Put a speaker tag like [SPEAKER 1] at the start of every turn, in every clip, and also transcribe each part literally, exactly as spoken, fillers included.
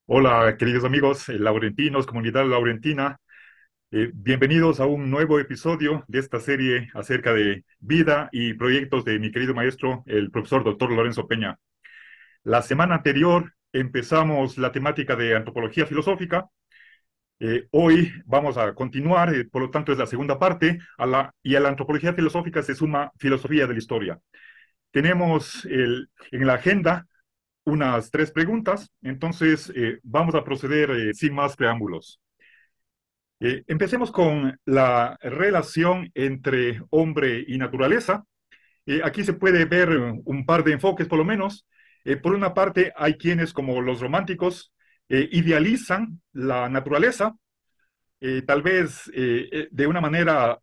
[SPEAKER 1] Hola, queridos amigos, eh, laurentinos, comunidad laurentina. Eh, bienvenidos a un nuevo episodio de esta serie acerca de vida y proyectos de mi querido maestro, el profesor doctor Lorenzo Peña. La semana anterior empezamos la temática de antropología filosófica. Eh, hoy vamos a continuar, eh, por lo tanto es la segunda parte, a la, y a la antropología filosófica se suma filosofía de la historia. Tenemos el, en la agenda unas tres preguntas, entonces eh, vamos a proceder eh, sin más preámbulos. Eh, empecemos con la relación entre hombre y naturaleza. Eh, aquí se puede ver eh, un par de enfoques, por lo menos. Eh, por una parte, hay quienes, como los románticos, eh, idealizan la naturaleza, eh, tal vez eh, eh, de una manera,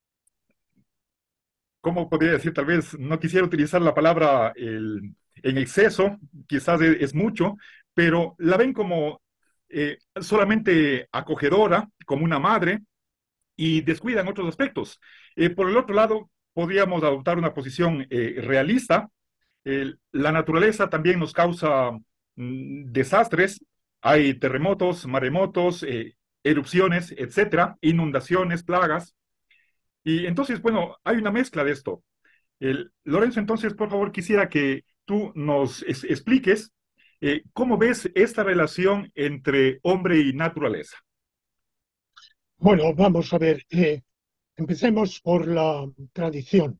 [SPEAKER 1] ¿cómo podría decir? Tal vez no quisiera utilizar la palabra el- en exceso, quizás es, es mucho, pero la ven como eh, solamente acogedora, como una madre, y descuidan otros aspectos. Eh, por el otro lado, podríamos adoptar una posición eh, realista. El- la naturaleza también nos causa mm, desastres. Hay terremotos, maremotos, eh, erupciones, etcétera, inundaciones, plagas. Y entonces, bueno, hay una mezcla de esto. El, Lorenzo, entonces, por favor, quisiera que tú nos es- expliques eh, cómo ves esta relación entre hombre y naturaleza.
[SPEAKER 2] Bueno, vamos a ver, eh, empecemos por la tradición.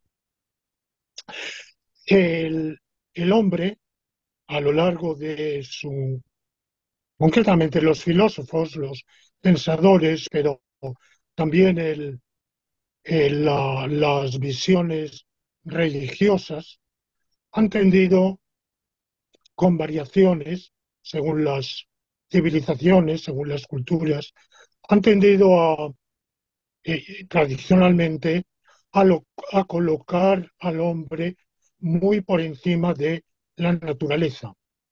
[SPEAKER 2] El, el hombre, a lo largo de su, concretamente los filósofos, los pensadores, pero también el, el, la- las visiones religiosas, han tendido con variaciones según las civilizaciones, según las culturas, han tendido a, eh, tradicionalmente a, lo- a colocar al hombre muy por encima de la naturaleza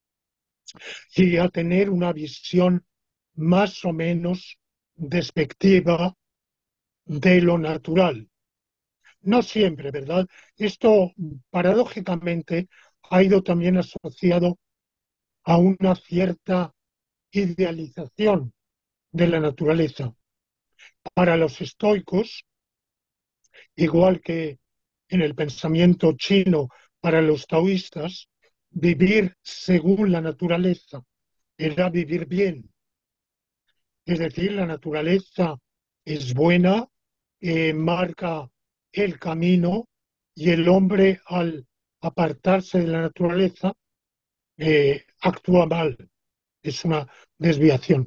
[SPEAKER 2] y a tener una visión más o menos despectiva de lo natural. No siempre, ¿verdad? Esto paradójicamente ha ido también asociado a una cierta idealización de la naturaleza. Para los estoicos, igual que en el pensamiento chino para los taoístas, vivir según la naturaleza era vivir bien. Es decir, la naturaleza es buena, eh, marca el camino y el hombre al apartarse de la naturaleza eh, actúa mal. Es una desviación.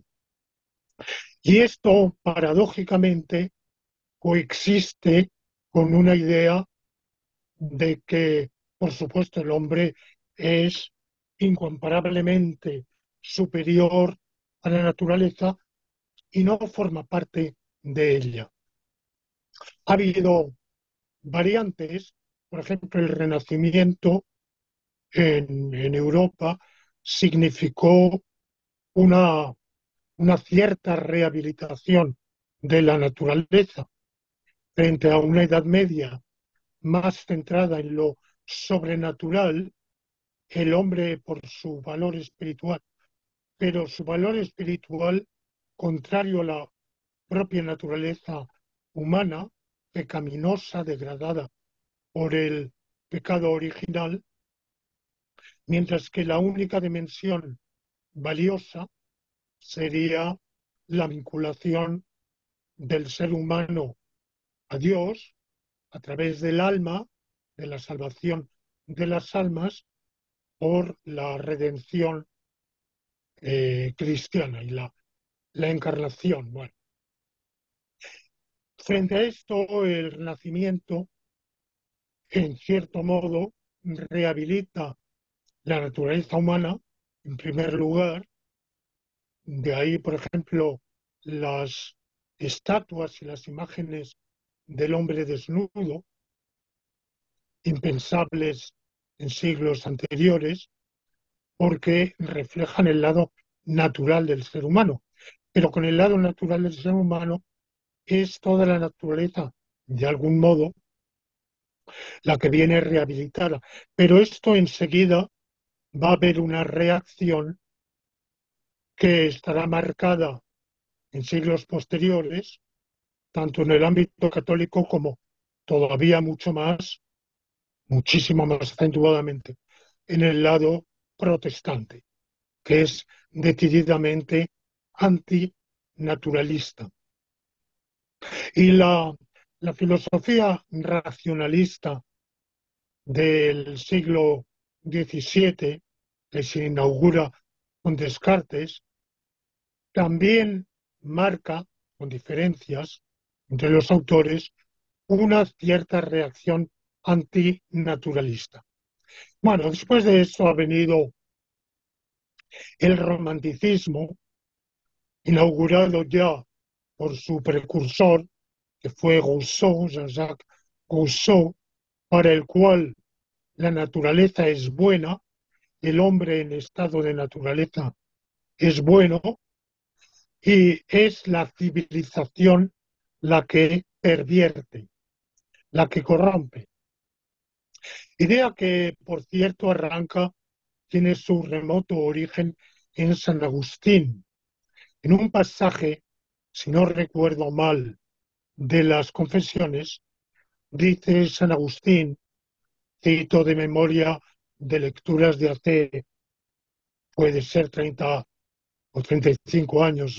[SPEAKER 2] Y esto, paradójicamente, coexiste con una idea de que, por supuesto, el hombre es incomparablemente superior a la naturaleza y no forma parte de ella. Ha habido variantes, por ejemplo, el Renacimiento en, en Europa significó una, una cierta rehabilitación de la naturaleza frente a una Edad Media más centrada en lo sobrenatural, el hombre por su valor espiritual, pero su valor espiritual, contrario a la propia naturaleza humana, pecaminosa, degradada por el pecado original, mientras que la única dimensión valiosa sería la vinculación del ser humano a Dios a través del alma, de la salvación de las almas por la redención eh, cristiana y la, la encarnación. Bueno, frente a esto, el Renacimiento, en cierto modo, rehabilita la naturaleza humana, en primer lugar. De ahí, por ejemplo, las estatuas y las imágenes del hombre desnudo, impensables en siglos anteriores, porque reflejan el lado natural del ser humano. Pero con el lado natural del ser humano es toda la naturaleza, de algún modo, la que viene rehabilitada. Pero esto enseguida va a haber una reacción que estará marcada en siglos posteriores, tanto en el ámbito católico como todavía mucho más, muchísimo más acentuadamente, en el lado protestante, que es decididamente antinaturalista. Y la, la filosofía racionalista del siglo diecisiete, que se inaugura con Descartes, también marca, con diferencias entre los autores, una cierta reacción antinaturalista. Bueno, después de eso ha venido el romanticismo, inaugurado ya por su precursor, que fue Rousseau, Jean-Jacques Rousseau, para el cual la naturaleza es buena, el hombre en estado de naturaleza es bueno y es la civilización la que pervierte, la que corrompe. Idea que, por cierto, arranca, tiene su remoto origen en San Agustín. En un pasaje, si no recuerdo mal, de las Confesiones, dice San Agustín, cito de memoria de lecturas de hace, puede ser treinta o treinta y cinco años,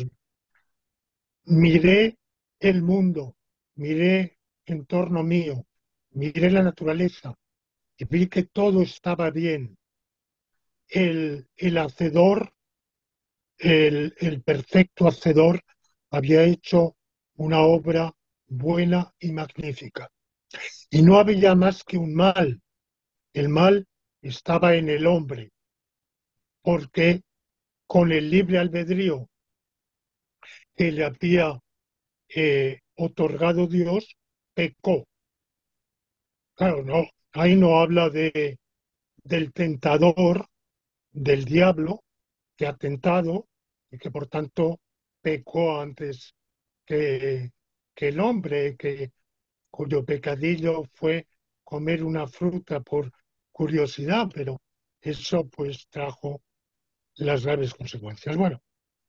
[SPEAKER 2] miré el mundo, miré en torno mío, miré la naturaleza y vi que todo estaba bien. El, el hacedor, el, el perfecto hacedor, había hecho una obra buena y magnífica. Y no había más que un mal. El mal estaba en el hombre, porque con el libre albedrío que le había eh, otorgado Dios, pecó. Claro, no, ahí no habla de, del tentador, del diablo, que ha tentado y que por tanto pecó antes que, que el hombre, que, cuyo pecadillo fue comer una fruta por curiosidad, pero eso pues trajo las graves consecuencias. Bueno,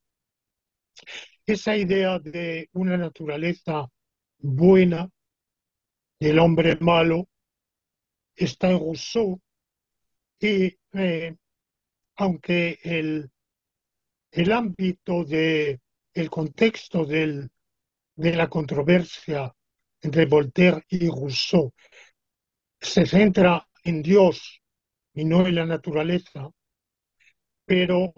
[SPEAKER 2] esa idea de una naturaleza buena y el hombre malo está en Rousseau y eh, aunque el, el ámbito de el contexto del, de la controversia entre Voltaire y Rousseau se centra en Dios y no en la naturaleza, pero,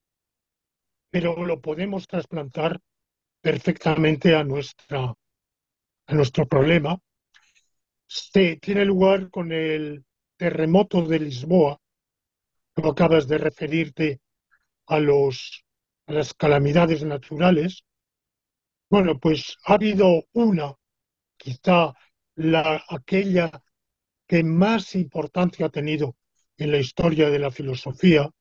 [SPEAKER 2] pero lo podemos trasplantar perfectamente a, nuestra, a nuestro problema. Se tiene lugar con el terremoto de Lisboa. Tú acabas de referirte a, los, a las calamidades naturales. Bueno, pues ha habido una, quizá la, aquella que más importancia ha tenido en la historia de la filosofía,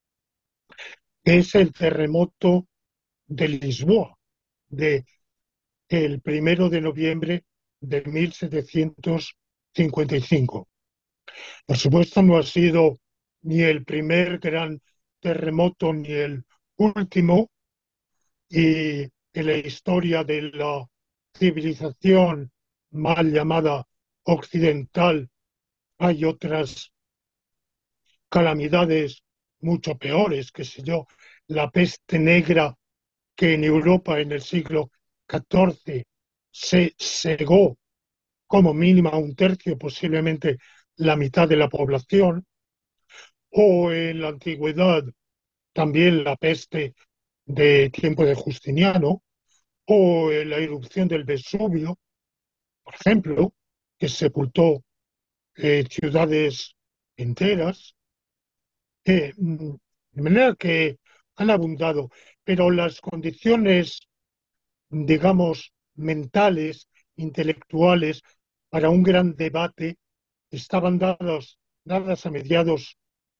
[SPEAKER 2] que es el terremoto de Lisboa, de el primero de noviembre de mil setecientos cincuenta y cinco. Por supuesto, no ha sido ni el primer gran terremoto ni el último, y en la historia de la civilización mal llamada occidental hay otras calamidades mucho peores, que sé yo, la peste negra, que en Europa en el siglo catorce se cegó como mínimo a un tercio, posiblemente la mitad de la población, o en la antigüedad también la peste de tiempo de Justiniano, o en la erupción del Vesubio, por ejemplo, que sepultó eh, ciudades enteras, eh, mm, de manera que han abundado, pero las condiciones, digamos, mentales, intelectuales, para un gran debate estaban dadas, dadas a mediados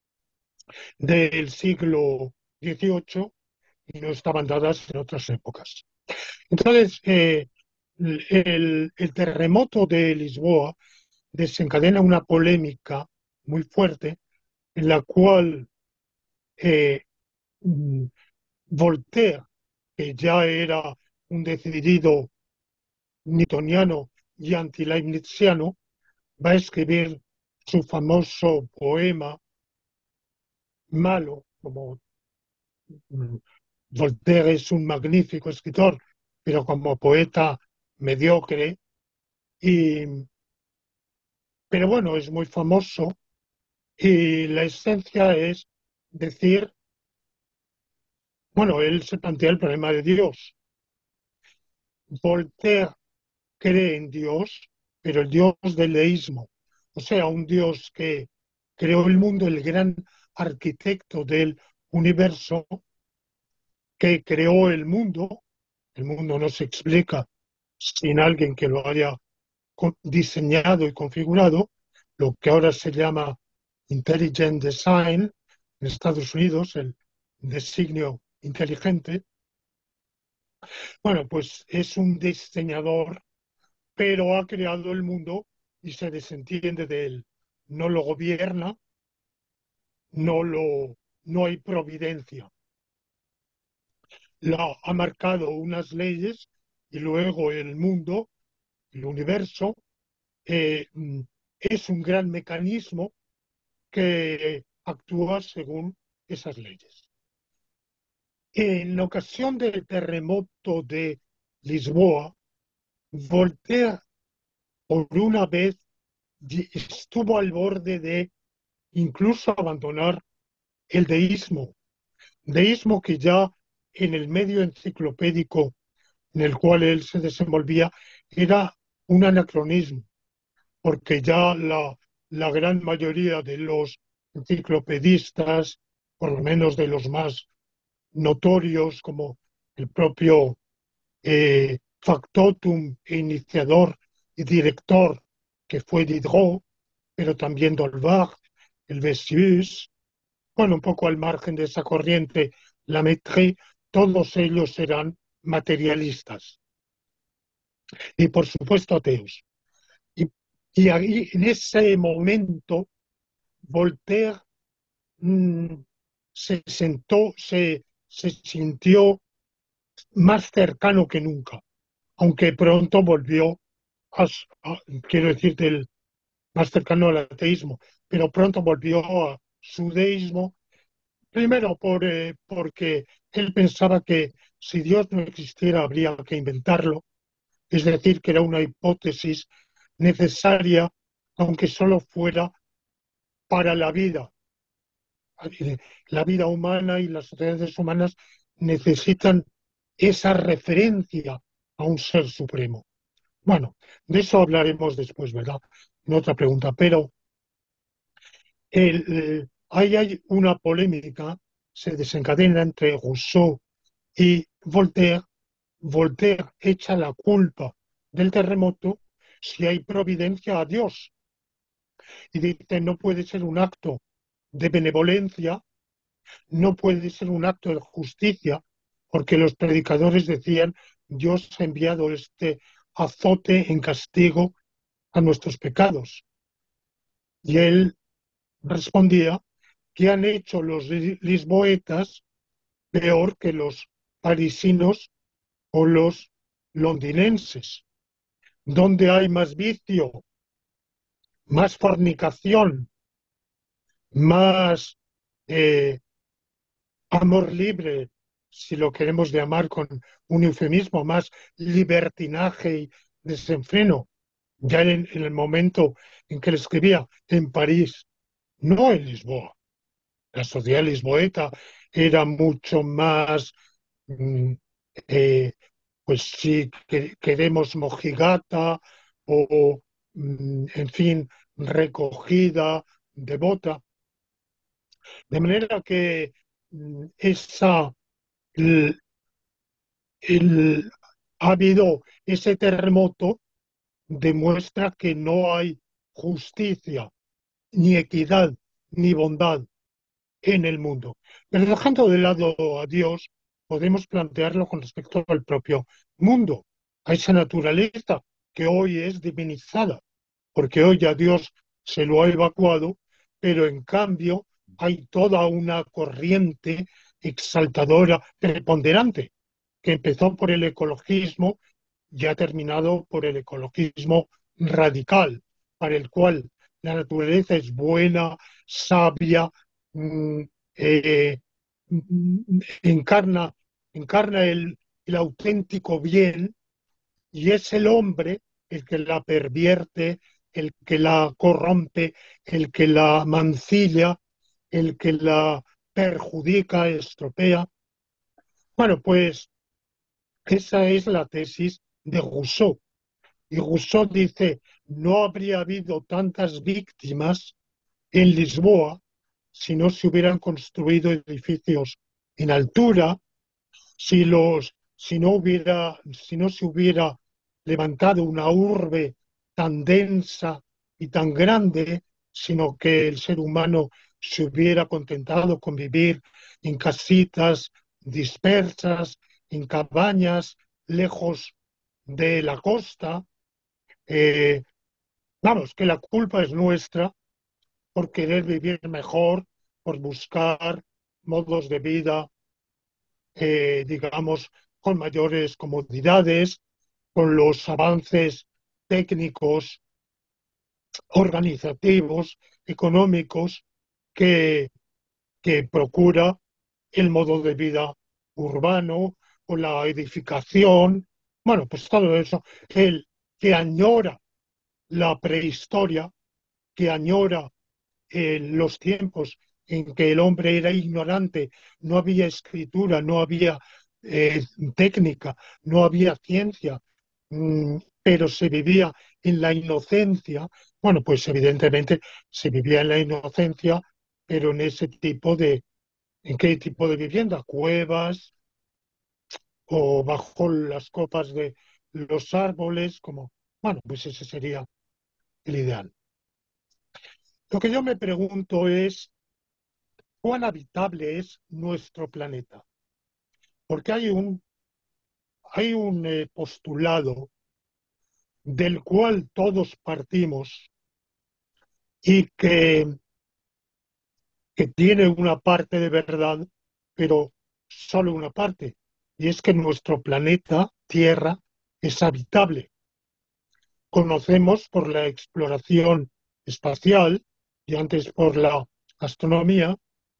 [SPEAKER 2] del siglo dieciocho y no estaban dadas en otras épocas. Entonces, eh, el, el terremoto de Lisboa desencadena una polémica muy fuerte en la cual eh, Voltaire, que ya era un decidido newtoniano y anti-leibniziano, va a escribir su famoso poema malo, como mm, Voltaire es un magnífico escritor, pero como poeta mediocre, y, pero bueno, es muy famoso y la esencia es decir, bueno, él se plantea el problema de Dios. Voltaire cree en Dios, pero el Dios del deísmo, o sea, un Dios que creó el mundo, el gran arquitecto del universo, que creó el mundo. El mundo no se explica sin alguien que lo haya diseñado y configurado, lo que ahora se llama Intelligent Design en Estados Unidos, el designio inteligente. Bueno, pues es un diseñador, pero ha creado el mundo y se desentiende de él. No lo gobierna, no, lo, no hay providencia. La, ha marcado unas leyes y luego el mundo, el universo, eh, es un gran mecanismo que actúa según esas leyes. En ocasión del terremoto de Lisboa, Voltaire por una vez estuvo al borde de incluso abandonar el deísmo, deísmo que ya en el medio enciclopédico en el cual él se desenvolvía era un anacronismo, porque ya la, la gran mayoría de los enciclopedistas, por lo menos de los más notorios, como el propio eh, factotum e iniciador y director que fue Diderot, pero también Dolbach, el Bessius, bueno, un poco al margen de esa corriente, la Métrée, todos ellos eran materialistas y por supuesto ateos. Y, y ahí, en ese momento, Voltaire mmm, se sentó, se, se sintió más cercano que nunca, aunque pronto volvió a, a, quiero decir, del más cercano al ateísmo, pero pronto volvió a su deísmo, primero por, eh, porque él pensaba que si Dios no existiera habría que inventarlo, es decir, que era una hipótesis necesaria, aunque solo fuera para la vida. La vida humana y las sociedades humanas necesitan esa referencia a un ser supremo. Bueno, de eso hablaremos después, ¿verdad? En otra pregunta. Pero el, el, ahí hay una polémica, se desencadena entre Rousseau y Voltaire. Voltaire echa la culpa del terremoto si hay providencia a Dios. Y dice, no puede ser un acto de benevolencia, no puede ser un acto de justicia, porque los predicadores decían, Dios ha enviado este azote en castigo a nuestros pecados. Y él respondía que han hecho los lisboetas peor que los parisinos o los londinenses, donde hay más vicio, más fornicación, más eh, amor libre, si lo queremos llamar con un eufemismo, más libertinaje y desenfreno. Ya en, en el momento en que le escribía en París, no en Lisboa. La sociedad lisboeta era mucho más, mm, eh, pues si que, queremos mojigata o, mm, en fin, recogida, devota. De manera que mm, esa, el, el- ha habido ese terremoto, demuestra que no hay justicia, ni equidad, ni bondad en el mundo. Pero dejando de lado a Dios, podemos plantearlo con respecto al propio mundo, a esa naturaleza que hoy es divinizada, porque hoy a Dios se lo ha evacuado, pero en cambio hay toda una corriente exaltadora, preponderante, que empezó por el ecologismo y ha terminado por el ecologismo radical, para el cual la naturaleza es buena, sabia, mm, eh, mm, encarna, encarna el, el auténtico bien, y es el hombre el que la pervierte, el que la corrompe, el que la mancilla, el que la perjudica, estropea. Bueno, pues esa es la tesis de Rousseau. Y Rousseau dice, no habría habido tantas víctimas en Lisboa si no se hubieran construido edificios en altura, si, los, si, no hubiera, si no se hubiera levantado una urbe tan densa y tan grande, sino que el ser humano se hubiera contentado con vivir en casitas dispersas, en cabañas, lejos de la costa. Eh, vamos, que la culpa es nuestra por querer vivir mejor, por buscar modos de vida, eh, digamos, con mayores comodidades, con los avances técnicos, organizativos, económicos que, que procura el modo de vida urbano o la edificación. Bueno, pues todo eso, el que añora la prehistoria, que añora eh, los tiempos en que el hombre era ignorante, no había escritura, no había eh, técnica, no había ciencia, mm, pero se vivía en la inocencia. Bueno, pues evidentemente se vivía en la inocencia, pero en ese tipo de, ¿en qué tipo de vivienda? Cuevas o bajo las copas de los árboles, como, bueno, pues ese sería el ideal. Lo que yo me pregunto es, ¿cuán habitable es nuestro planeta? Porque hay un, hay un eh, postulado del cual todos partimos y que, que tiene una parte de verdad, pero solo una parte, y es que nuestro planeta, Tierra, es habitable. Conocemos por la exploración espacial y antes por la astronomía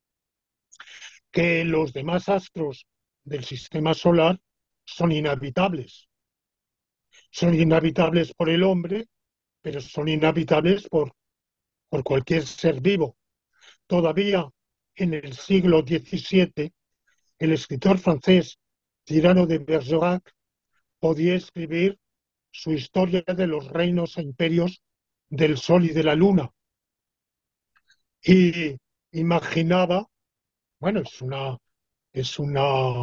[SPEAKER 2] que los demás astros del sistema solar son inhabitables. Son inhabitables por el hombre, pero son inhabitables por, por cualquier ser vivo. Todavía en el siglo diecisiete, el escritor francés Cyrano de Bergerac podía escribir su historia de los reinos e imperios del Sol y de la Luna. Y imaginaba, bueno, es una, es una,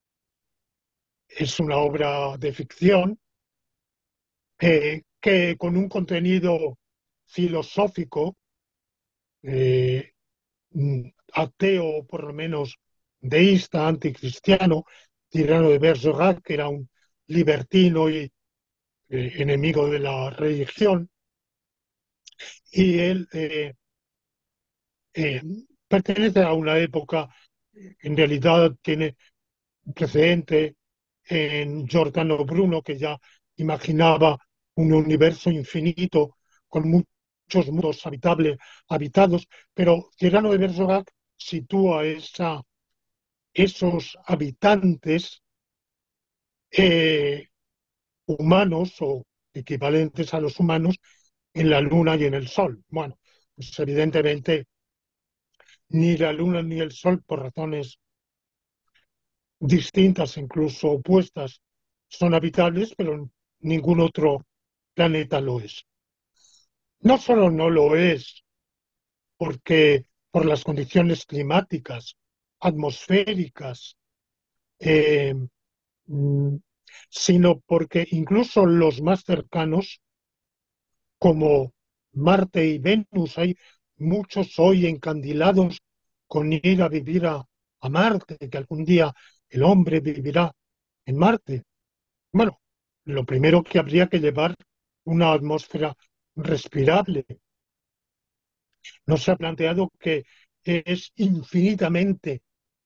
[SPEAKER 2] es una obra de ficción, eh, que con un contenido filosófico, eh, ateo, por lo menos deísta, anticristiano. Tirano de Bergerac, que era un libertino y eh, enemigo de la religión, y él eh, eh, pertenece a una época, en realidad tiene un precedente en Giordano Bruno, que ya imaginaba un universo infinito con muchos mundos habitables, habitados, pero Tirano de Bergerac sitúa esa, esos habitantes eh, humanos o equivalentes a los humanos en la Luna y en el Sol. Bueno, pues evidentemente ni la Luna ni el Sol, por razones distintas, incluso opuestas, son habitables, pero ningún otro planeta lo es. No solo no lo es porque por las condiciones climáticas, atmosféricas, eh, mm, sino porque incluso los más cercanos, como Marte y Venus, hay muchos hoy encandilados con ir a vivir a, a Marte, que algún día el hombre vivirá en Marte. Bueno, lo primero que habría que llevar una atmósfera respirable. No se ha planteado que es infinitamente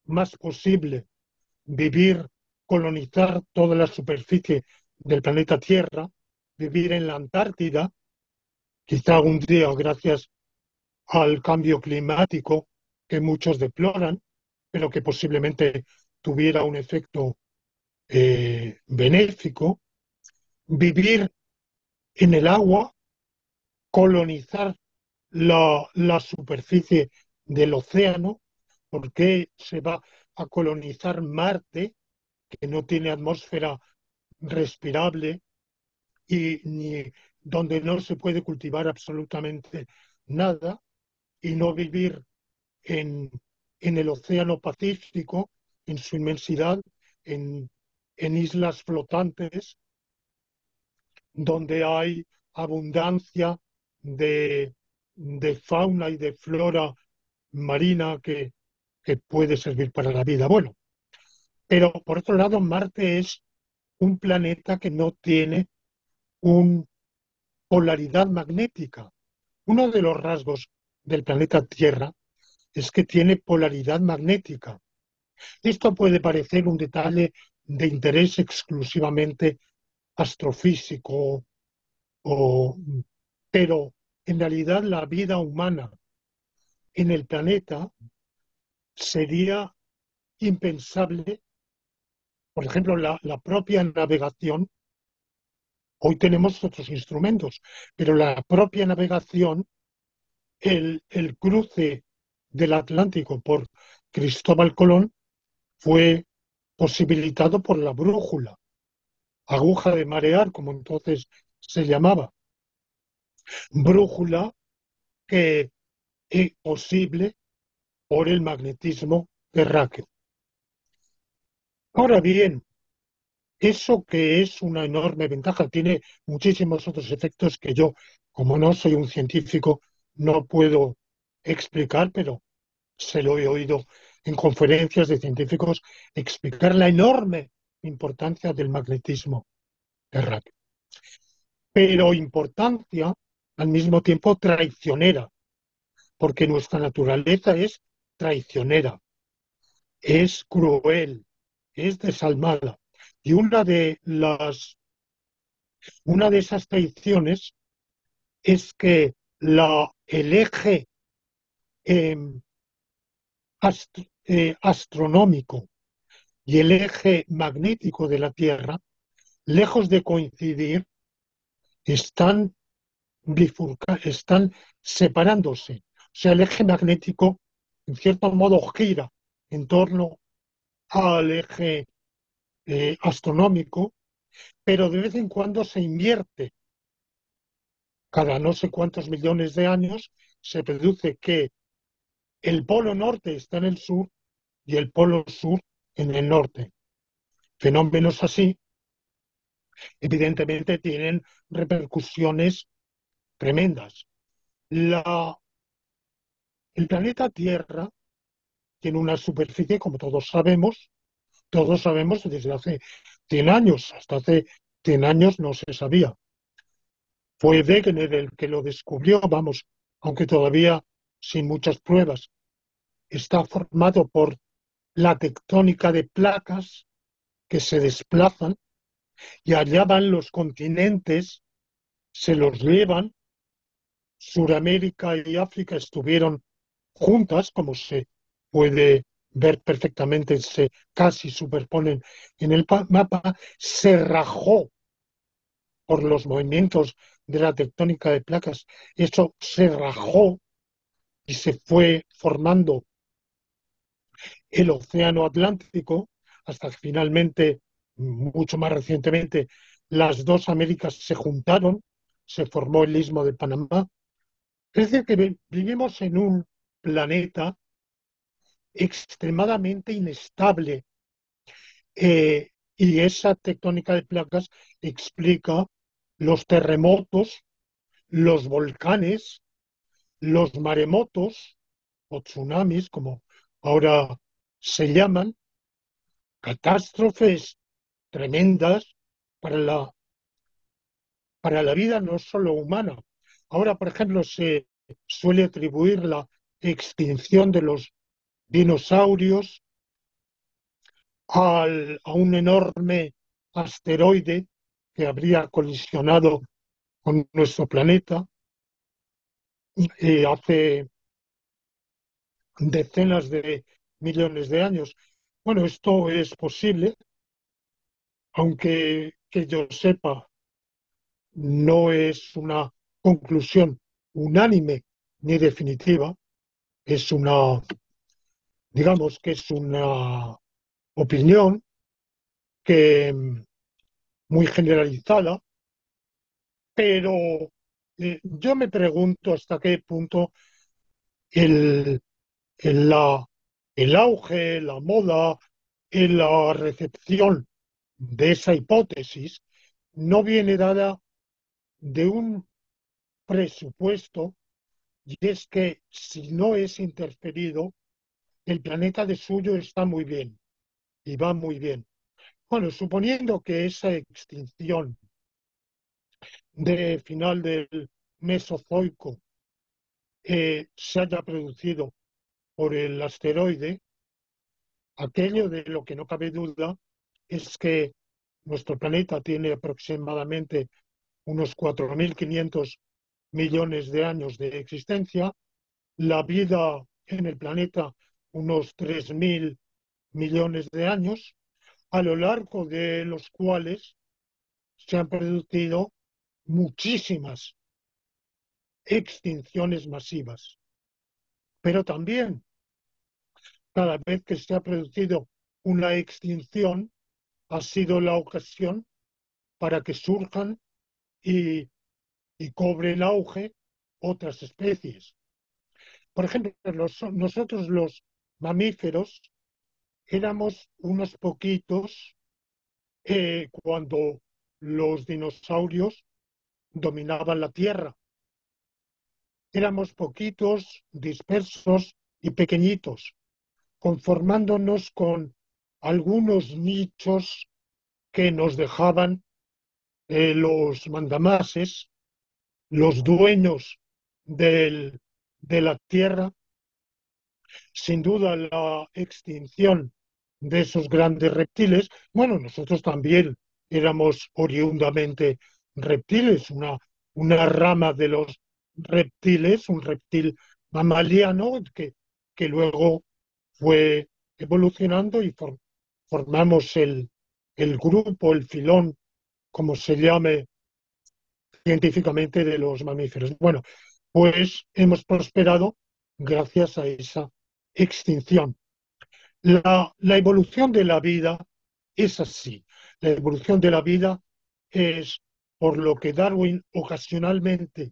[SPEAKER 2] más posible vivir, colonizar toda la superficie del planeta Tierra, vivir en la Antártida, quizá un día gracias al cambio climático que muchos deploran, pero que posiblemente tuviera un efecto eh, benéfico, vivir en el agua, colonizar la, la superficie del océano. ¿Por qué se va a colonizar Marte, que no tiene atmósfera respirable y ni donde no se puede cultivar absolutamente nada, y no vivir en, en el océano Pacífico, en su inmensidad, en, en islas flotantes, donde hay abundancia de, de fauna y de flora marina que, que puede servir para la vida? Bueno, pero por otro lado, Marte es un planeta que no tiene una polaridad magnética. Uno de los rasgos del planeta Tierra es que tiene polaridad magnética. Esto puede parecer un detalle de interés exclusivamente astrofísico, o, pero en realidad la vida humana en el planeta sería impensable. Por ejemplo, la, la propia navegación. Hoy tenemos otros instrumentos, pero la propia navegación, el, el cruce del Atlántico por Cristóbal Colón, fue posibilitado por la brújula, aguja de marear, como entonces se llamaba, brújula que es posible por el magnetismo terráqueo. Ahora bien, eso que es una enorme ventaja, tiene muchísimos otros efectos que yo, como no soy un científico, no puedo explicar, pero se lo he oído en conferencias de científicos explicar la enorme importancia del magnetismo terráqueo. Pero importancia al mismo tiempo traicionera, porque nuestra naturaleza es traicionera, es cruel, es desalmada. Y una de las una de esas traiciones es que la, el eje eh, ast, eh, astronómico y el eje magnético de la Tierra, lejos de coincidir, están bifurca, están separándose. O sea, el eje magnético, en cierto modo, gira en torno al eje eh, astronómico, pero de vez en cuando se invierte. Cada no sé cuántos millones de años se produce que el polo norte está en el sur y el polo sur en el norte. Fenómenos así, evidentemente, tienen repercusiones tremendas. La, el planeta Tierra tiene una superficie, como todos sabemos, todos sabemos desde hace cien años, hasta hace cien años no se sabía. Fue Wegener el que lo descubrió, vamos, aunque todavía sin muchas pruebas. Está formado por la tectónica de placas que se desplazan y allá van los continentes, se los llevan. Suramérica y África estuvieron juntas, como se puede ver perfectamente, se casi superponen en el mapa. Se rajó por los movimientos de la tectónica de placas. Eso se rajó y se fue formando el océano Atlántico, hasta que finalmente, mucho más recientemente, las dos Américas se juntaron, se formó el Istmo de Panamá. Es decir, que vivimos en un planeta extremadamente inestable, eh, y esa tectónica de placas explica los terremotos, los volcanes, los maremotos o tsunamis, como ahora se llaman, catástrofes tremendas para la, para la vida no solo humana. Ahora, por ejemplo, se suele atribuir la extinción de los dinosaurios al- a un enorme asteroide que habría colisionado con nuestro planeta eh, hace decenas de millones de años. Bueno, esto es posible, aunque que yo sepa, no es una conclusión unánime ni definitiva, es una, digamos que es una opinión que muy generalizada, pero eh, yo me pregunto hasta qué punto el, el, la, el auge, la moda, en la recepción de esa hipótesis no viene dada de un presupuesto, y es que si no es interferido, el planeta de suyo está muy bien y va muy bien. Bueno, suponiendo que esa extinción de final del Mesozoico eh, se haya producido por el asteroide, aquello de lo que no cabe duda es que nuestro planeta tiene aproximadamente unos cuatro mil quinientos millones de años de existencia, la vida en el planeta unos tres mil millones de años, a lo largo de los cuales se han producido muchísimas extinciones masivas. Pero también, cada vez que se ha producido una extinción, ha sido la ocasión para que surjan y, y cobren auge otras especies. Por ejemplo, los- nosotros los mamíferos éramos unos poquitos eh, cuando los dinosaurios dominaban la Tierra. Éramos poquitos, dispersos y pequeñitos, conformándonos con algunos nichos que nos dejaban eh, los mandamases, los dueños del- de la tierra. Sin duda, la extinción de esos grandes reptiles, bueno, nosotros también éramos oriundamente reptiles, una, una rama de los reptiles, un reptil mamaliano que, que luego fue evolucionando y for- formamos el, el grupo, el filón, como se llame científicamente, de los mamíferos. Bueno, pues hemos prosperado gracias a esa extinción. La, la evolución de la vida es así. La evolución de la vida es por lo que Darwin ocasionalmente,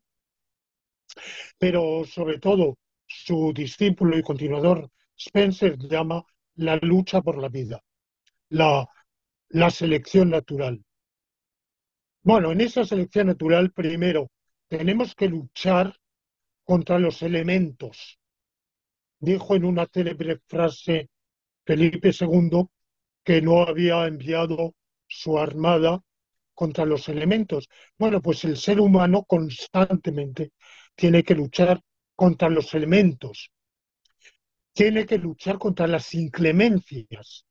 [SPEAKER 2] pero sobre todo su discípulo y continuador Spencer, llama la lucha por la vida, la, la selección natural. Bueno, en esa selección natural, primero, tenemos que luchar contra los elementos. Dijo en una célebre frase Felipe segundo que no había enviado su armada contra los elementos. Bueno, pues el ser humano constantemente tiene que luchar contra los elementos, tiene que luchar contra las inclemencias,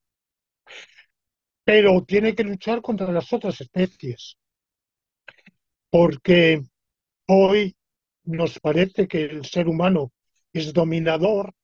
[SPEAKER 2] pero tiene que luchar contra las otras especies, porque hoy nos parece que el ser humano es dominador.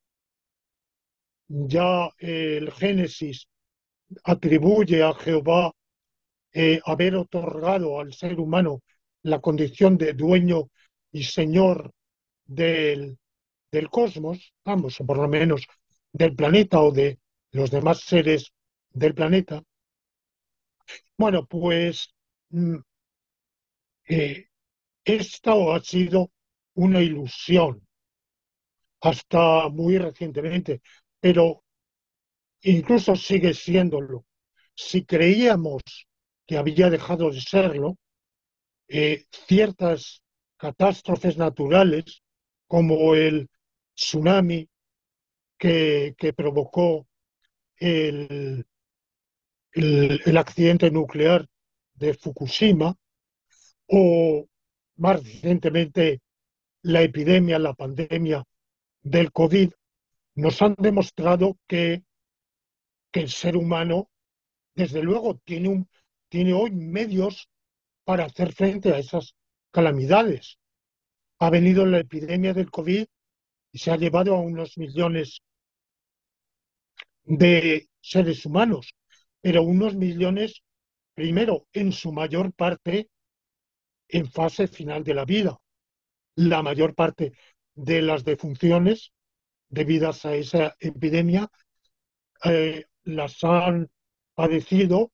[SPEAKER 2] Ya eh, el Génesis atribuye a Jehová eh, haber otorgado al ser humano la condición de dueño y señor del, del cosmos, vamos, o por lo menos del planeta o de los demás seres del planeta. Bueno, pues mm, eh, esto ha sido una ilusión hasta muy recientemente, pero incluso sigue siéndolo. Si creíamos que había dejado de serlo, eh, ciertas catástrofes naturales, como el tsunami que, que provocó el, el, el accidente nuclear de Fukushima, o más recientemente la epidemia, la pandemia del COVID, nos han demostrado que que el ser humano, desde luego, tiene, un, tiene hoy medios para hacer frente a esas calamidades. Ha venido la epidemia del COVID y se ha llevado a unos millones de seres humanos, pero unos millones, primero, en su mayor parte en fase final de la vida. La mayor parte de las defunciones debidas a esa epidemia eh, las han padecido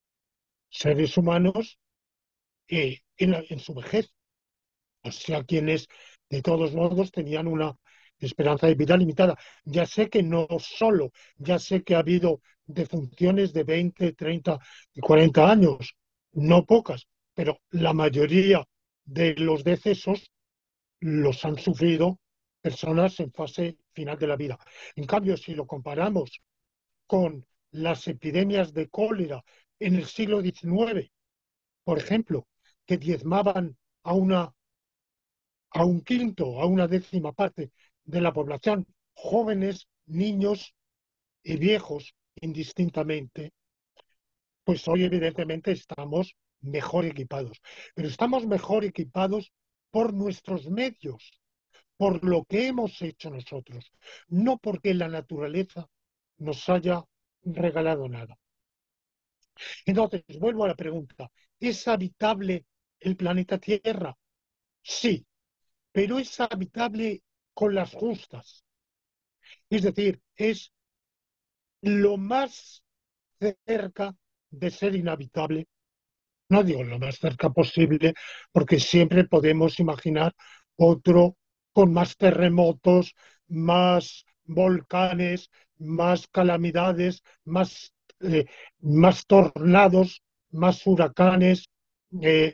[SPEAKER 2] seres humanos eh, en, la- en su vejez, o sea, quienes de todos modos tenían una esperanza de vida limitada. Ya sé que no solo, ya sé que ha habido defunciones de veinte, treinta y cuarenta años, no pocas, pero la mayoría de los decesos los han sufrido personas en fase final de la vida. En cambio, si lo comparamos con las epidemias de cólera en el siglo diecinueve, por ejemplo, que diezmaban a una a un quinto, a una décima parte de la población, jóvenes, niños y viejos indistintamente, pues hoy evidentemente estamos mejor equipados. Pero estamos mejor equipados por nuestros medios, por lo que hemos hecho nosotros, no porque la naturaleza nos haya regalado nada. Entonces, vuelvo a la pregunta, ¿es habitable el planeta Tierra? Sí, pero es habitable con las justas. Es decir, es lo más cerca de ser inhabitable. No digo lo más cerca posible, porque siempre podemos imaginar otro con más terremotos, más volcanes, más calamidades, más, eh, más tornados, más huracanes. eh,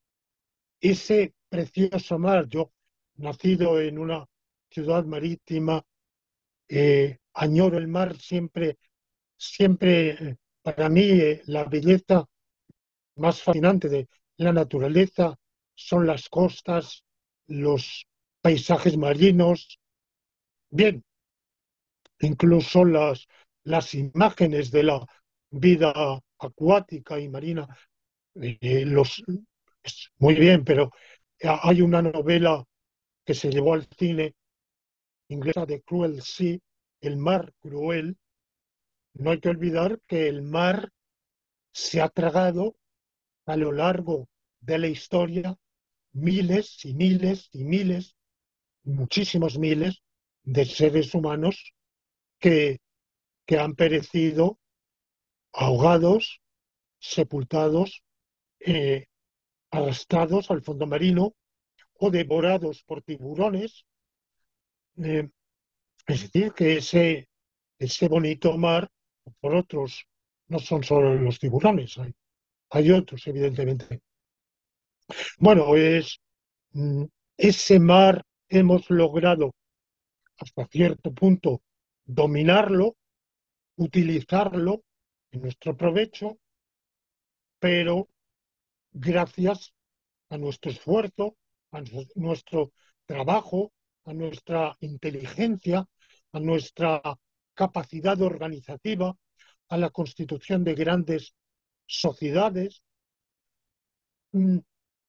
[SPEAKER 2] Ese precioso mar, yo nacido en una ciudad marítima, eh, añoro el mar siempre, siempre eh, para mí eh, la belleza más fascinante de la naturaleza son las costas, los paisajes marinos, bien, incluso las, las imágenes de la vida acuática y marina, eh, los, es muy bien, pero hay una novela que se llevó al cine inglesa de Cruel Sea, El mar cruel. No hay que olvidar que el mar se ha tragado a lo largo de la historia miles y miles y miles, muchísimos miles de seres humanos que, que han perecido ahogados, sepultados, eh, arrastrados al fondo marino o devorados por tiburones. Eh, es decir, que ese, ese bonito mar, por otros, no son solo los tiburones, hay, hay otros, evidentemente. Bueno, es mm, ese mar hemos logrado hasta cierto punto dominarlo, utilizarlo en nuestro provecho, pero gracias a nuestro esfuerzo, a nuestro trabajo, a nuestra inteligencia, a nuestra capacidad organizativa, a la constitución de grandes sociedades. Mm,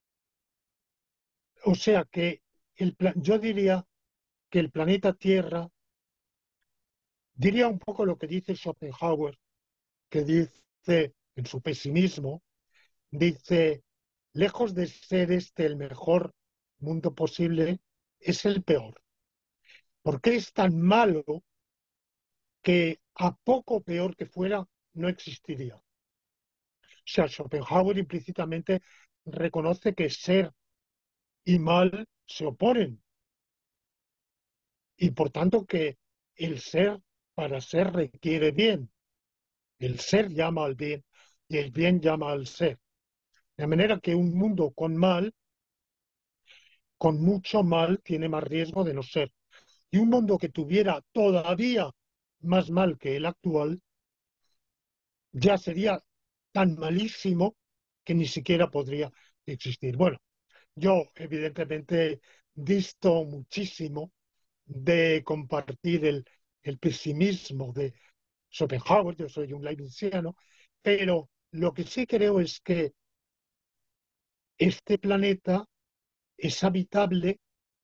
[SPEAKER 2] O sea que el, yo diría que el planeta Tierra, diría un poco lo que dice Schopenhauer, que dice en su pesimismo, dice, lejos de ser este el mejor mundo posible, es el peor. Porque es tan malo que a poco peor que fuera no existiría. O sea, Schopenhauer implícitamente reconoce que ser y mal se oponen y por tanto que el ser para ser requiere bien. El ser llama al bien y el bien llama al ser. De manera que un mundo con mal, con mucho mal, tiene más riesgo de no ser. Y un mundo que tuviera todavía más mal que el actual, ya sería tan malísimo que ni siquiera podría existir. Bueno, yo evidentemente disto muchísimo de compartir el, el pesimismo de, Schopenhauer, yo soy un leibniziano, pero lo que sí creo es que este planeta es habitable,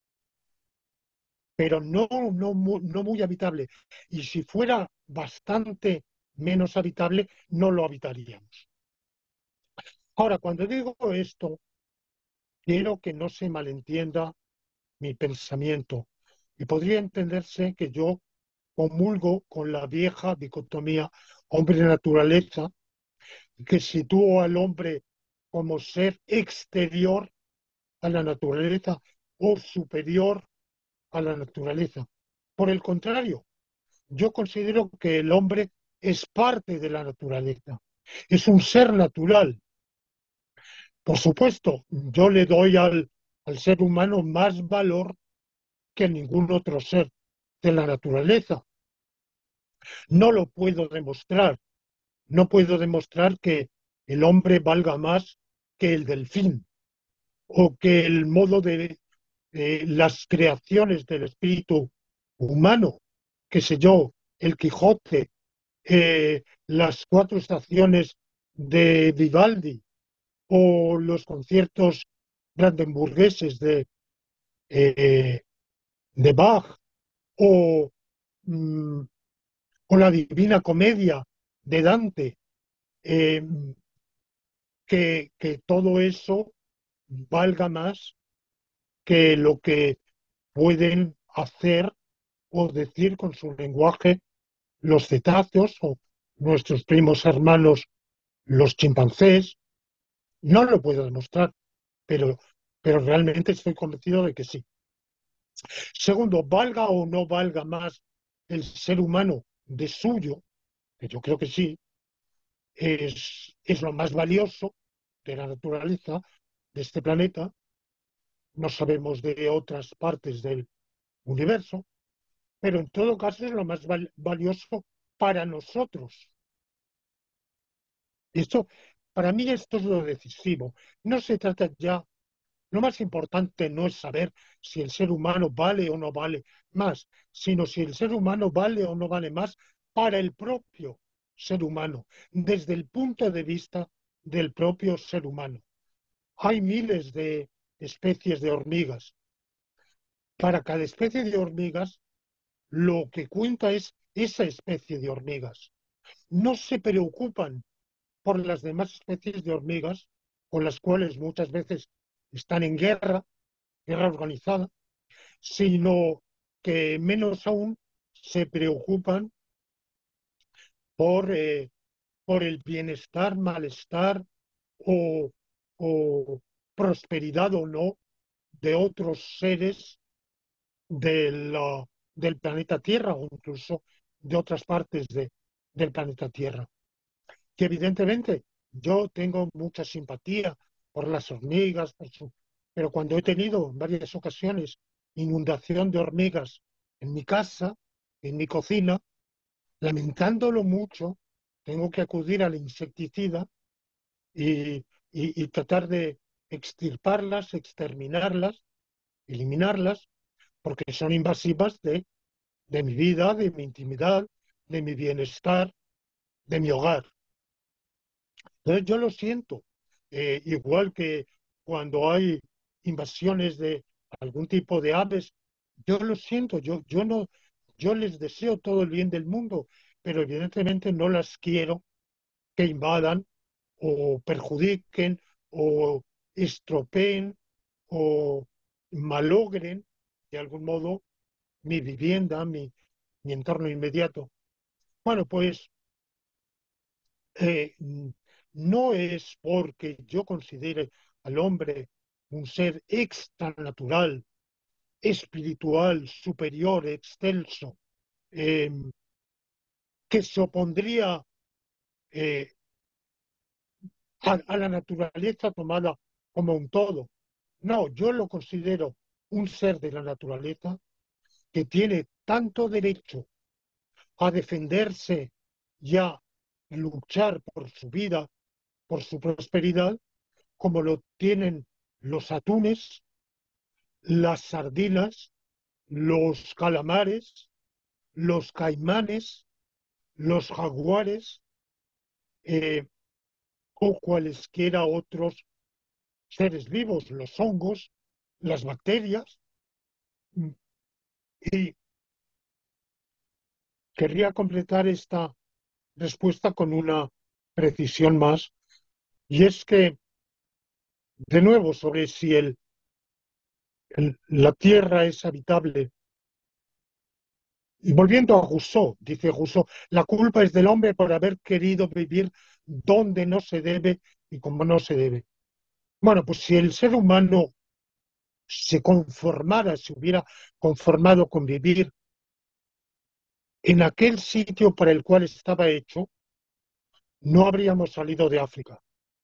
[SPEAKER 2] pero no, no, mu- no muy habitable. Y si fuera bastante menos habitable, no lo habitaríamos. Ahora, cuando digo esto, quiero que no se malentienda mi pensamiento. Y podría entenderse que yo comulgo con la vieja dicotomía hombre-naturaleza, que sitúa al hombre como ser exterior a la naturaleza o superior a la naturaleza. Por el contrario, yo considero que el hombre es parte de la naturaleza, es un ser natural. Por supuesto, yo le doy al, al ser humano más valor que a ningún otro ser de la naturaleza. No lo puedo demostrar, no puedo demostrar que el hombre valga más que el delfín o que el modo de eh, las creaciones del espíritu humano, qué sé yo, el Quijote, eh, las cuatro estaciones de Vivaldi o los conciertos brandenburgueses de, eh, de Bach o, mm, o la Divina Comedia de Dante, eh, que, que todo eso valga más que lo que pueden hacer o decir con su lenguaje los cetáceos o nuestros primos hermanos los chimpancés. No lo puedo demostrar, pero, pero realmente estoy convencido de que sí. Segundo, valga o no valga más el ser humano de suyo, que yo creo que sí, es, es lo más valioso de la naturaleza de este planeta. No sabemos de otras partes del universo, pero en todo caso es lo más val- valioso para nosotros. Esto, para mí esto es lo decisivo. No se trata ya, lo más importante no es saber si el ser humano vale o no vale más, sino si el ser humano vale o no vale más para el propio ser humano, desde el punto de vista del propio ser humano. Hay miles de especies de hormigas. Para cada especie de hormigas, lo que cuenta es esa especie de hormigas. No se preocupan por las demás especies de hormigas, con las cuales muchas veces están en guerra, guerra organizada, sino que menos aún se preocupan por, eh, por el bienestar, malestar o, o prosperidad o no de otros seres del, uh, del planeta Tierra o incluso de otras partes de, del planeta Tierra. Que evidentemente yo tengo mucha simpatía por las hormigas, por su- pero cuando he tenido en varias ocasiones inundación de hormigas en mi casa, en mi cocina, lamentándolo mucho, tengo que acudir al insecticida y, y- y tratar de extirparlas, exterminarlas, eliminarlas, porque son invasivas de, de mi vida, de mi intimidad, de mi bienestar, de mi hogar. Entonces, yo lo siento, eh, igual que cuando hay invasiones de algún tipo de aves, yo lo siento, yo, yo no, yo les deseo todo el bien del mundo, pero evidentemente no las quiero que invadan o perjudiquen o estropeen o malogren de algún modo mi vivienda, mi, mi entorno inmediato. Bueno, pues eh, no es porque yo considere al hombre un ser extranatural, espiritual, superior, excelso, eh, que se opondría eh, a, a la naturaleza tomada como un todo. No, yo lo considero un ser de la naturaleza que tiene tanto derecho a defenderse y a luchar por su vida, por su prosperidad, como lo tienen los atunes, las sardinas, los calamares, los caimanes, los jaguares eh, o cualesquiera otros seres vivos, los hongos, las bacterias. Y querría completar esta respuesta con una precisión más, y es que, de nuevo, sobre si el, el- la Tierra es habitable. Y volviendo a Rousseau, dice Rousseau, la culpa es del hombre por haber querido vivir donde no se debe y como no se debe. Bueno, pues si el ser humano se conformara, se hubiera conformado con vivir en aquel sitio para el cual estaba hecho, no habríamos salido de África.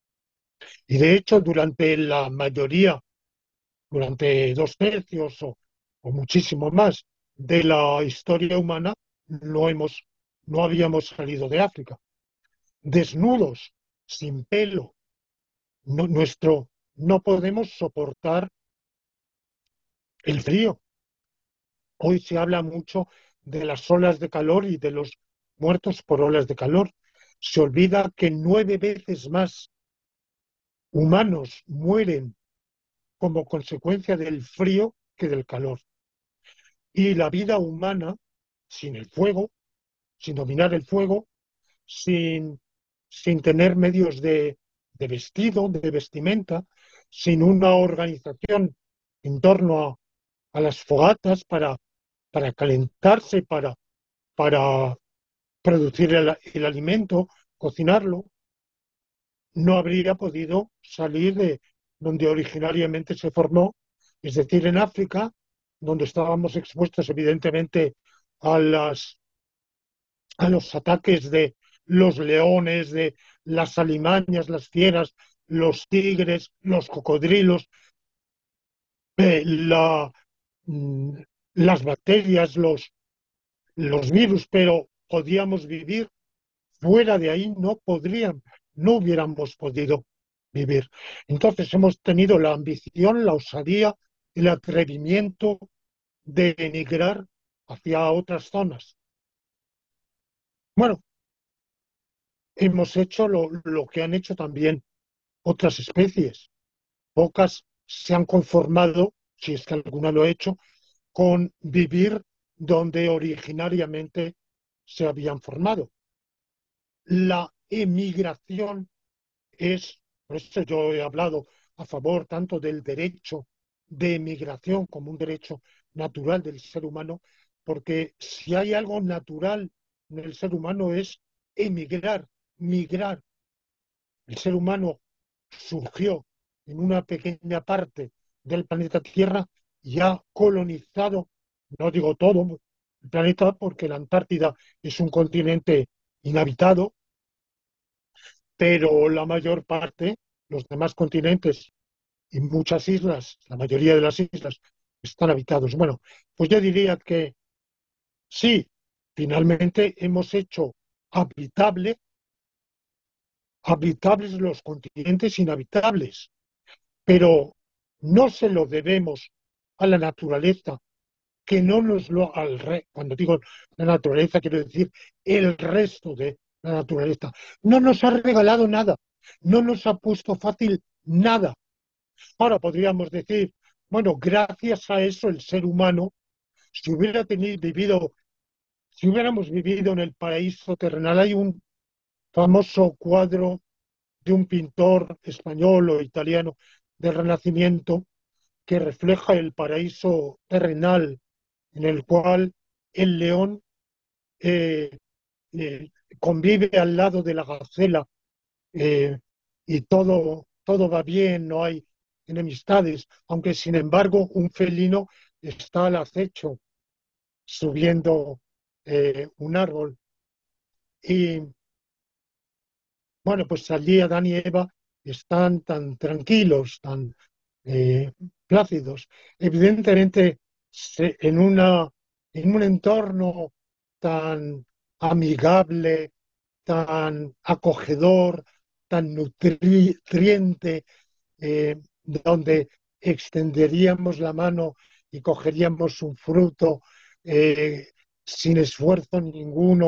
[SPEAKER 2] Y de hecho, durante la mayoría, durante dos tercios o, o muchísimo más de la historia humana, no hemos, no habíamos salido de África. Desnudos, sin pelo, no, nuestro, no podemos soportar el frío. Hoy se habla mucho de las olas de calor y de los muertos por olas de calor. Se olvida que nueve veces más humanos mueren como consecuencia del frío que del calor. Y la vida humana, sin el fuego, sin dominar el fuego, sin, sin tener medios de, de vestido, de vestimenta, sin una organización en torno a, a las fogatas para, para calentarse, para, para producir el, el alimento, cocinarlo, no habría podido salir de donde originariamente se formó, es decir, en África, donde estábamos expuestos evidentemente a, las, a los ataques de los leones, de las alimañas, las fieras, los tigres, los cocodrilos, eh, la, mm, las bacterias, los, los virus, pero podíamos vivir. Fuera de ahí no podrían, no hubiéramos podido vivir. Entonces hemos tenido la ambición, la osadía, el atrevimiento de emigrar hacia otras zonas. Bueno, hemos hecho lo, lo que han hecho también otras especies. Pocas se han conformado, si es que alguna lo ha hecho, con vivir donde originariamente se habían formado. La emigración es, por eso yo he hablado a favor tanto del derecho de emigración como un derecho natural del ser humano, porque si hay algo natural en el ser humano es emigrar, migrar. El ser humano surgió en una pequeña parte del planeta Tierra y ha colonizado, no digo todo el planeta, porque la Antártida es un continente inhabitado, pero la mayor parte, los demás continentes y muchas islas, la mayoría de las islas, están habitados. Bueno, pues yo diría que sí, finalmente hemos hecho habitable, habitables los continentes inhabitables, pero no se lo debemos a la naturaleza, que no nos lo, al re, cuando digo la naturaleza quiero decir el resto de la naturaleza, no nos ha regalado nada, no nos ha puesto fácil nada. Ahora podríamos decir, bueno, gracias a eso el ser humano, si hubiera tenido, vivido, si hubiéramos vivido en el paraíso terrenal, hay un famoso cuadro de un pintor español o italiano del Renacimiento que refleja el paraíso terrenal en el cual el león eh, eh, convive al lado de la gacela eh, y todo, todo va bien, no hay enemistades, aunque sin embargo un felino está al acecho subiendo eh, un árbol. Y bueno, pues allí Adán y Eva están tan tranquilos, tan eh, plácidos. Evidentemente, se- en, una, en un entorno tan amigable, tan acogedor, tan nutriente, eh, donde extenderíamos la mano y cogeríamos un fruto eh, sin esfuerzo ninguno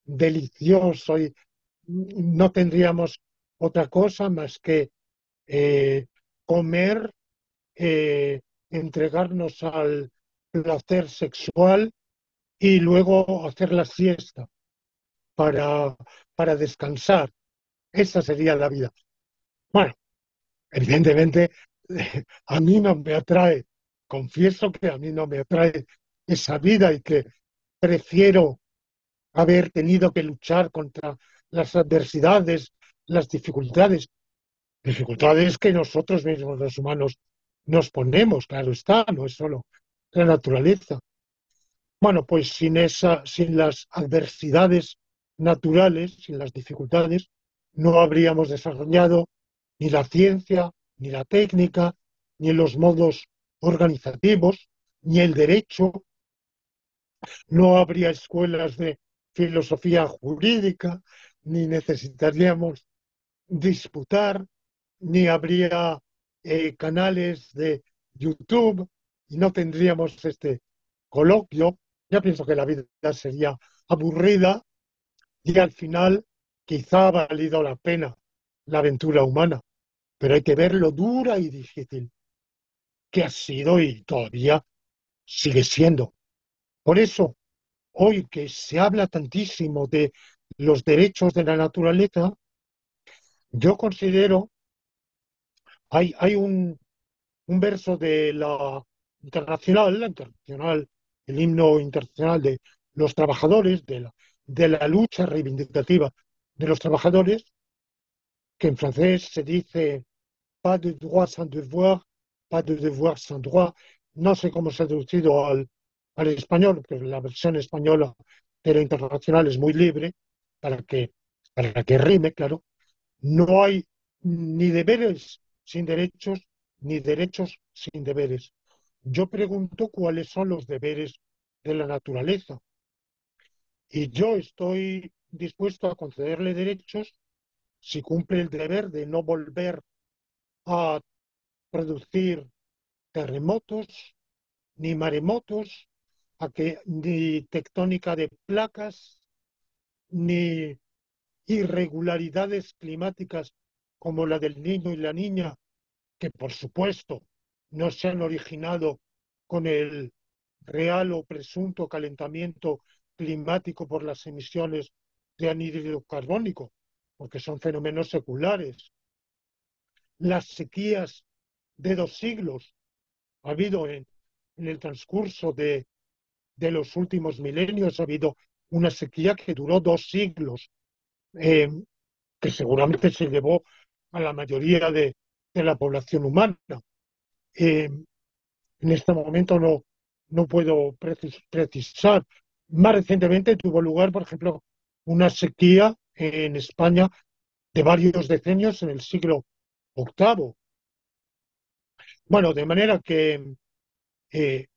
[SPEAKER 2] delicioso y no tendríamos otra cosa más que eh, comer, eh, entregarnos al placer sexual y luego hacer la siesta para, para descansar. Esa sería la vida. Bueno, evidentemente, a mí no me atrae, confieso que a mí no me atrae esa vida y que prefiero haber tenido que luchar contra las adversidades, las dificultades, dificultades que nosotros mismos los humanos nos ponemos, claro está, no es solo la naturaleza. Bueno, pues sin esa, sin las adversidades naturales, sin las dificultades, no habríamos desarrollado ni la ciencia, ni la técnica, ni los modos organizativos, ni el derecho, no habría escuelas de filosofía jurídica, ni necesitaríamos disputar, ni habría eh, canales de YouTube y no tendríamos este coloquio. Ya pienso que la vida sería aburrida y al final quizá ha valido la pena la aventura humana, pero hay que ver lo dura y difícil que ha sido y todavía sigue siendo. Por eso, hoy que se habla tantísimo de los derechos de la naturaleza, yo considero, hay, hay un, un verso de la internacional, la internacional, el himno internacional de los trabajadores, de la, de la lucha reivindicativa de los trabajadores, que en francés se dice pas de droit sans devoir, pas de devoir sans droit. No sé cómo se ha traducido al, al español, pero la versión española de la internacional es muy libre para que, para que rime, claro. No hay ni deberes sin derechos, ni derechos sin deberes. Yo pregunto cuáles son los deberes de la naturaleza y yo estoy dispuesto a concederle derechos si cumple el deber de no volver a producir terremotos, ni maremotos, a que, ni tectónica de placas, ni irregularidades climáticas como la del niño y la niña, que por supuesto no se han originado con el real o presunto calentamiento climático por las emisiones de anhídrido carbónico, porque son fenómenos seculares. Las sequías de dos siglos ha habido en, en el transcurso de, de, los últimos milenios, ha habido una sequía que duró dos siglos, eh, que seguramente se llevó a la mayoría de, de la población humana. Eh, en este momento no, no puedo precisar. Más recientemente tuvo lugar, por ejemplo, una sequía en España de varios decenios en el siglo octavo. Bueno, de manera que, eh,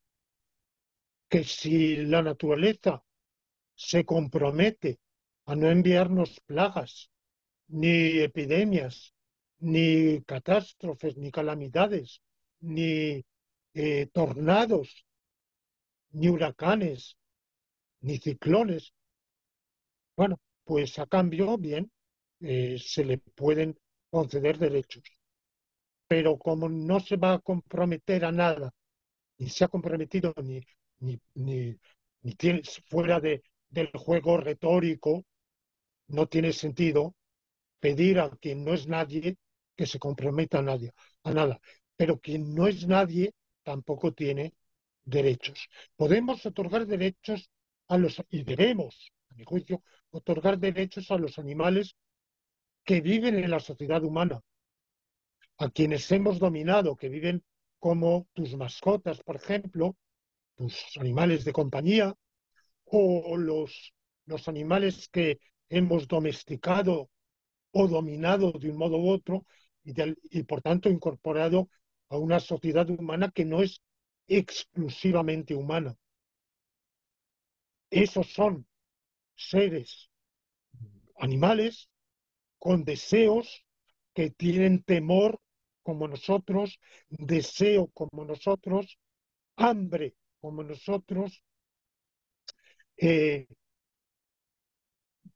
[SPEAKER 2] que si la naturaleza se compromete a no enviarnos plagas, ni epidemias, ni catástrofes, ni calamidades, ni eh, tornados, ni huracanes, ni ciclones. Bueno, pues a cambio, bien, eh, se le pueden conceder derechos. Pero como no se va a comprometer a nada, ni se ha comprometido, ni, ni, ni, ni tiene, fuera de, del juego retórico, no tiene sentido pedir a quien no es nadie que se comprometa a, nadie, a nada. Pero quien no es nadie tampoco tiene derechos. Podemos otorgar derechos a los, y debemos, a mi juicio, otorgar derechos a los animales que viven en la sociedad humana, a quienes hemos dominado, que viven como tus mascotas, por ejemplo, tus animales de compañía, o los, los animales que hemos domesticado o dominado de un modo u otro y, del, y por tanto incorporado a una sociedad humana que no es exclusivamente humana. Esos son seres animales con deseos que tienen temor como nosotros, deseo como nosotros, hambre como nosotros, eh,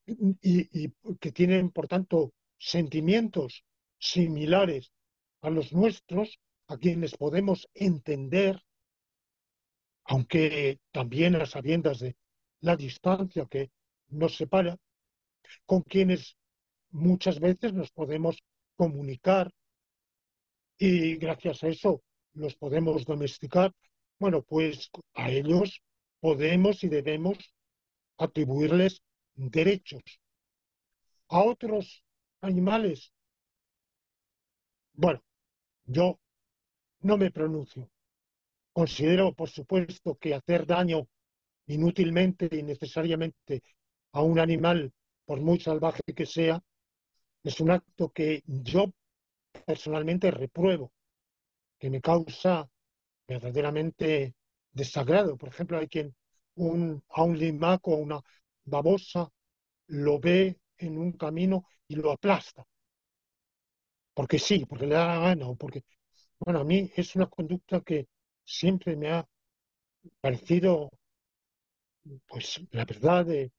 [SPEAKER 2] y, y que tienen, por tanto, sentimientos similares a los nuestros, a quienes podemos entender, aunque también a sabiendas de la distancia que nos separa, con quienes muchas veces nos podemos comunicar y gracias a eso los podemos domesticar. Bueno, pues a ellos podemos y debemos atribuirles derechos. A otros animales, bueno, yo no me pronuncio. Considero, por supuesto, que hacer daño inútilmente y necesariamente a un animal, por muy salvaje que sea, es un acto que yo personalmente repruebo, que me causa verdaderamente desagrado. Por ejemplo, hay quien un, a un limaco o una babosa lo ve en un camino y lo aplasta, porque sí, porque le da la gana o porque, bueno, a mí es una conducta que siempre me ha parecido, pues, la verdad, de,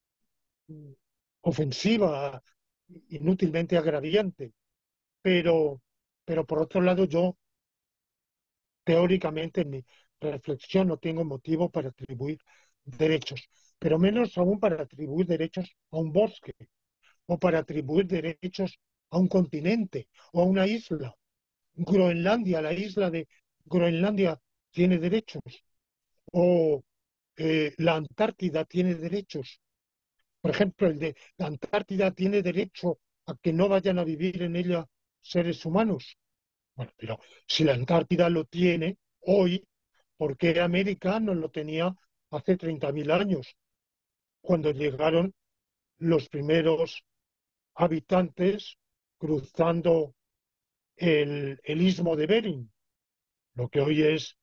[SPEAKER 2] ofensiva, inútilmente agraviante. Pero, pero por otro lado, yo teóricamente en mi reflexión no tengo motivo para atribuir derechos, pero menos aún para atribuir derechos a un bosque o para atribuir derechos a un continente o a una isla. Groenlandia, la isla de Groenlandia tiene derechos o eh, la Antártida tiene derechos. Por ejemplo, el de la Antártida tiene derecho a que no vayan a vivir en ella seres humanos. Bueno, pero si la Antártida lo tiene hoy, ¿por qué América no lo tenía hace treinta mil años, cuando llegaron los primeros habitantes cruzando el, el istmo de Bering, lo que hoy es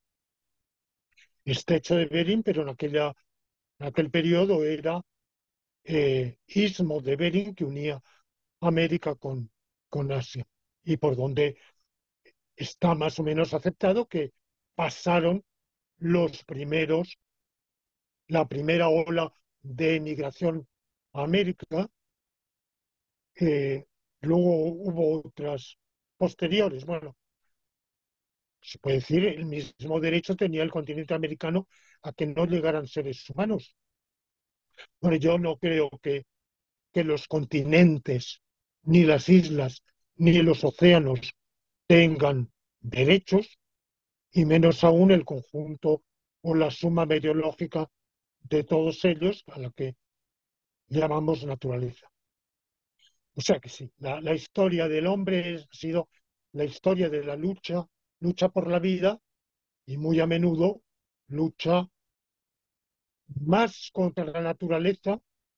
[SPEAKER 2] estrecho de Bering, pero en, aquella, en aquel periodo era eh, istmo de Bering que unía América con, con Asia y por donde está más o menos aceptado que pasaron los primeros, la primera ola de emigración a América, eh, luego hubo otras posteriores. Bueno, se puede decir, el mismo derecho tenía el continente americano a que no llegaran seres humanos. Bueno, yo no creo que, que los continentes, ni las islas, ni los océanos tengan derechos, y menos aún el conjunto o la suma meteorológica de todos ellos, a la que llamamos naturaleza. O sea que sí, la, la historia del hombre ha sido la historia de la lucha, lucha por la vida y muy a menudo lucha más contra la naturaleza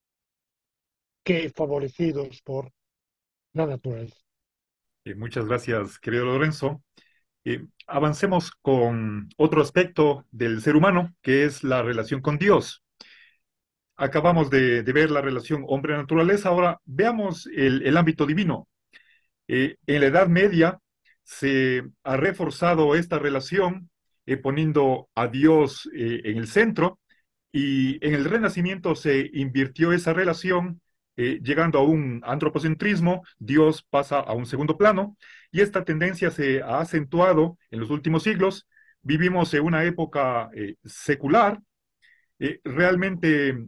[SPEAKER 2] que favorecidos por la naturaleza.
[SPEAKER 1] Eh, muchas gracias, querido Lorenzo. Eh, avancemos con otro aspecto del ser humano, que es la relación con Dios. Acabamos de, de ver la relación hombre-naturaleza, ahora veamos el, el ámbito divino. Eh, en la Edad Media se ha reforzado esta relación eh, poniendo a Dios eh, en el centro y en el Renacimiento se invirtió esa relación eh, llegando a un antropocentrismo, Dios pasa a un segundo plano y esta tendencia se ha acentuado en los últimos siglos. Vivimos en una época eh, secular, eh, realmente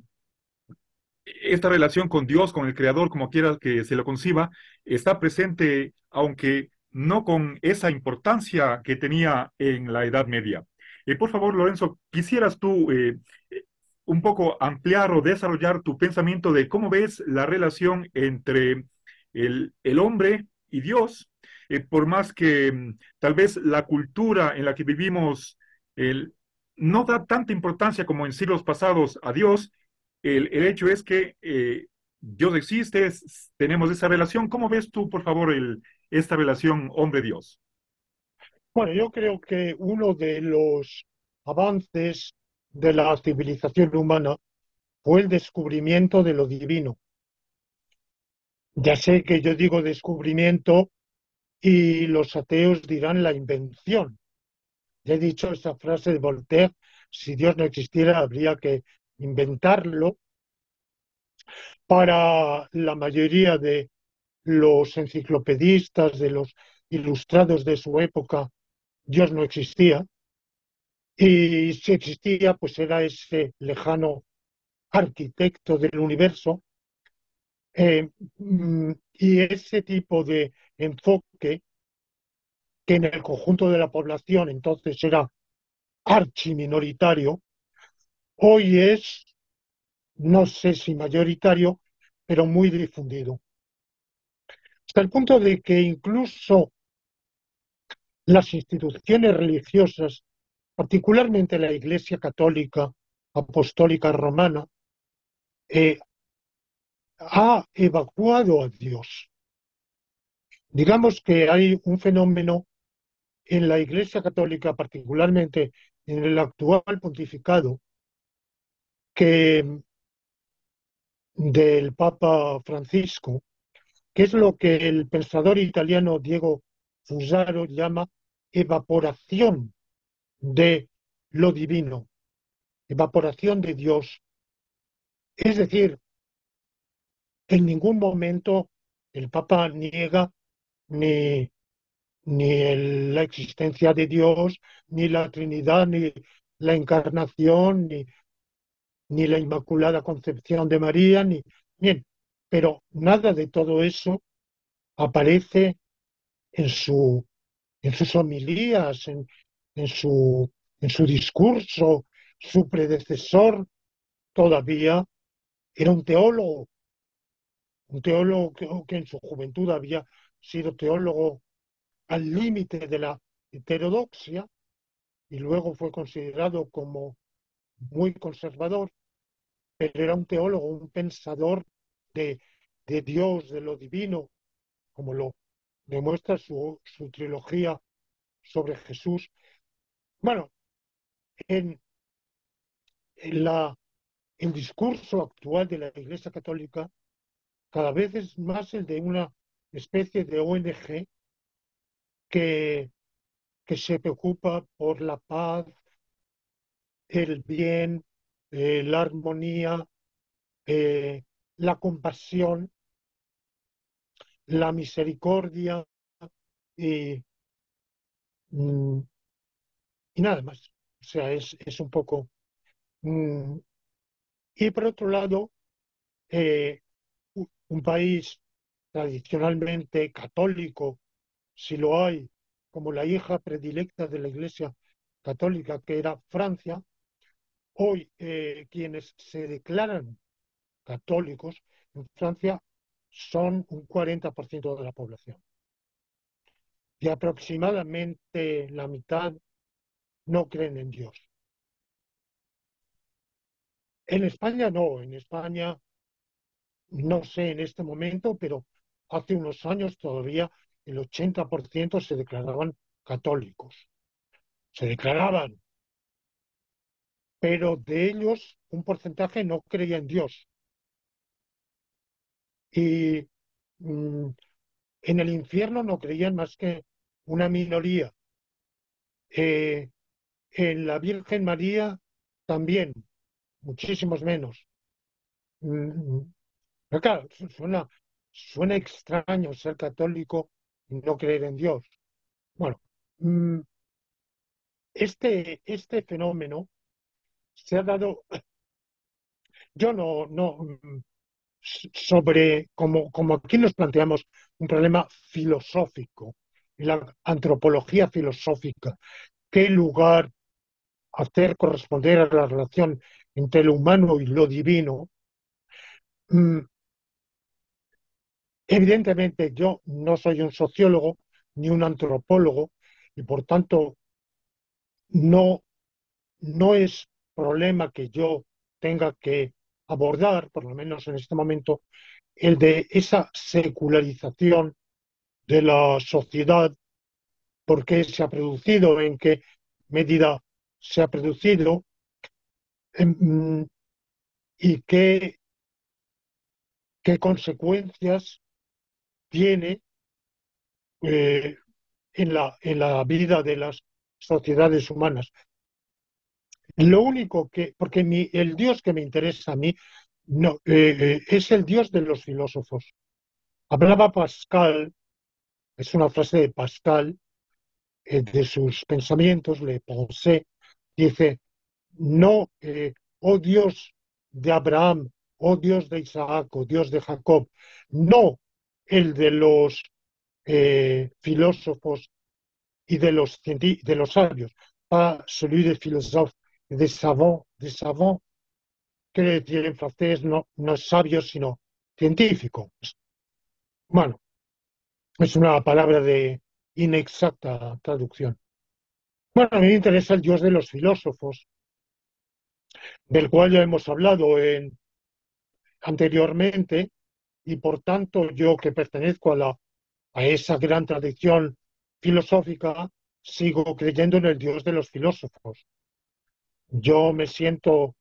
[SPEAKER 1] esta relación con Dios, con el Creador, como quiera que se lo conciba, está presente, aunque no con esa importancia que tenía en la Edad Media. Eh, por favor, Lorenzo, quisieras tú eh, eh, un poco ampliar o desarrollar tu pensamiento de cómo ves la relación entre el, el hombre y Dios, eh, por más que mm, tal vez la cultura en la que vivimos el, no da tanta importancia como en siglos pasados a Dios. El, el hecho es que eh, Dios existe, es- tenemos esa relación. ¿Cómo ves tú, por favor, el, esta relación hombre-Dios?
[SPEAKER 2] Bueno, yo creo que uno de los avances de la civilización humana fue el descubrimiento de lo divino. Ya sé que yo digo descubrimiento y los ateos dirán la invención. Ya he dicho esa frase de Voltaire, si Dios no existiera habría que inventarlo. Para la mayoría de los enciclopedistas, de los ilustrados de su época, Dios no existía. Y si existía, pues era ese lejano arquitecto del universo. Eh, mm, y ese tipo de enfoque, que en el conjunto de la población entonces era archiminoritario, hoy es, no sé si mayoritario, pero muy difundido. Hasta el punto de que incluso las instituciones religiosas, particularmente la Iglesia Católica Apostólica Romana, eh, ha evacuado a Dios. Digamos que hay un fenómeno en la Iglesia Católica, particularmente en el actual pontificado, que del Papa Francisco, que es lo que el pensador italiano Diego Fusaro llama evaporación de lo divino, evaporación de Dios. Es decir, en ningún momento el Papa niega ni, ni el- la existencia de Dios, ni la Trinidad, ni la encarnación, ni, ni la Inmaculada Concepción de María, ni bien, pero nada de todo eso aparece en su, en sus homilías, en, en su, en su discurso. Su predecesor todavía era un teólogo, un teólogo que, que en su juventud había sido teólogo al límite de la heterodoxia y luego fue considerado como muy conservador, pero era un teólogo, un pensador de, de Dios, de lo divino, como lo demuestra su, su trilogía sobre Jesús. Bueno, en, en la, el discurso actual de la Iglesia Católica cada vez es más el de una especie de O N G que, que se preocupa por la paz, el bien, eh, la armonía, eh, la compasión, la misericordia y, mm, y nada más. O sea, es, es un poco... mm, y por otro lado, eh, u- un país tradicionalmente católico, si lo hay, como la hija predilecta de la Iglesia católica, que era Francia, hoy eh, quienes se declaran católicos en Francia son un cuarenta por ciento de la población. Y aproximadamente la mitad no creen en Dios. En España no, en España no sé en este momento, pero hace unos años todavía el ochenta por ciento se declaraban católicos. Se declaraban, pero de ellos un porcentaje no creía en Dios. Y mm, en el infierno no creían más que una minoría. Eh, en la Virgen María también, muchísimos menos. Mm, pero claro, su- suena, suena extraño ser católico y no creer en Dios. Bueno, mm, este, este fenómeno se ha dado, yo no, no, mm, s- sobre, como, como aquí nos planteamos, un problema filosófico, la antropología filosófica, qué lugar hacer corresponder a la relación entre lo humano y lo divino. Mm, Evidentemente yo no soy un sociólogo ni un antropólogo y por tanto no, no es problema que yo tenga que abordar, por lo menos en este momento, el de esa secularización de la sociedad, por qué se ha producido, en qué medida se ha producido em, y qué, qué consecuencias tiene eh, en la, en la vida de las sociedades humanas. Lo único que, porque mi, el Dios que me interesa a mí No, eh, eh, es el Dios de los filósofos. Hablaba Pascal, es una frase de Pascal, eh, de sus pensamientos, Le Pensé, dice, no, eh, oh Dios de Abraham, oh Dios de Isaac, oh Dios de Jacob, no el de los eh, filósofos y de los, cienti- de los sabios, pas celui des philosophes, des savants, des savants, quiere decir en francés no, no es sabio, sino científico. Bueno, es una palabra de inexacta traducción. Bueno, a mí me interesa el Dios de los filósofos, del cual ya hemos hablado en, anteriormente, y por tanto yo que pertenezco a, la, a esa gran tradición filosófica, sigo creyendo en el Dios de los filósofos. Yo me siento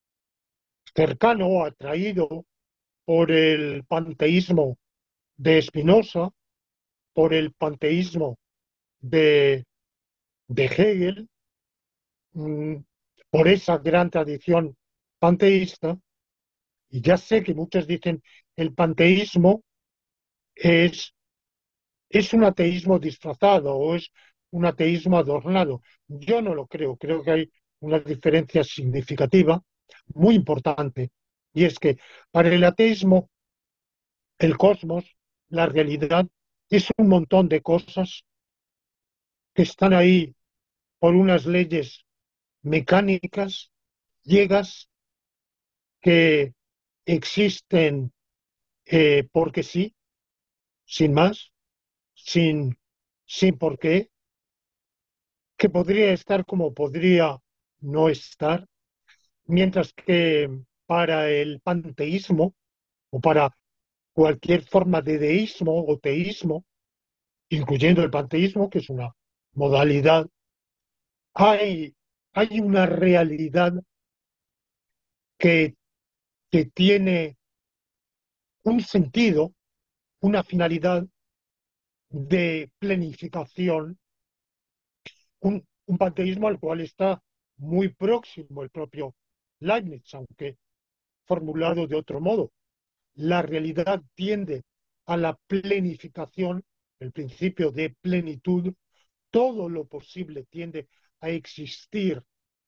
[SPEAKER 2] cercano, atraído por el panteísmo de Spinoza, por el panteísmo de, de Hegel, mmm, por esa gran tradición panteísta. Y ya sé que muchos dicen el panteísmo es, es un ateísmo disfrazado o es un ateísmo adornado. Yo no lo creo, creo que hay una diferencia significativa, muy importante, y es que para el ateísmo el cosmos, la realidad, es un montón de cosas que están ahí por unas leyes mecánicas, ciegas, que existen eh, porque sí, sin más, sin, sin por qué, que podría estar como podría no estar, mientras que para el panteísmo o para cualquier forma de deísmo o teísmo, incluyendo el panteísmo, que es una modalidad, hay, hay una realidad que, que tiene un sentido, una finalidad de planificación, un, un panteísmo al cual está muy próximo el propio Leibniz, aunque formulado de otro modo. La realidad tiende a la planificación, el principio de plenitud, todo lo posible tiende a existir,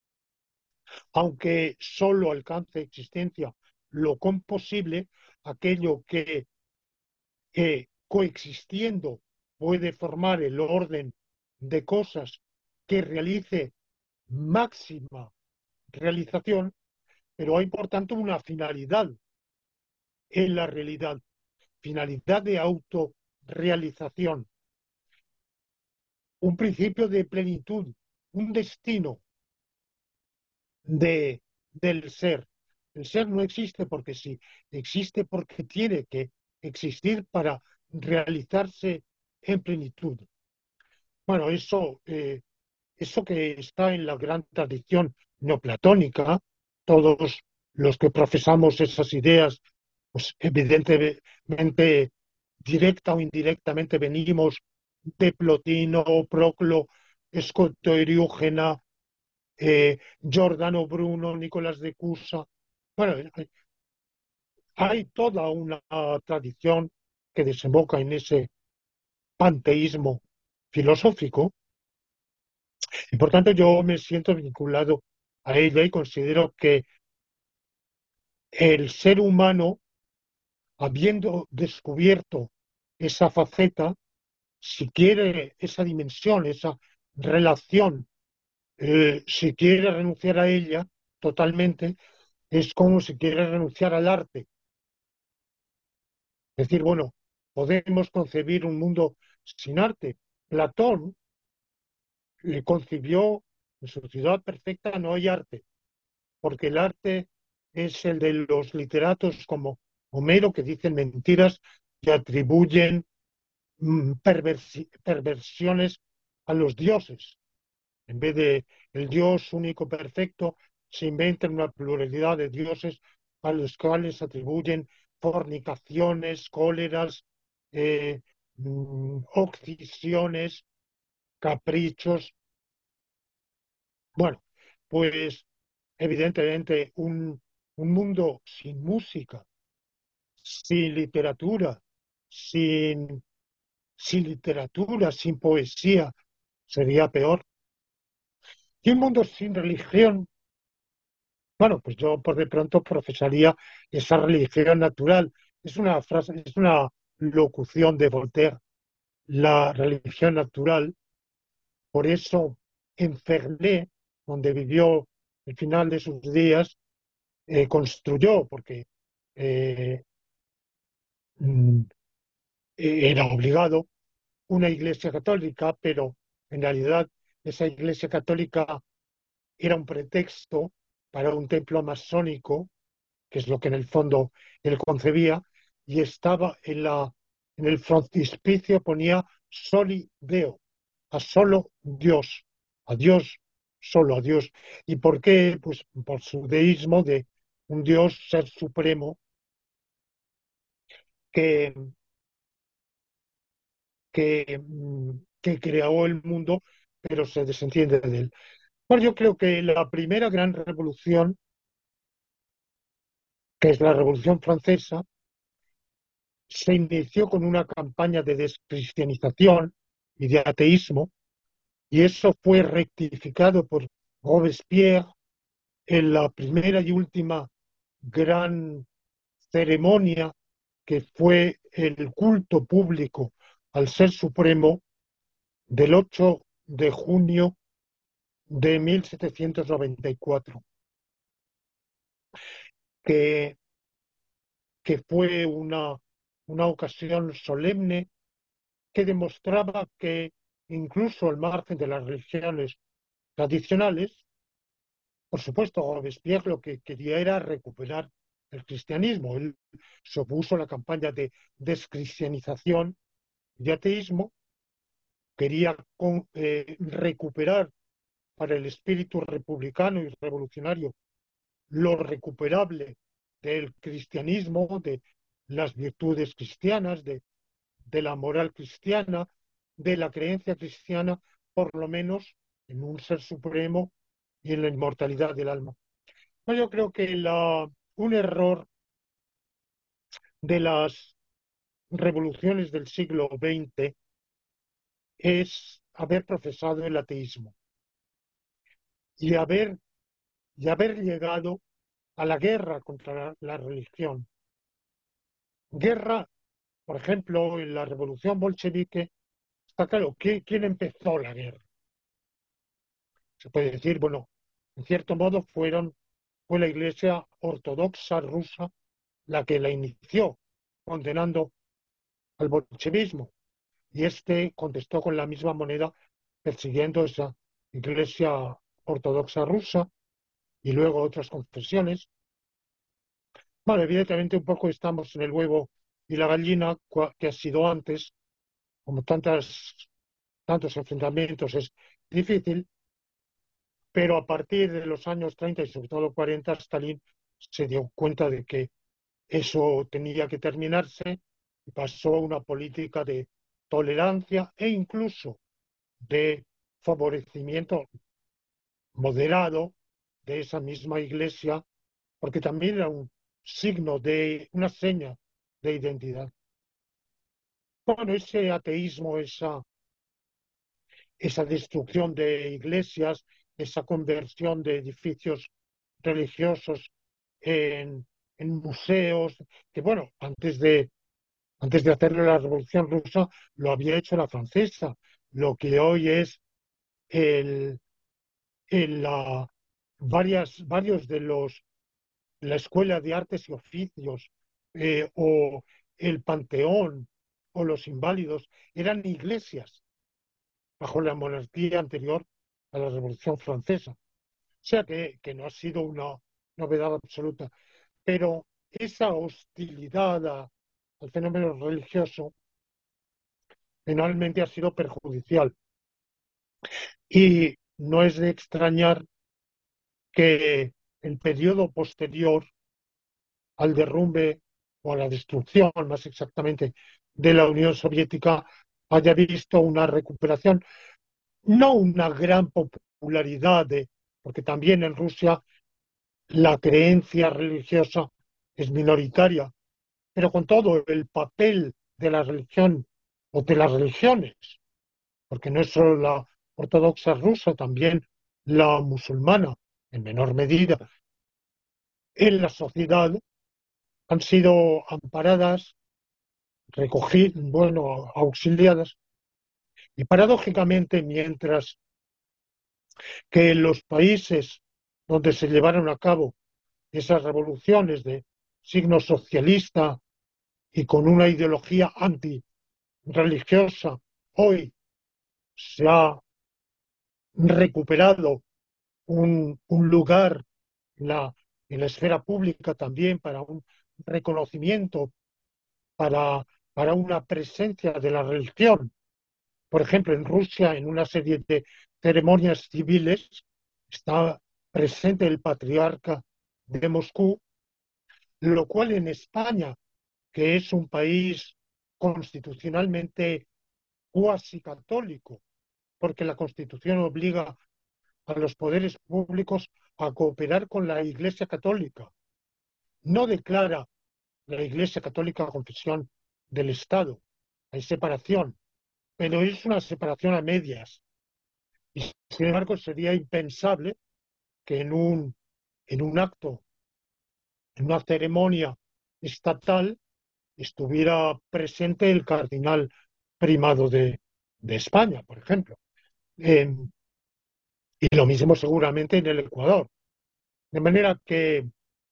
[SPEAKER 2] aunque solo alcance existencia lo composible, aquello que, que coexistiendo puede formar el orden de cosas que realice máxima realización, pero hay por tanto una finalidad en la realidad, finalidad de autorrealización, un principio de plenitud, un destino de, del ser. El ser no existe porque sí, existe porque tiene que existir para realizarse en plenitud. Bueno, eso, eh, eso que está en la gran tradición neoplatónica, todos los que profesamos esas ideas, pues evidentemente, directa o indirectamente venimos de Plotino, Proclo, Escoto Eriúgena, eh, Giordano Bruno, Nicolás de Cusa. Bueno, hay, hay toda una tradición que desemboca en ese panteísmo filosófico y por tanto yo me siento vinculado a ella y considero que el ser humano, habiendo descubierto esa faceta, si quiere esa dimensión, esa relación, eh, si quiere renunciar a ella totalmente, es como si quiere renunciar al arte. Es decir, bueno, podemos concebir un mundo sin arte. Platón le concibió en su ciudad perfecta, no hay arte, porque el arte es el de los literatos como Homero, que dicen mentiras y atribuyen mm, perversi- perversiones a los dioses. En vez de el Dios único perfecto, se inventan una pluralidad de dioses a los cuales atribuyen fornicaciones, cóleras, eh, mm, obsesiones, caprichos. Bueno, pues evidentemente un un mundo sin música, sin literatura, sin, sin literatura, sin poesía, sería peor. Y un mundo sin religión, bueno, pues yo por de pronto profesaría esa religión natural. Es una frase, es una locución de Voltaire, la religión natural. Por eso en Ferney, donde vivió el final de sus días, eh, construyó, porque eh, mm, era obligado, una iglesia católica, pero en realidad esa iglesia católica era un pretexto para un templo masónico, que es lo que en el fondo él concebía, y estaba en, la, en el frontispicio, ponía Soli Deo, a solo Dios, a Dios, solo a Dios. ¿Y por qué? Pues por su deísmo de un Dios, ser supremo, que, que, mm, que creó el mundo, pero se desentiende de él. Bueno, yo creo que la primera gran revolución, que es la Revolución Francesa, se inició con una campaña de descristianización y de ateísmo, y eso fue rectificado por Robespierre en la primera y última gran ceremonia, que fue el culto público al Ser Supremo del ocho de junio de mil setecientos noventa y cuatro, que, que fue una, una ocasión solemne que demostraba que incluso al margen de las religiones tradicionales, por supuesto, Robespierre lo que quería era recuperar el cristianismo. Él se opuso a la campaña de descristianización y ateísmo, quería con, eh, recuperar para el espíritu republicano y revolucionario lo recuperable del cristianismo, de las virtudes cristianas, de, de la moral cristiana, de la creencia cristiana, por lo menos en un ser supremo y en la inmortalidad del alma. No, yo creo que la, un error de las revoluciones del siglo veinte es haber profesado el ateísmo y haber, y haber llegado a la guerra contra la, la religión. Guerra, por ejemplo, en la revolución bolchevique, está claro, ¿quién empezó la guerra? Se puede decir, bueno, en cierto modo fueron, fue la Iglesia Ortodoxa rusa la que la inició, condenando al bolchevismo. Y este contestó con la misma moneda, persiguiendo esa Iglesia Ortodoxa rusa y luego otras confesiones. Bueno, evidentemente un poco estamos en el huevo y la gallina, que ha sido antes, como tantas, tantos enfrentamientos, es difícil, pero a partir de los años treinta y sobre todo cuarenta, Stalin se dio cuenta de que eso tenía que terminarse y pasó a una política de tolerancia e incluso de favorecimiento moderado de esa misma iglesia, porque también era un signo de una seña de identidad. Bueno, ese ateísmo, esa, esa destrucción de iglesias, esa conversión de edificios religiosos en, en museos, que bueno, antes de, antes de hacerlo la Revolución Rusa, lo había hecho la francesa, lo que hoy es el, el, la, varias, varios de los, la Escuela de Artes y Oficios, eh, o el Panteón, o los Inválidos, eran iglesias bajo la monarquía anterior a la Revolución Francesa. O sea que, que no ha sido una novedad absoluta. Pero esa hostilidad a, al fenómeno religioso finalmente ha sido perjudicial. Y no es de extrañar que el periodo posterior al derrumbe o a la destrucción, más exactamente, de la Unión Soviética haya visto una recuperación, no una gran popularidad, de, porque también en Rusia la creencia religiosa es minoritaria, pero con todo el papel de la religión o de las religiones, porque no es solo la ortodoxa rusa, también la musulmana, en menor medida, en la sociedad han sido amparadas, recogidas, bueno, auxiliadas, y paradójicamente, mientras que en los países donde se llevaron a cabo esas revoluciones de signo socialista y con una ideología antirreligiosa, hoy se ha recuperado un, un lugar en la, en la esfera pública también para un reconocimiento, para, para una presencia de la religión. Por ejemplo, en Rusia, en una serie de ceremonias civiles, está presente el patriarca de Moscú, lo cual en España, que es un país constitucionalmente cuasi católico, porque la Constitución obliga a los poderes públicos a cooperar con la Iglesia Católica. No declara la Iglesia Católica confesión del Estado. Hay separación, pero es una separación a medias. Y sin embargo, sería impensable que en un, en un acto, en una ceremonia estatal, estuviera presente el cardenal primado de, de España, por ejemplo. Eh, y lo mismo seguramente en el Ecuador. De manera que,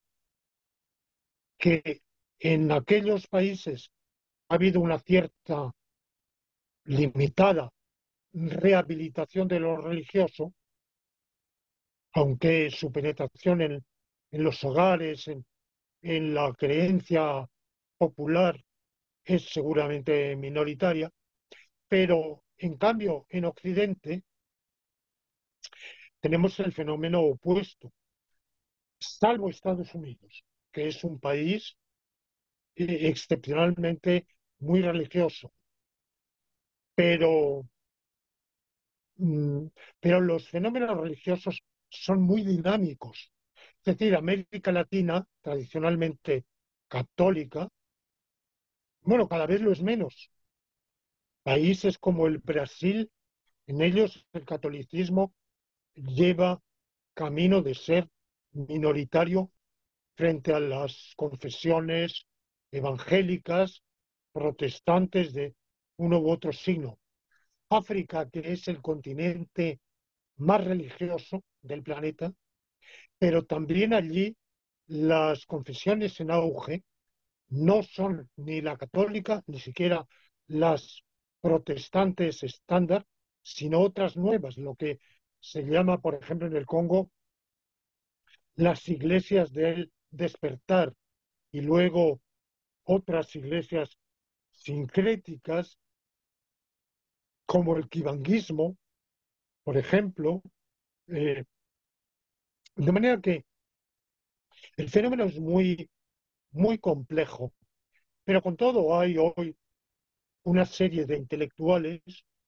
[SPEAKER 2] que en aquellos países ha habido una cierta limitada rehabilitación de lo religioso, aunque su penetración en, en los hogares, en, en la creencia popular, es seguramente minoritaria, pero en cambio en Occidente tenemos el fenómeno opuesto, salvo Estados Unidos, que es un país eh, excepcionalmente muy religioso, pero, mm, pero los fenómenos religiosos son muy dinámicos. Es decir, América Latina, tradicionalmente católica, bueno, cada vez lo es menos. Países como el Brasil, en ellos el catolicismo lleva camino de ser minoritario frente a las confesiones evangélicas, protestantes de uno u otro signo. África, que es el continente más religioso del planeta, pero también allí las confesiones en auge no son ni la católica, ni siquiera las protestantes estándar, sino otras nuevas, lo que se llama, por ejemplo, en el Congo, las iglesias del despertar y luego otras iglesias sincréticas como el kibanguismo, por ejemplo. Eh, de manera que el fenómeno es muy, muy complejo, pero con todo hay hoy una serie de intelectuales.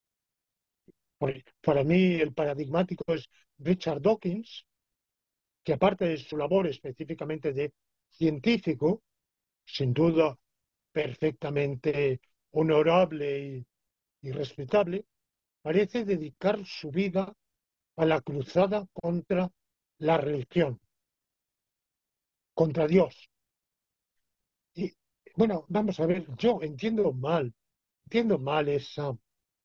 [SPEAKER 2] Para mí el paradigmático es Richard Dawkins, que aparte de su labor específicamente de científico, sin duda perfectamente honorable y, y respetable, parece dedicar su vida a la cruzada contra la religión, contra Dios. Y bueno, vamos a ver, yo entiendo mal, entiendo mal esa,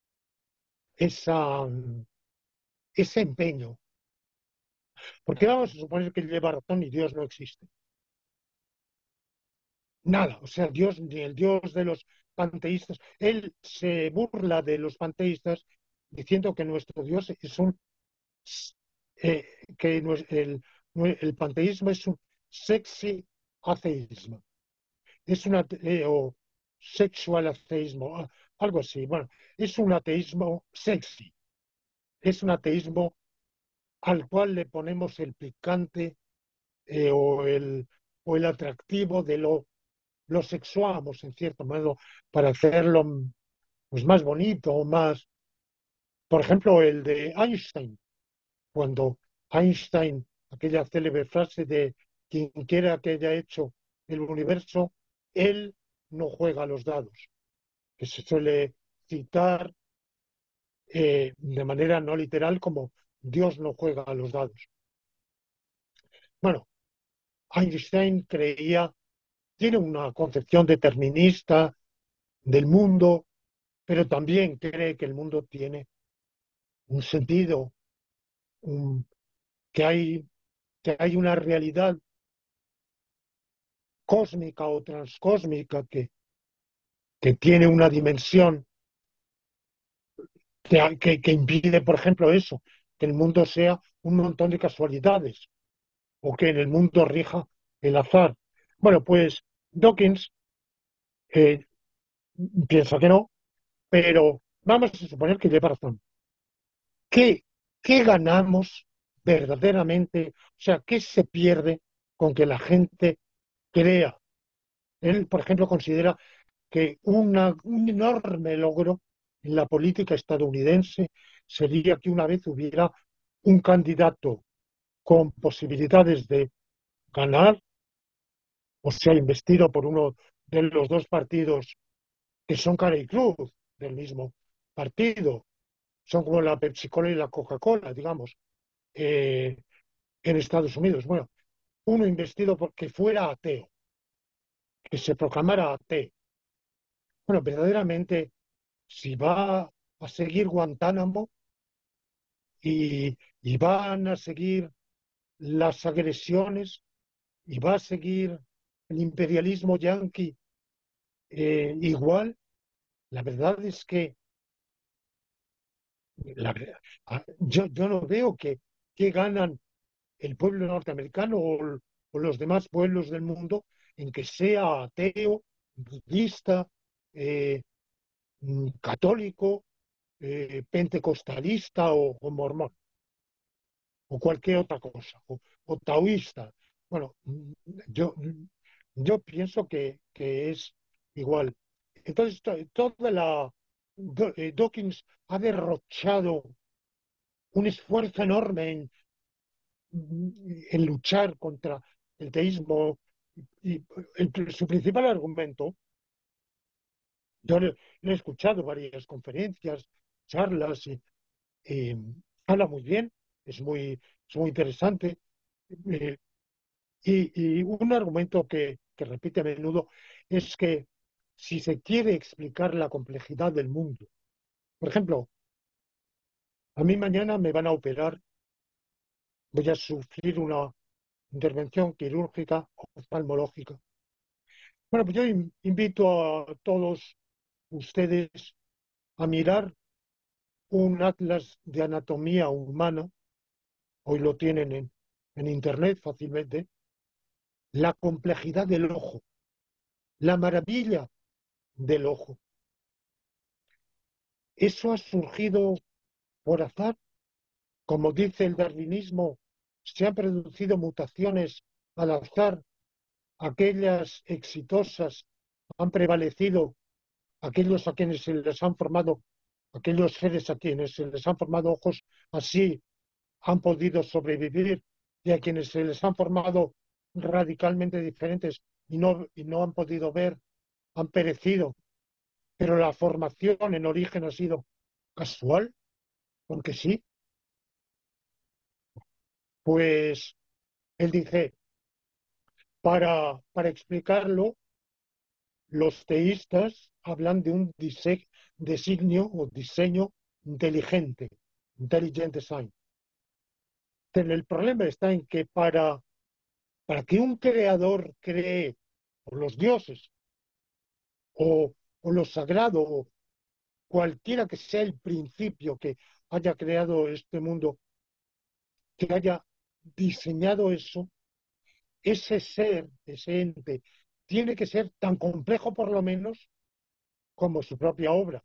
[SPEAKER 2] esa, ese empeño, porque vamos a suponer que él lleva razón y Dios no existe. Nada, o sea, Dios, ni el Dios de los panteístas, él se burla de los panteístas diciendo que nuestro Dios es un, eh, que no es- el, no- el panteísmo es un sexy ateísmo, es un ate- eh, o sexual ateísmo, ah, algo así. Bueno, es un ateísmo sexy, es un ateísmo al cual le ponemos el picante eh, o el, o el atractivo de lo, lo sexuamos en cierto modo para hacerlo pues, más bonito, más, por ejemplo, el de Einstein, cuando Einstein aquella célebre frase de quien quiera que haya hecho el universo, él no juega a los dados, que se suele citar eh, de manera no literal como Dios no juega a los dados. Bueno, Einstein creía, tiene una concepción determinista del mundo, pero también cree que el mundo tiene un sentido, un- que hay, que hay una realidad cósmica o transcósmica que, que tiene una dimensión que, que, que impide, por ejemplo, eso, que el mundo sea un montón de casualidades o que en el mundo rija el azar. Bueno, pues Dawkins eh, piensa que no, pero vamos a suponer que lleva razón. ¿Qué, qué ganamos verdaderamente? O sea, ¿qué se pierde con que la gente crea? Él, por ejemplo, considera que una- un enorme logro en la política estadounidense sería que una vez hubiera un candidato con posibilidades de ganar, o sea, investido por uno de los dos partidos que son cara y cruz del mismo partido, son como la Pepsi-Cola y la Coca-Cola, digamos, eh, en Estados Unidos. Bueno, uno investido porque fuera ateo, que se proclamara ateo. Bueno, verdaderamente, si va a seguir Guantánamo y, y van a seguir las agresiones y va a seguir el imperialismo yanqui eh, igual, la verdad es que la verdad, ah, yo, yo no veo que, que ganan el pueblo norteamericano o, o los demás pueblos del mundo en que sea ateo, budista, eh, mm, católico, eh, pentecostalista o, o mormón, o cualquier otra cosa, o, o taoísta. Bueno, mm, yo, yo pienso que, que es igual. Entonces, to- toda la... Do- eh, Dawkins ha derrochado un esfuerzo enorme en, en luchar contra el teísmo y el- su principal argumento, yo le, le he escuchado varias conferencias, charlas, y, y habla muy bien, es muy, es muy interesante. eh, y, y un argumento que, que repite a menudo es que si se quiere explicar la complejidad del mundo, por ejemplo, a mí mañana me van a operar, voy a sufrir una intervención quirúrgica oftalmológica. Bueno, pues yo in- invito a todos ustedes a mirar un atlas de anatomía humana, hoy lo tienen en, en Internet fácilmente, la complejidad del ojo, la maravilla del ojo. Eso ha surgido por azar, como dice el darwinismo, se han producido mutaciones al azar, aquellas exitosas han prevalecido, aquellos a quienes se les han formado, aquellos seres a quienes se les han formado ojos así han podido sobrevivir y a quienes se les han formado radicalmente diferentes y no, y no han podido ver, han perecido. Pero la formación en origen ha sido casual, porque sí, pues él dice, para, para explicarlo, los teístas hablan de un dise- designio o diseño inteligente, intelligent design. Pero el problema está en que para, para que un creador cree, o los dioses, o, o lo sagrado, o cualquiera que sea el principio que haya creado este mundo, que haya diseñado eso, ese ser, ese ente, tiene que ser tan complejo por lo menos como su propia obra.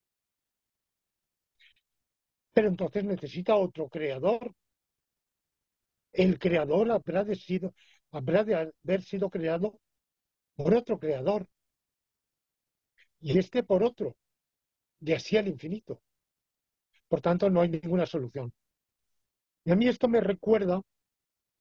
[SPEAKER 2] Pero entonces necesita otro creador. El creador habrá de, sido, habrá de haber sido creado por otro creador y este por otro, y así al infinito. Por tanto, no hay ninguna solución. Y a mí esto me recuerda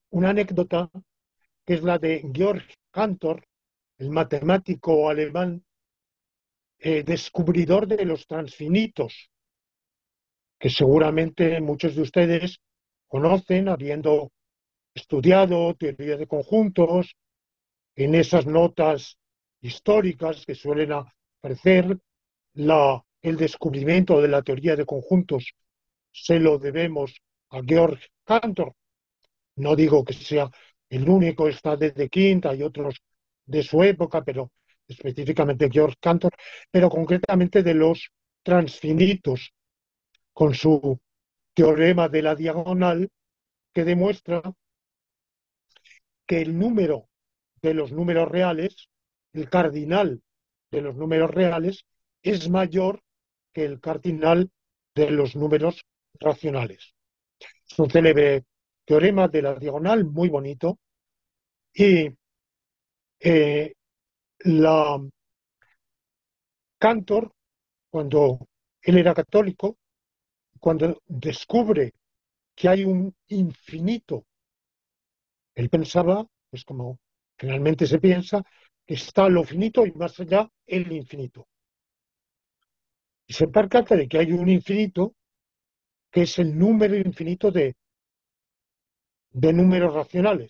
[SPEAKER 2] una anécdota que es la de Georg Cantor, el matemático alemán eh, descubridor de los transfinitos, que seguramente muchos de ustedes conocen habiendo estudiado teoría de conjuntos, en esas notas históricas que suelen aparecer, la, el descubrimiento de la teoría de conjuntos se lo debemos a Georg Cantor. No digo que sea el único, está desde Quinta y otros de su época, pero específicamente Georg Cantor, pero concretamente de los transfinitos, con su teorema de la diagonal que demuestra que el número de los números reales, el cardinal de los números reales, es mayor que el cardinal de los números racionales. Es un célebre teorema de la diagonal muy bonito y eh, la Cantor, cuando él era católico, cuando descubre que hay un infinito, él pensaba, pues como generalmente se piensa, que está lo finito y más allá el infinito. Y se percata de que hay un infinito que es el número infinito de, de números racionales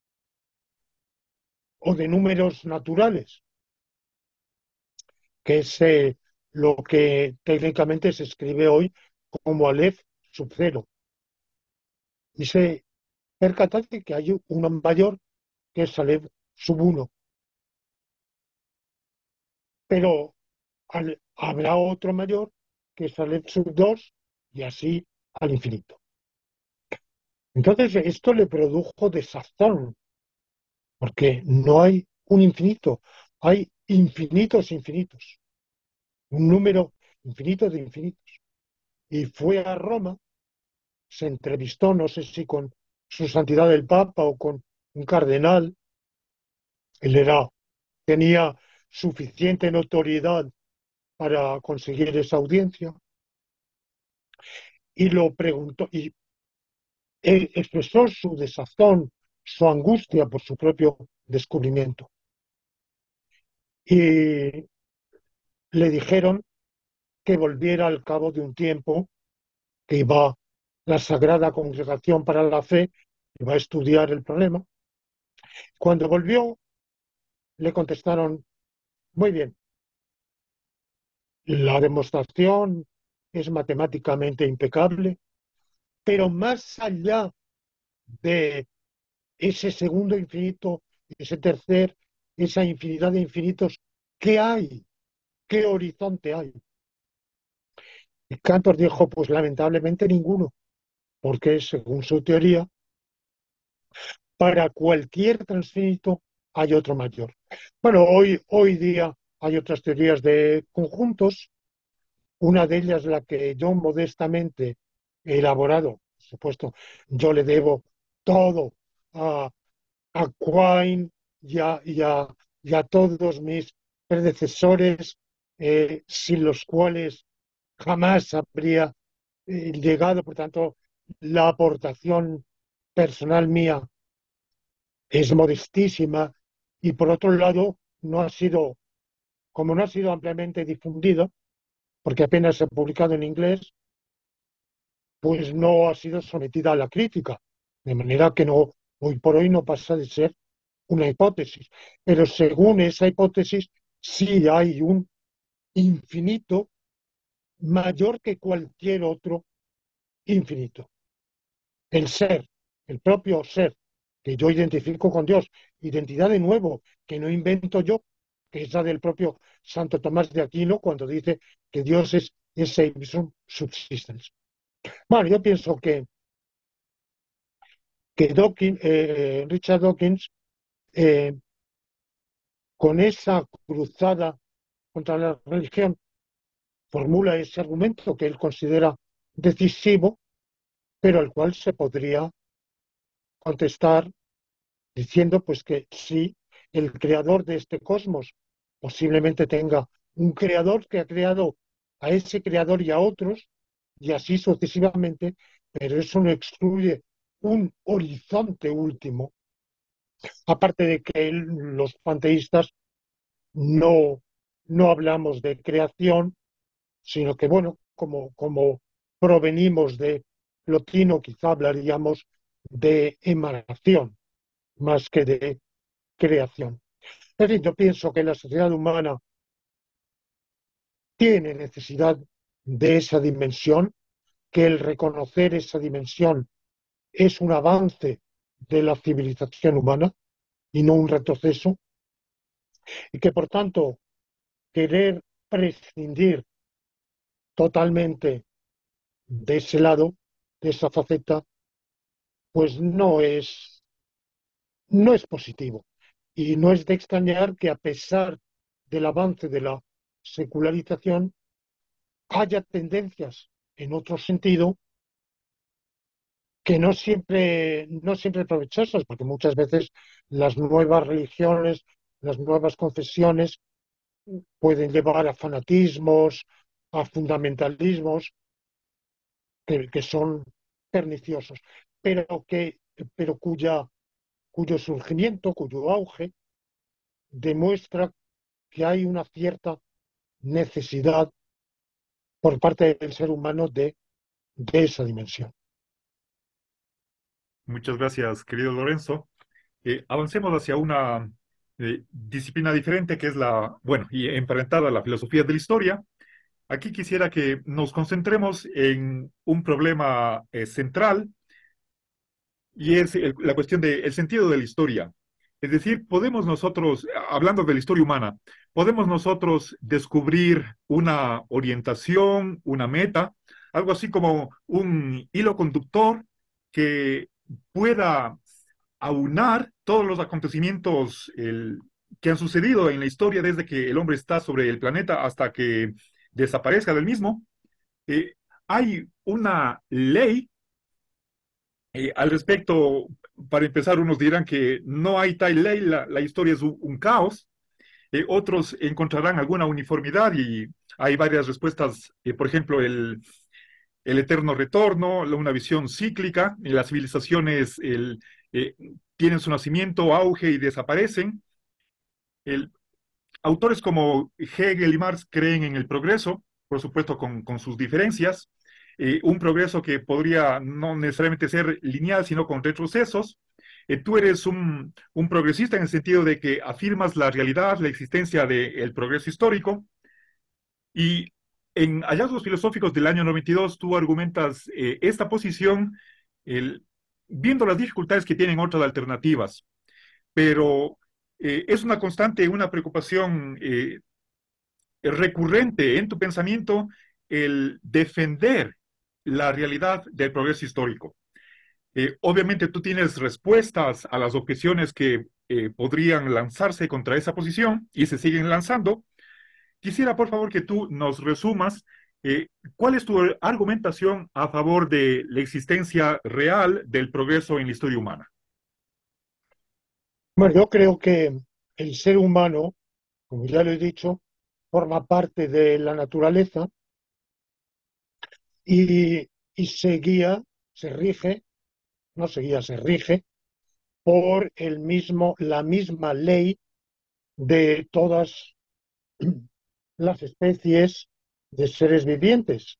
[SPEAKER 2] o de números naturales, que es eh, lo que técnicamente se escribe hoy como Aleph sub cero. Y se percata de que hay uno mayor que es Aleph sub uno, pero al, habrá otro mayor que es Aleph sub dos y así al infinito. Entonces esto le produjo desazón, porque no hay un infinito, hay infinitos infinitos, un número infinito de infinitos. Y fue a Roma, se entrevistó, no sé si con su santidad el Papa o con un cardenal, él era, tenía suficiente notoriedad para conseguir esa audiencia, y lo preguntó, y él expresó su desazón, su angustia por su propio descubrimiento. Y le dijeron que volviera al cabo de un tiempo, que iba la Sagrada Congregación para la Fe, iba a estudiar el problema. Cuando volvió, le contestaron, muy bien, la demostración es matemáticamente impecable, pero más allá de ese segundo infinito, ese tercer, esa infinidad de infinitos, ¿qué hay? ¿Qué horizonte hay? Y Cantor dijo, pues lamentablemente ninguno, porque según su teoría, para cualquier transfinito hay otro mayor. Bueno, hoy, hoy día hay otras teorías de conjuntos, una de ellas la que yo modestamente he elaborado, por supuesto, yo le debo todo a, a Quine y a, y, a, y a todos mis predecesores, eh, sin los cuales jamás habría eh, llegado, por tanto, la aportación personal mía es modestísima y por otro lado no ha sido, como no ha sido ampliamente difundido, porque apenas se ha publicado en inglés, pues no ha sido sometida a la crítica, de manera que no, hoy por hoy no pasa de ser una hipótesis. Pero según esa hipótesis, sí hay un infinito mayor que cualquier otro infinito. El ser, el propio ser que yo identifico con Dios, identidad de nuevo, que no invento yo, que es la del propio Santo Tomás de Aquino cuando dice que Dios es ese subsistence. Bueno, yo pienso que, que Dawkins, eh, Richard Dawkins, eh, con esa cruzada contra la religión, formula ese argumento que él considera decisivo, pero al cual se podría contestar diciendo pues que sí, el creador de este cosmos posiblemente tenga un creador que ha creado a ese creador y a otros, y así sucesivamente, pero eso no excluye un horizonte último, aparte de que los panteístas no, no hablamos de creación, sino que, bueno, como, como provenimos de lotino, quizá hablaríamos de emanación más que de creación. Es decir, yo pienso que la sociedad humana tiene necesidad de esa dimensión, que el reconocer esa dimensión es un avance de la civilización humana y no un retroceso, y que por tanto querer prescindir totalmente de ese lado, de esa faceta, pues no es, no es positivo. Y no es de extrañar que a pesar del avance de la secularización, haya tendencias en otro sentido que no siempre, no siempre provechosas, porque muchas veces las nuevas religiones, las nuevas confesiones pueden llevar a fanatismos, a fundamentalismos que, que son perniciosos, pero, que, pero cuya, cuyo surgimiento, cuyo auge, demuestra que hay una cierta necesidad por parte del ser humano de, de esa dimensión.
[SPEAKER 1] Muchas gracias, querido Lorenzo. Eh, avancemos hacia una eh, disciplina diferente que es la, bueno, y emparentada a la filosofía de la historia. Aquí quisiera que nos concentremos en un problema eh, central y es el- la cuestión del sentido de la historia. Es decir, podemos nosotros, hablando de la historia humana, podemos nosotros descubrir una orientación, una meta, algo así como un hilo conductor que pueda aunar todos los acontecimientos el- que han sucedido en la historia desde que el hombre está sobre el planeta hasta que desaparezca del mismo. Eh, Hay una ley eh, al respecto. Para empezar, unos dirán que no hay tal ley, la, la historia es un, un caos. Eh, otros encontrarán alguna uniformidad y hay varias respuestas. Eh, por ejemplo, el, el eterno retorno, la- una visión cíclica. Eh, las civilizaciones el, eh, tienen su nacimiento, auge y desaparecen. El, Autores como Hegel y Marx creen en el progreso, por supuesto con, con sus diferencias, eh, un progreso que podría no necesariamente ser lineal, sino con retrocesos. Eh, tú eres un, un, progresista en el sentido de que afirmas la realidad, la existencia del progreso histórico, y en Hallazgos Filosóficos del año noventa y dos tú argumentas eh, esta posición el, viendo las dificultades que tienen otras alternativas, pero eh, es una constante, una preocupación eh, recurrente en tu pensamiento el defender la realidad del progreso histórico. Eh, obviamente tú tienes respuestas a las objeciones que eh, podrían lanzarse contra esa posición y se siguen lanzando. Quisiera, por favor, que tú nos resumas eh, cuál es tu argumentación a favor de la existencia real del progreso en la historia humana.
[SPEAKER 2] Bueno, yo creo que el ser humano, como ya lo he dicho, forma parte de la naturaleza y, y se guía, se rige, no se guía, se rige por el mismo, la misma ley de todas las especies de seres vivientes,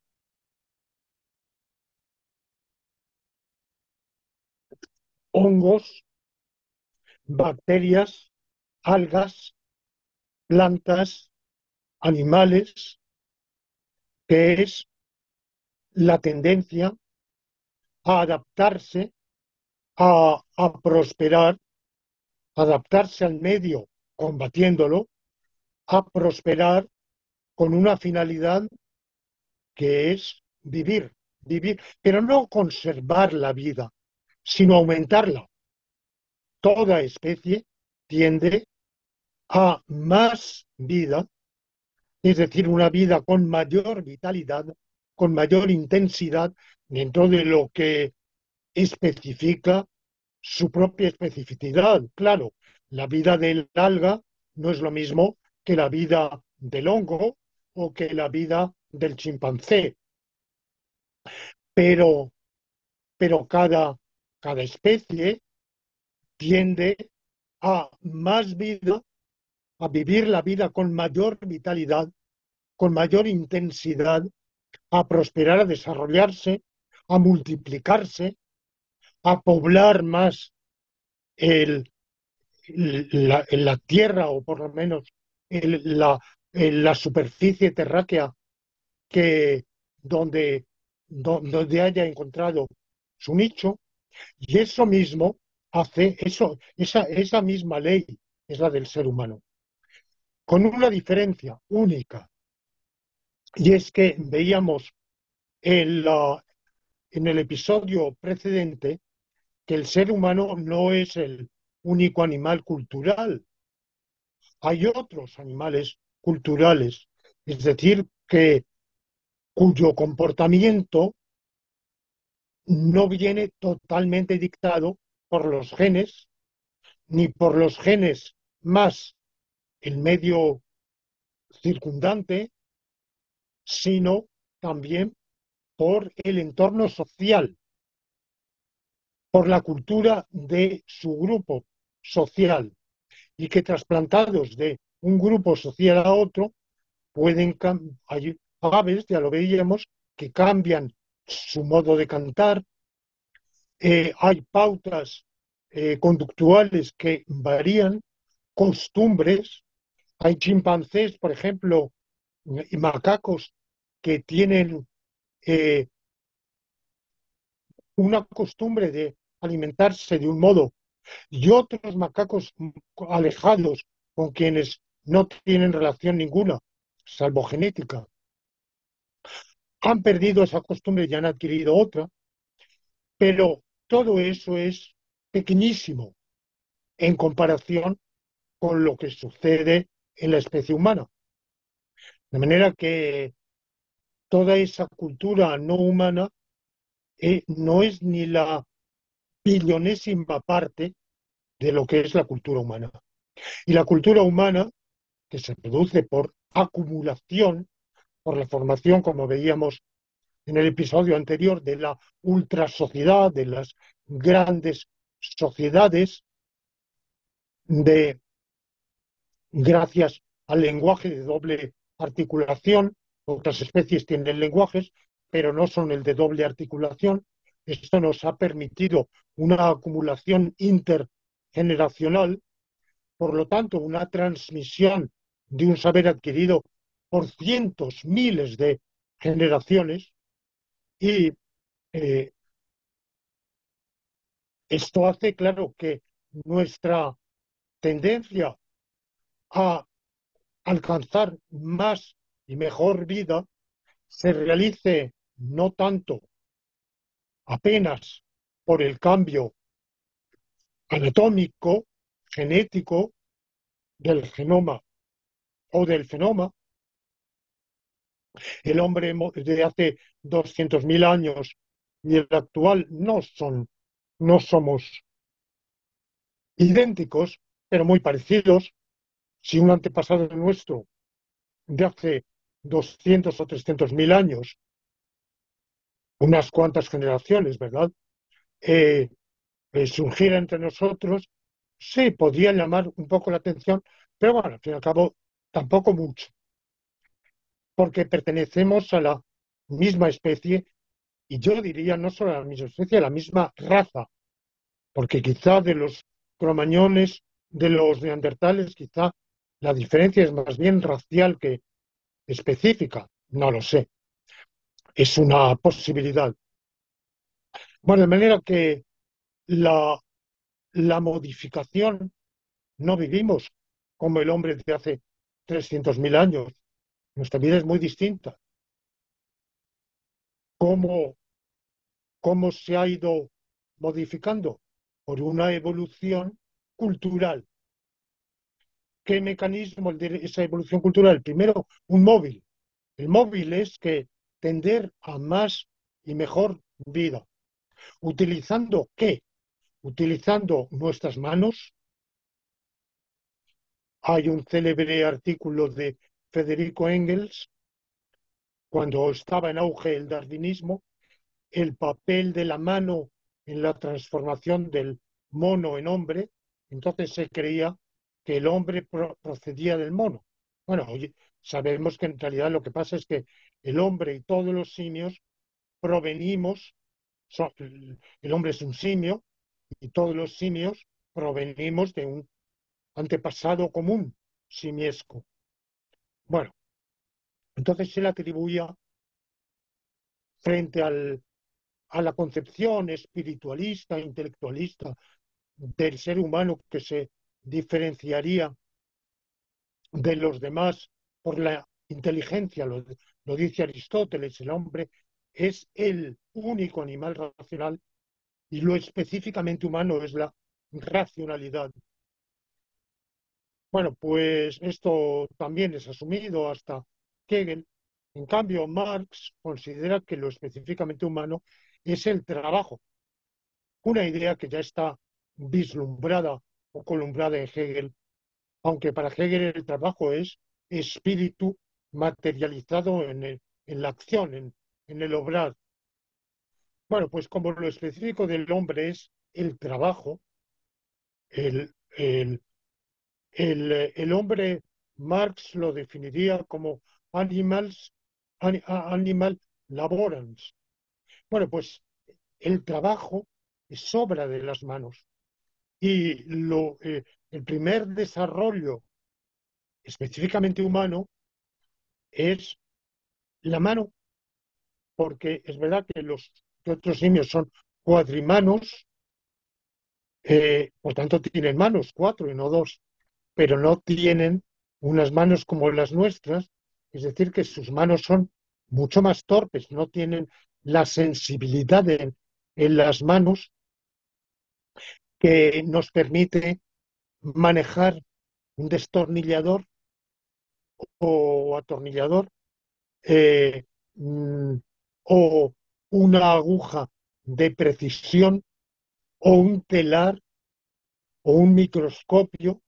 [SPEAKER 2] hongos, bacterias, algas, plantas, animales, que es la tendencia a adaptarse, a, a prosperar, adaptarse al medio combatiéndolo, a prosperar con una finalidad que es vivir, vivir, pero no conservar la vida, sino aumentarla. Toda especie tiende a más vida, es decir, una vida con mayor vitalidad, con mayor intensidad dentro de lo que especifica su propia especificidad. Claro, la vida del alga no es lo mismo que la vida del hongo o que la vida del chimpancé, pero, pero cada, cada especie tiende a más vida, a vivir la vida con mayor vitalidad, con mayor intensidad, a prosperar, a desarrollarse, a multiplicarse, a poblar más el, la, la tierra o por lo menos el, la, el, la superficie terráquea que donde, donde haya encontrado su nicho. Y eso mismo hace, eso, esa, esa misma ley es la del ser humano, con una diferencia única, y es que veíamos en, la, en el episodio precedente que el ser humano no es el único animal cultural. Hay otros animales culturales, es decir, que cuyo comportamiento no viene totalmente dictado por los genes, ni por los genes más el medio circundante, sino también por el entorno social, por la cultura de su grupo social, y que trasplantados de un grupo social a otro pueden hay aves, ya lo veíamos, que cambian su modo de cantar, eh, hay pautas eh, conductuales que varían, costumbres, hay chimpancés, por ejemplo, y macacos que tienen eh, una costumbre de alimentarse de un modo y otros macacos alejados con quienes no tienen relación ninguna, salvo genética, han perdido esa costumbre y han adquirido otra, pero todo eso es pequeñísimo en comparación con lo que sucede en la especie humana. De manera que toda esa cultura no humana eh, no es ni la billonésima parte de lo que es la cultura humana. Y la cultura humana, que se produce por acumulación, por la formación, como veíamos en el episodio anterior, de la ultrasociedad, de las grandes sociedades, de gracias al lenguaje de doble articulación. Otras especies tienen lenguajes, pero no son el de doble articulación. Esto nos ha permitido una acumulación intergeneracional, por lo tanto, una transmisión de un saber adquirido por cientos, miles de generaciones, y eh, esto hace, claro, que nuestra tendencia a alcanzar más y mejor vida se realice no tanto apenas por el cambio anatómico, genético del genoma o del fenoma. El hombre de hace doscientos mil años y el actual no son, no somos idénticos, pero muy parecidos. Si un antepasado nuestro de hace doscientos o trescientos mil años, unas cuantas generaciones, ¿verdad? Eh, eh, surgiera entre nosotros, sí, podría llamar un poco la atención, pero bueno, al fin y al cabo, tampoco mucho, porque pertenecemos a la misma especie, y yo diría no solo a la misma especie, a la misma raza, porque quizá de los cromañones, de los neandertales, quizá la diferencia es más bien racial que específica, no lo sé, es una posibilidad. Bueno, de manera que la, la modificación, no vivimos como el hombre de hace trescientos mil años, nuestra vida es muy distinta. ¿Cómo, cómo se ha ido modificando? Por una evolución cultural. ¿Qué mecanismo de esa evolución cultural? Primero, un móvil. El móvil es que tender a más y mejor vida. ¿Utilizando qué? Utilizando nuestras manos. Hay un célebre artículo de Federico Engels, cuando estaba en auge el darwinismo, el papel de la mano en la transformación del mono en hombre, entonces se creía que el hombre pro procedía del mono. Bueno, oye, sabemos que en realidad lo que pasa es que el hombre y todos los simios provenimos, so, el hombre es un simio y todos los simios provenimos de un antepasado común simiesco. Bueno, entonces se le atribuía frente al, a la concepción espiritualista, intelectualista del ser humano que se diferenciaría de los demás por la inteligencia, lo, lo dice Aristóteles, el hombre es el único animal racional y lo específicamente humano es la racionalidad. Bueno, pues esto también es asumido hasta Hegel. En cambio, Marx considera que lo específicamente humano es el trabajo, una idea que ya está vislumbrada o columbrada en Hegel, aunque para Hegel el trabajo es espíritu materializado en, el, en la acción, en, en el obrar. Bueno, pues como lo específico del hombre es el trabajo, el, el, el, el hombre, Marx lo definiría como animals, animal laborans. Bueno, pues el trabajo es obra de las manos y lo, eh, el primer desarrollo específicamente humano es la mano, porque es verdad que los que otros simios son cuadrimanos, eh, por tanto tienen manos, cuatro y no dos, pero no tienen unas manos como las nuestras, es decir, que sus manos son mucho más torpes, no tienen la sensibilidad en, en las manos que nos permite manejar un destornillador o atornillador eh, mm, o una aguja de precisión o un telar o un microscopio.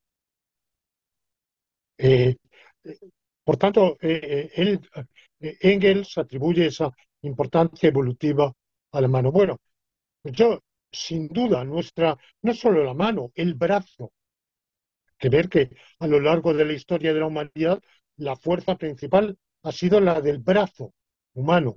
[SPEAKER 2] Eh, por tanto, eh, él, eh, Engels atribuye esa importancia evolutiva a la mano. Bueno, pues yo, sin duda, nuestra, no solo la mano, el brazo, que ver que a lo largo de la historia de la humanidad la fuerza principal ha sido la del brazo humano.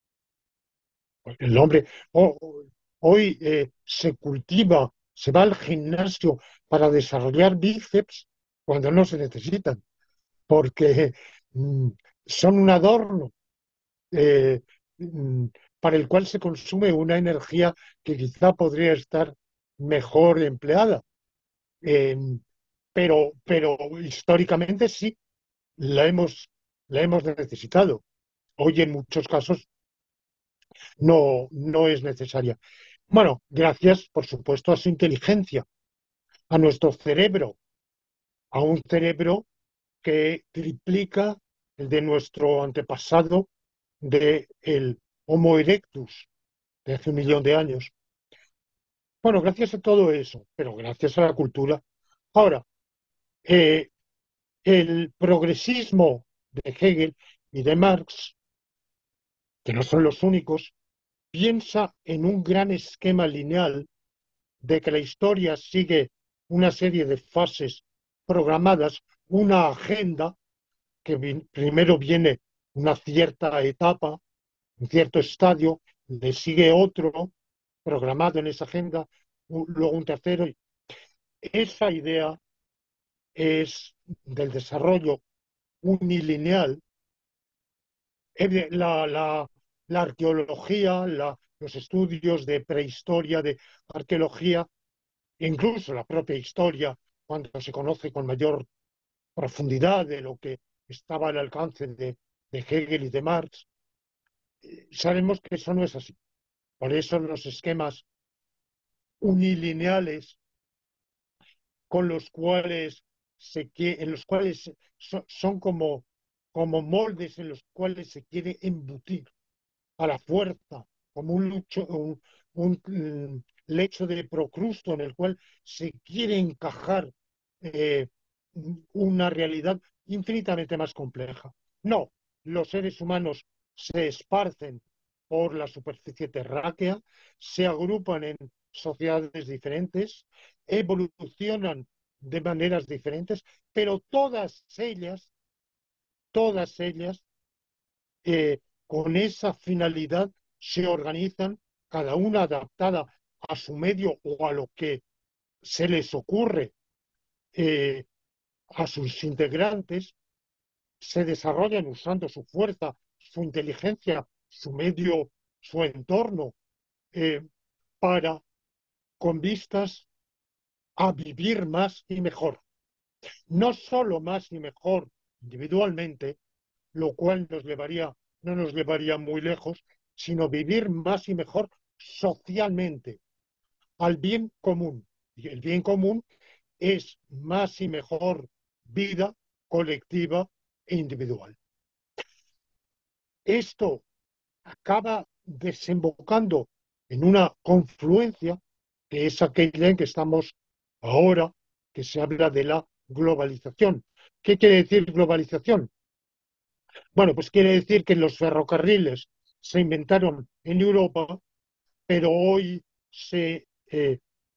[SPEAKER 2] El hombre oh, hoy eh, se cultiva, se va al gimnasio para desarrollar bíceps cuando no se necesitan, porque mm, son un adorno eh, mm, para el cual se consume una energía que quizá podría estar mejor empleada. Eh, pero, pero históricamente sí, la hemos, la hemos necesitado. Hoy en muchos casos no, no es necesaria. Bueno, gracias, por supuesto, a su inteligencia, a nuestro cerebro, a un cerebro que triplica el de nuestro antepasado, del Homo erectus, de hace un millón de años. Bueno, gracias a todo eso, pero gracias a la cultura. Ahora, eh, el progresismo de Hegel y de Marx, que no son los únicos, piensa en un gran esquema lineal de que la historia sigue una serie de fases programadas, una agenda que vi- primero viene una cierta etapa, un cierto estadio, le sigue otro programado en esa agenda, un- luego un tercero. Esa idea es del desarrollo unilineal. Eh, La, la, la arqueología, la- los estudios de prehistoria, de arqueología, incluso la propia historia, cuando se conoce con mayor profundidad de lo que estaba al alcance de, de Hegel y de Marx, eh, sabemos que eso no es así. Por eso los esquemas unilineales con los cuales se en los cuales son, son como, como moldes en los cuales se quiere embutir a la fuerza, como un, lucho, un, un mm, lecho de procrusto en el cual se quiere encajar eh, una realidad infinitamente más compleja. No, los seres humanos se esparcen por la superficie terráquea, se agrupan en sociedades diferentes, evolucionan de maneras diferentes, pero todas ellas, todas ellas, eh, con esa finalidad se organizan, cada una adaptada a su medio o a lo que se les ocurre, eh, a sus integrantes, se desarrollan usando su fuerza, su inteligencia, su medio, su entorno, eh, para, con vistas a vivir más y mejor. No solo más y mejor individualmente, lo cual nos llevaría, no nos llevaría muy lejos, sino vivir más y mejor socialmente, al bien común. Y el bien común es más y mejor vida colectiva e individual. Esto acaba desembocando en una confluencia que es aquella en que estamos ahora, que se habla de la globalización. ¿Qué quiere decir globalización? Bueno, pues quiere decir que los ferrocarriles se inventaron en Europa, pero hoy se eh,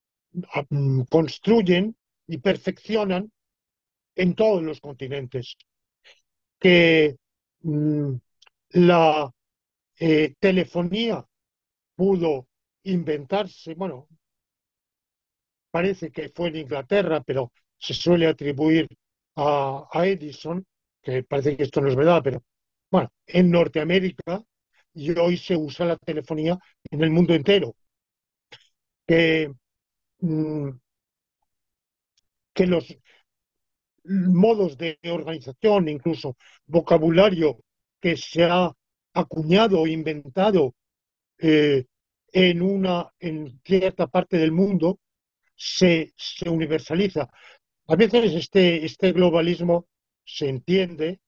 [SPEAKER 2] construyen y perfeccionan en todos los continentes. Que mmm, la eh, telefonía pudo inventarse, bueno, parece que fue en Inglaterra, pero se suele atribuir a, a Edison, que parece que esto no es verdad, pero bueno, en Norteamérica, y hoy se usa la telefonía en el mundo entero. Que, mm, que los modos de organización, incluso vocabulario que se ha acuñado o inventado eh, en, una, en cierta parte del mundo, se, se universaliza. A veces este, este globalismo se entiende,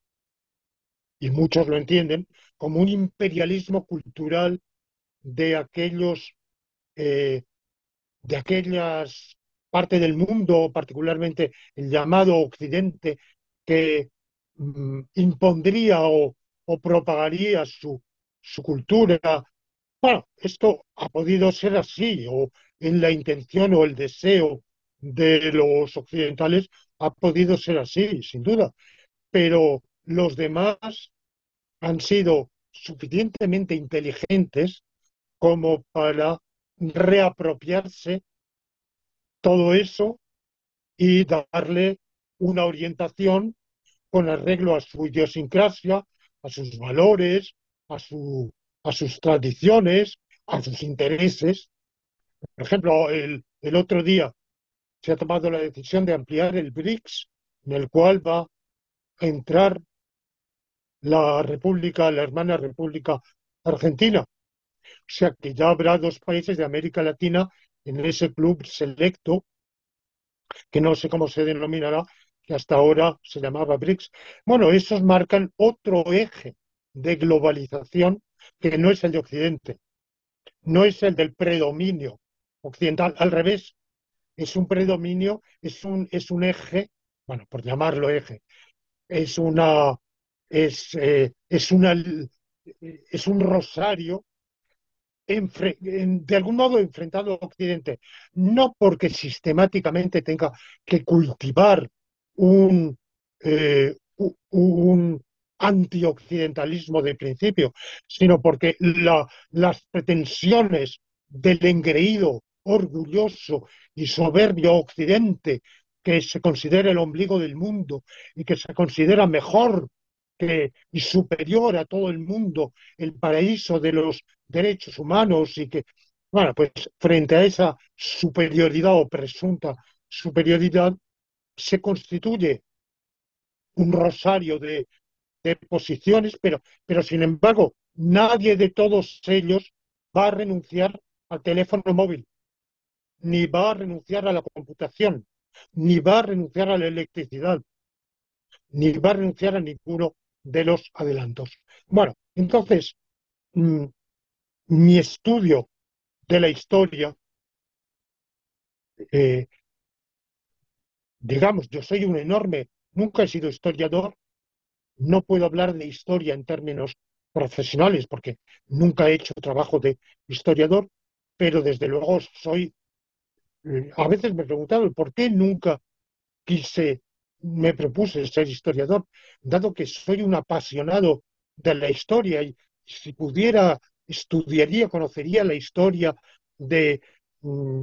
[SPEAKER 2] y muchos lo entienden, como un imperialismo cultural de aquellos, eh, de aquellas partes del mundo, particularmente el llamado Occidente, que mm, impondría o, o propagaría su, su cultura. Bueno, esto ha podido ser así, o en la intención o el deseo de los occidentales ha podido ser así, sin duda, pero los demás han sido suficientemente inteligentes como para reapropiarse todo eso y darle una orientación con arreglo a su idiosincrasia, a sus valores, a, su, a sus tradiciones, a sus intereses. Por ejemplo, el, el otro día se ha tomado la decisión de ampliar el BRICS, en el cual va a entrar la República, la hermana República Argentina. O sea que ya habrá dos países de América Latina en ese club selecto, que no sé cómo se denominará, que hasta ahora se llamaba BRICS. Bueno, esos marcan otro eje de globalización que no es el de Occidente, no es el del predominio occidental, al revés, es un predominio, es un, es un eje, bueno, por llamarlo eje, es una, es, eh, es una, es un rosario de algún modo enfrentado a Occidente, no porque sistemáticamente tenga que cultivar un, eh, un antioccidentalismo de principio, sino porque la, las pretensiones del engreído, orgulloso y soberbio Occidente, que se considera el ombligo del mundo y que se considera mejor que, y superior a todo el mundo, el paraíso de los derechos humanos y que, bueno, pues frente a esa superioridad o presunta superioridad se constituye un rosario de, de posiciones, pero, pero sin embargo nadie de todos ellos va a renunciar al teléfono móvil, ni va a renunciar a la computación, ni va a renunciar a la electricidad, ni va a renunciar a ninguno de los adelantos. Bueno, entonces, mmm, mi estudio de la historia, eh, digamos, yo soy un enorme, nunca he sido historiador, no puedo hablar de historia en términos profesionales, porque nunca he hecho trabajo de historiador, pero desde luego soy, eh, a veces me he preguntado por qué nunca quise, me propuse ser historiador, dado que soy un apasionado de la historia y si pudiera, estudiaría, conocería la historia de, mm,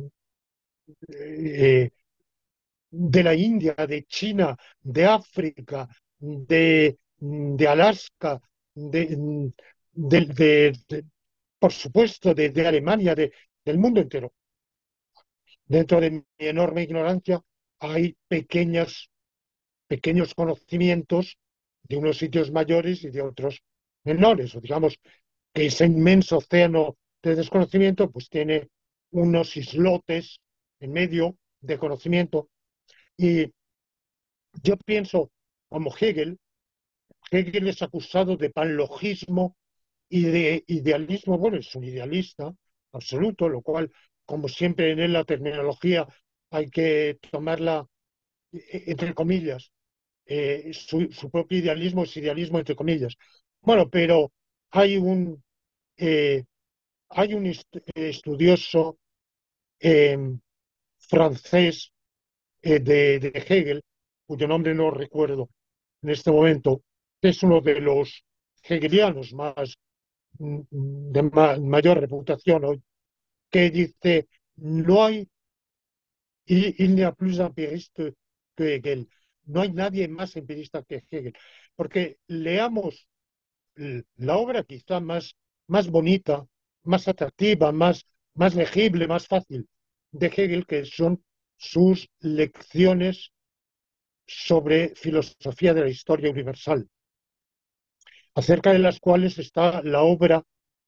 [SPEAKER 2] eh, de la India, de China, de África, de, de Alaska, de, de- de- de- por supuesto, de, de Alemania, de- del mundo entero. Dentro de mi enorme ignorancia hay pequeñas, pequeños conocimientos de unos sitios mayores y de otros menores, o digamos que ese inmenso océano de desconocimiento pues tiene unos islotes en medio de conocimiento. Y yo pienso, como Hegel, Hegel es acusado de panlogismo y de idealismo. Bueno, es un idealista absoluto, lo cual, como siempre en él, la terminología hay que tomarla eh, entre comillas. Eh, su, su propio idealismo es idealismo entre comillas. Bueno, pero hay un, eh, hay un est- estudioso eh, francés eh, de, de Hegel, cuyo nombre no recuerdo en este momento, que es uno de los hegelianos más mm, de ma- mayor reputación hoy, que dice, no hay, il, il n'y a plus empiriste que Hegel, no hay nadie más empirista que Hegel, porque leamos l- la obra quizá más, más bonita, más atractiva, más, más legible, más fácil de Hegel, que son sus lecciones sobre filosofía de la historia universal, acerca de las cuales está la obra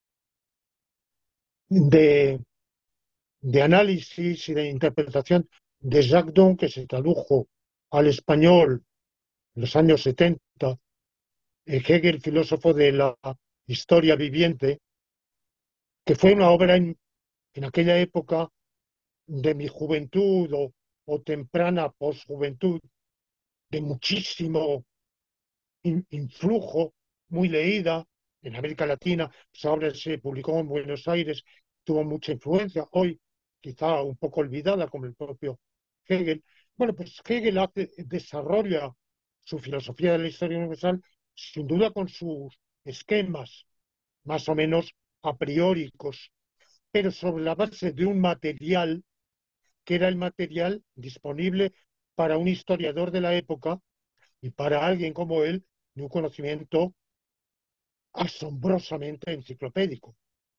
[SPEAKER 2] de, de análisis y de interpretación de Jacques Don, que se tradujo al español en los años setenta, eh, Hegel, filósofo de la historia viviente, que fue una obra en, en aquella época de mi juventud o, o temprana posjuventud, de muchísimo in- influjo, muy leída en América Latina. Esa obra se publicó en Buenos Aires, tuvo mucha influencia, hoy quizá un poco olvidada como el propio Hegel. Bueno, pues Hegel hace- desarrolla su filosofía de la historia universal sin duda con sus esquemas más o menos a prióricos, pero sobre la base de un material que era el material disponible para un historiador de la época y para alguien como él de un conocimiento asombrosamente enciclopédico.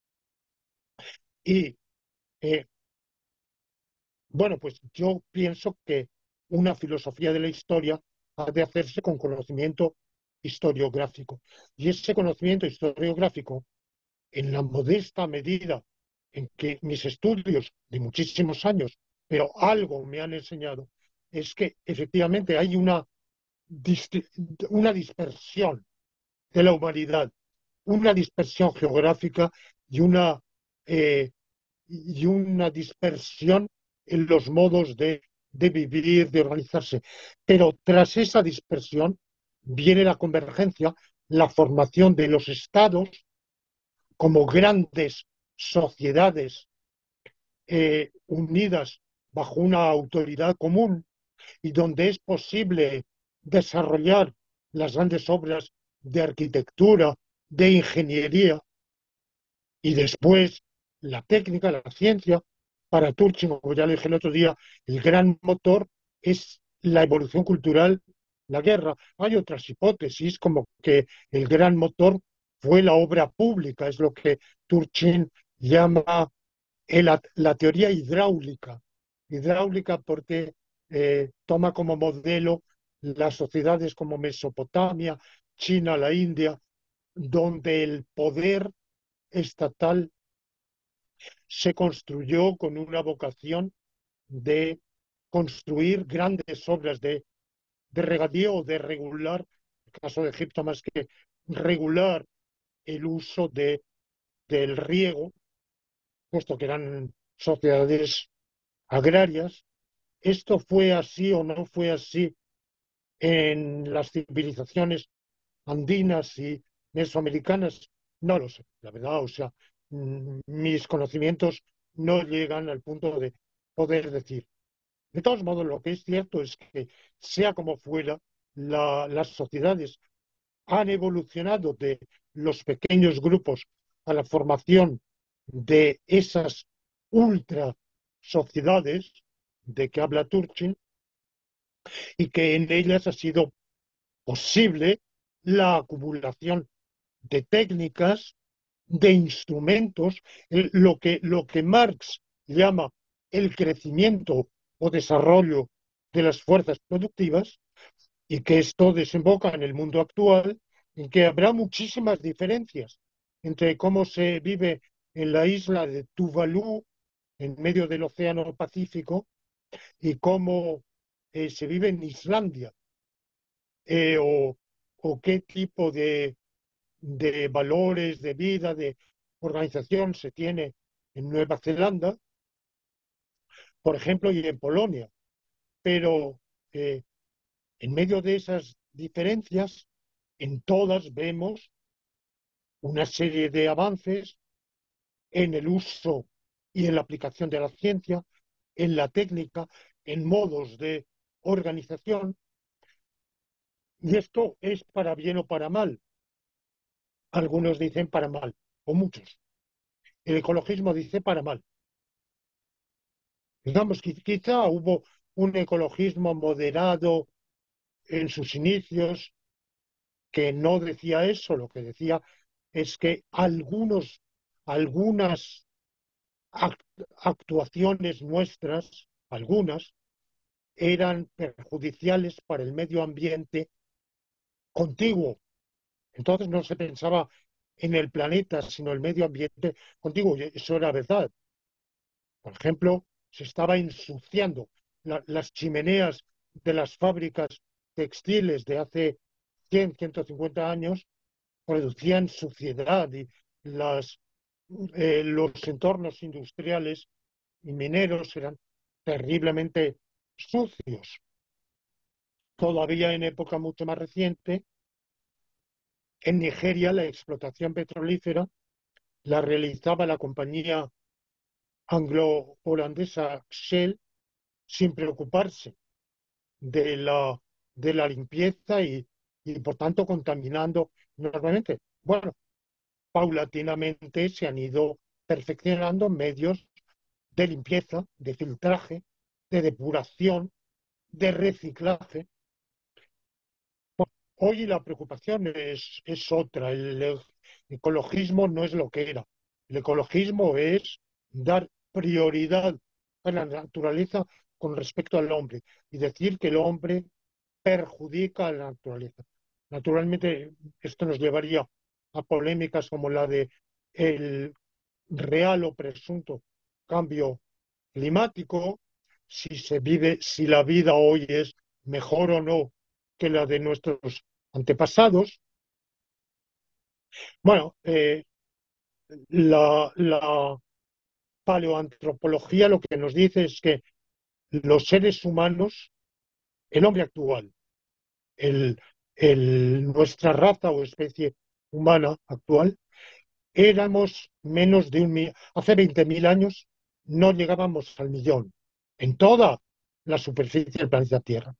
[SPEAKER 2] Y eh, bueno, pues yo pienso que una filosofía de la historia ha de hacerse con conocimiento historiográfico. Y ese conocimiento historiográfico, en la modesta medida en que mis estudios de muchísimos años, pero algo me han enseñado, es que efectivamente hay una, una dispersión de la humanidad, una dispersión geográfica y una, eh, y una dispersión en los modos de, de vivir, de organizarse. Pero tras esa dispersión viene la convergencia, la formación de los estados como grandes sociedades eh, unidas bajo una autoridad común y donde es posible desarrollar las grandes obras de arquitectura, de ingeniería y después la técnica, la ciencia. Para Turchin, como ya le dije el otro día, el gran motor es la evolución cultural, la guerra. Hay otras hipótesis como que el gran motor fue la obra pública, es lo que Turchin llama el- la teoría hidráulica. Hidráulica porque eh, toma como modelo las sociedades como Mesopotamia, China, la India, donde el poder estatal se construyó con una vocación de construir grandes obras de, de regadío o de regular, en el caso de Egipto más que regular el uso de, del riego, puesto que eran sociedades agrarias. ¿Esto fue así o no fue así en las civilizaciones andinas y mesoamericanas? No lo sé, la verdad, o sea, mm, mis conocimientos no llegan al punto de poder decir. De todos modos, lo que es cierto es que, sea como fuera, la- las sociedades han evolucionado de los pequeños grupos a la formación de esas ultra sociedades de que habla Turchin, y que en ellas ha sido posible la acumulación de técnicas, de instrumentos, el- lo que, lo que Marx llama el crecimiento o desarrollo de las fuerzas productivas, y que esto desemboca en el mundo actual, en que habrá muchísimas diferencias entre cómo se vive en la isla de Tuvalu, en medio del Océano Pacífico, y cómo eh, se vive en Islandia, eh, o, o qué tipo de, de valores de vida, de organización se tiene en Nueva Zelanda, por ejemplo, y en Polonia. Pero eh, en medio de esas diferencias, en todas vemos una serie de avances en el uso y en la aplicación de la ciencia, en la técnica, en modos de organización, y esto es para bien o para mal. Algunos dicen para mal, o muchos. El ecologismo dice para mal. Digamos que quizá hubo un ecologismo moderado en sus inicios que no decía eso, lo que decía es que algunos, algunas actuaciones nuestras, algunas, eran perjudiciales para el medio ambiente contiguo. Entonces no se pensaba en el planeta, sino el medio ambiente contiguo. Y eso era verdad. Por ejemplo, se estaba ensuciando la, las chimeneas de las fábricas textiles de hace cien, ciento cincuenta años, producían suciedad, y las, eh, los entornos industriales y mineros eran terriblemente sucios. Todavía en época mucho más reciente, en Nigeria la explotación petrolífera la realizaba la compañía anglo-holandesa Shell, sin preocuparse de la, de la limpieza, y, y por tanto contaminando normalmente. Bueno, paulatinamente se han ido perfeccionando medios de limpieza, de filtraje, de depuración, de reciclaje. Hoy la preocupación es, es otra. El ecologismo no es lo que era. El ecologismo es dar prioridad a la naturaleza con respecto al hombre, y decir que el hombre perjudica a la naturaleza. Naturalmente, esto nos llevaría a polémicas como la de el real o presunto cambio climático, si se vive, si la vida hoy es mejor o no que la de nuestros antepasados. Bueno, eh, la, la paleoantropología lo que nos dice es que los seres humanos, el hombre actual, el, el, nuestra raza o especie humana actual, éramos menos de un millón. Hace veinte mil años no llegábamos al millón en toda la superficie del planeta Tierra.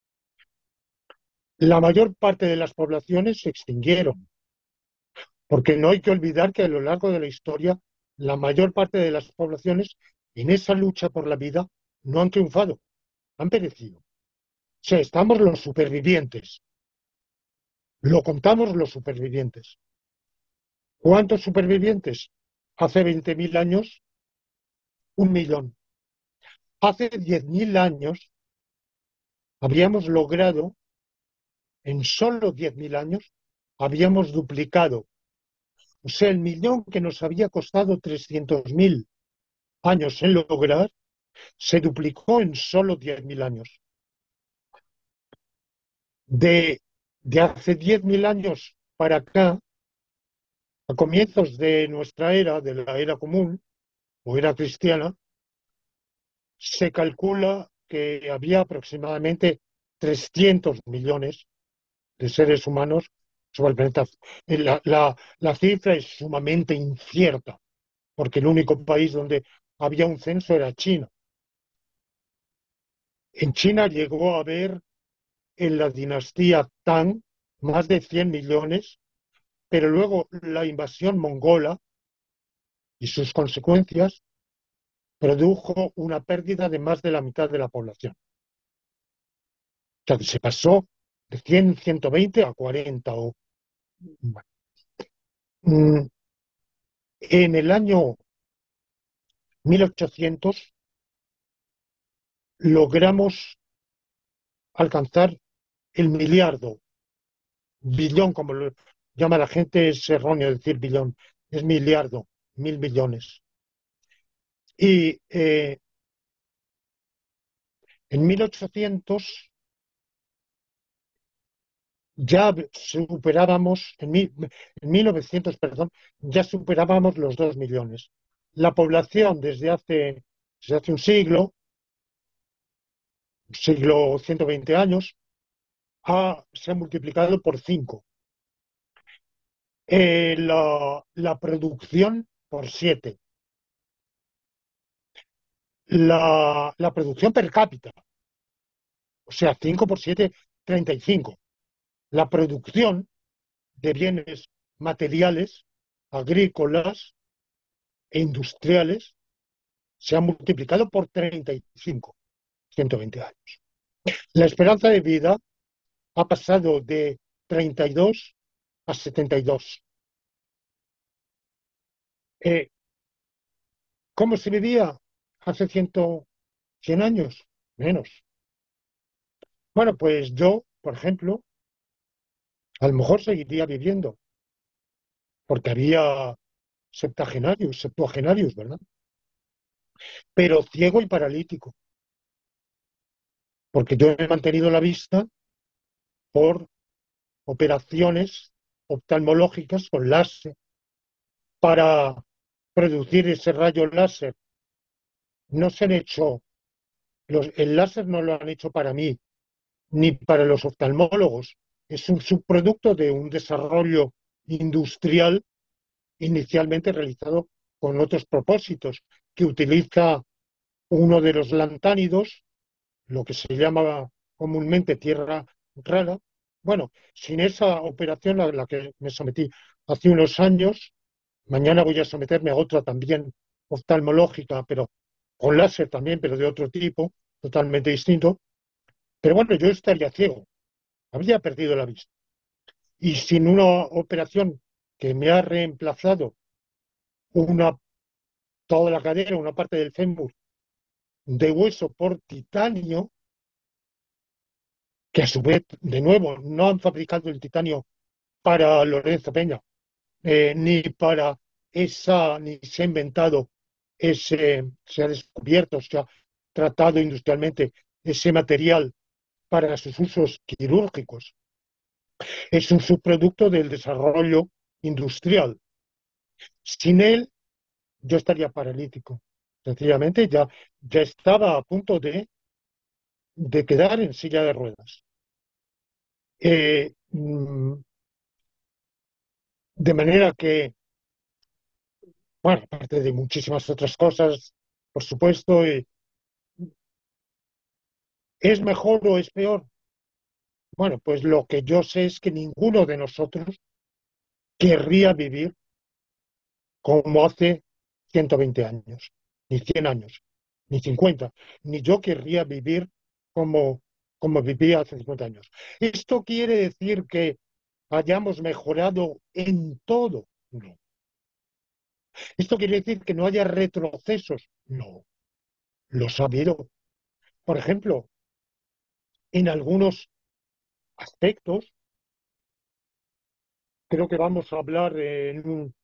[SPEAKER 2] La mayor parte de las poblaciones se extinguieron, porque no hay que olvidar que a lo largo de la historia la mayor parte de las poblaciones en esa lucha por la vida no han triunfado, han perecido. O sea, estamos los supervivientes, lo contamos los supervivientes. ¿Cuántos supervivientes? Hace veinte mil años, un millón. Hace diez mil años habríamos logrado, en solo diez mil años, habíamos duplicado. O sea, el millón que nos había costado trescientos mil años en lograr, se duplicó en solo diez mil años. De, de hace diez mil años para acá, a comienzos de nuestra era, de la era común o era cristiana, se calcula que había aproximadamente trescientos millones de seres humanos sobre el planeta. Eh, La, la, la cifra es sumamente incierta, porque el único país donde había un censo era China. En China llegó a haber en la dinastía Tang más de cien millones, pero luego la invasión mongola y sus consecuencias produjo una pérdida de más de la mitad de la población. O sea, que se pasó de cien, ciento veinte a cuarenta. O, bueno. Mm, En el año mil ochocientos logramos alcanzar el miliardo, billón, como lo llama la gente, es erróneo decir billón, es miliardo, mil millones. Y eh, en mil ochocientos ya superábamos, en, mil, en mil novecientos, perdón, ya superábamos los dos millones. La población desde hace, desde hace un siglo, siglo ciento veinte años, ha, se ha multiplicado por cinco. Eh, la, la producción por siete. La, la producción per cápita, o sea, cinco por siete, treinta y cinco. La producción de bienes materiales, agrícolas e industriales se ha multiplicado por treinta y cinco, ciento veinte años. La esperanza de vida ha pasado de treinta y dos a setenta y dos. Eh, ¿Cómo se vivía hace cien, cien años? Menos. Bueno, pues yo, por ejemplo, a lo mejor seguiría viviendo, porque había septagenarios, septuagenarios, ¿verdad? Pero ciego y paralítico, porque yo he mantenido la vista por operaciones oftalmológicas con láser para producir ese rayo láser. No se han hecho, los, el láser no lo han hecho para mí, ni para los oftalmólogos. Es un subproducto de un desarrollo industrial inicialmente realizado con otros propósitos, que utiliza uno de los lantánidos, lo que se llama comúnmente tierra rara. Bueno, sin esa operación a la que me sometí hace unos años, mañana voy a someterme a otra también oftalmológica, pero con láser también, pero de otro tipo, totalmente distinto. Pero bueno, yo estaría ciego, habría perdido la vista. Y sin una operación que me ha reemplazado una, toda la cadera, una parte del fémur de hueso por titanio, que a su vez, de nuevo, no han fabricado el titanio para Lorenzo Peña, eh, ni para esa, ni se ha inventado ese, se ha descubierto, se ha tratado industrialmente ese material para sus usos quirúrgicos. Es un subproducto del desarrollo industrial. Sin él, yo estaría paralítico. Sencillamente, ya, ya estaba a punto de, de quedar en silla de ruedas. Eh, mm, de manera que, bueno, aparte de muchísimas otras cosas, por supuesto, eh, ¿es mejor o es peor? Bueno, pues lo que yo sé es que ninguno de nosotros querría vivir como hace ciento veinte años, ni cien años, ni cincuenta, ni yo querría vivir como, como vivía hace cincuenta años. ¿Esto quiere decir que hayamos mejorado en todo? No. ¿Esto quiere decir que no haya retrocesos? No. Los ha habido. Por ejemplo, en algunos aspectos, creo que vamos a hablar en un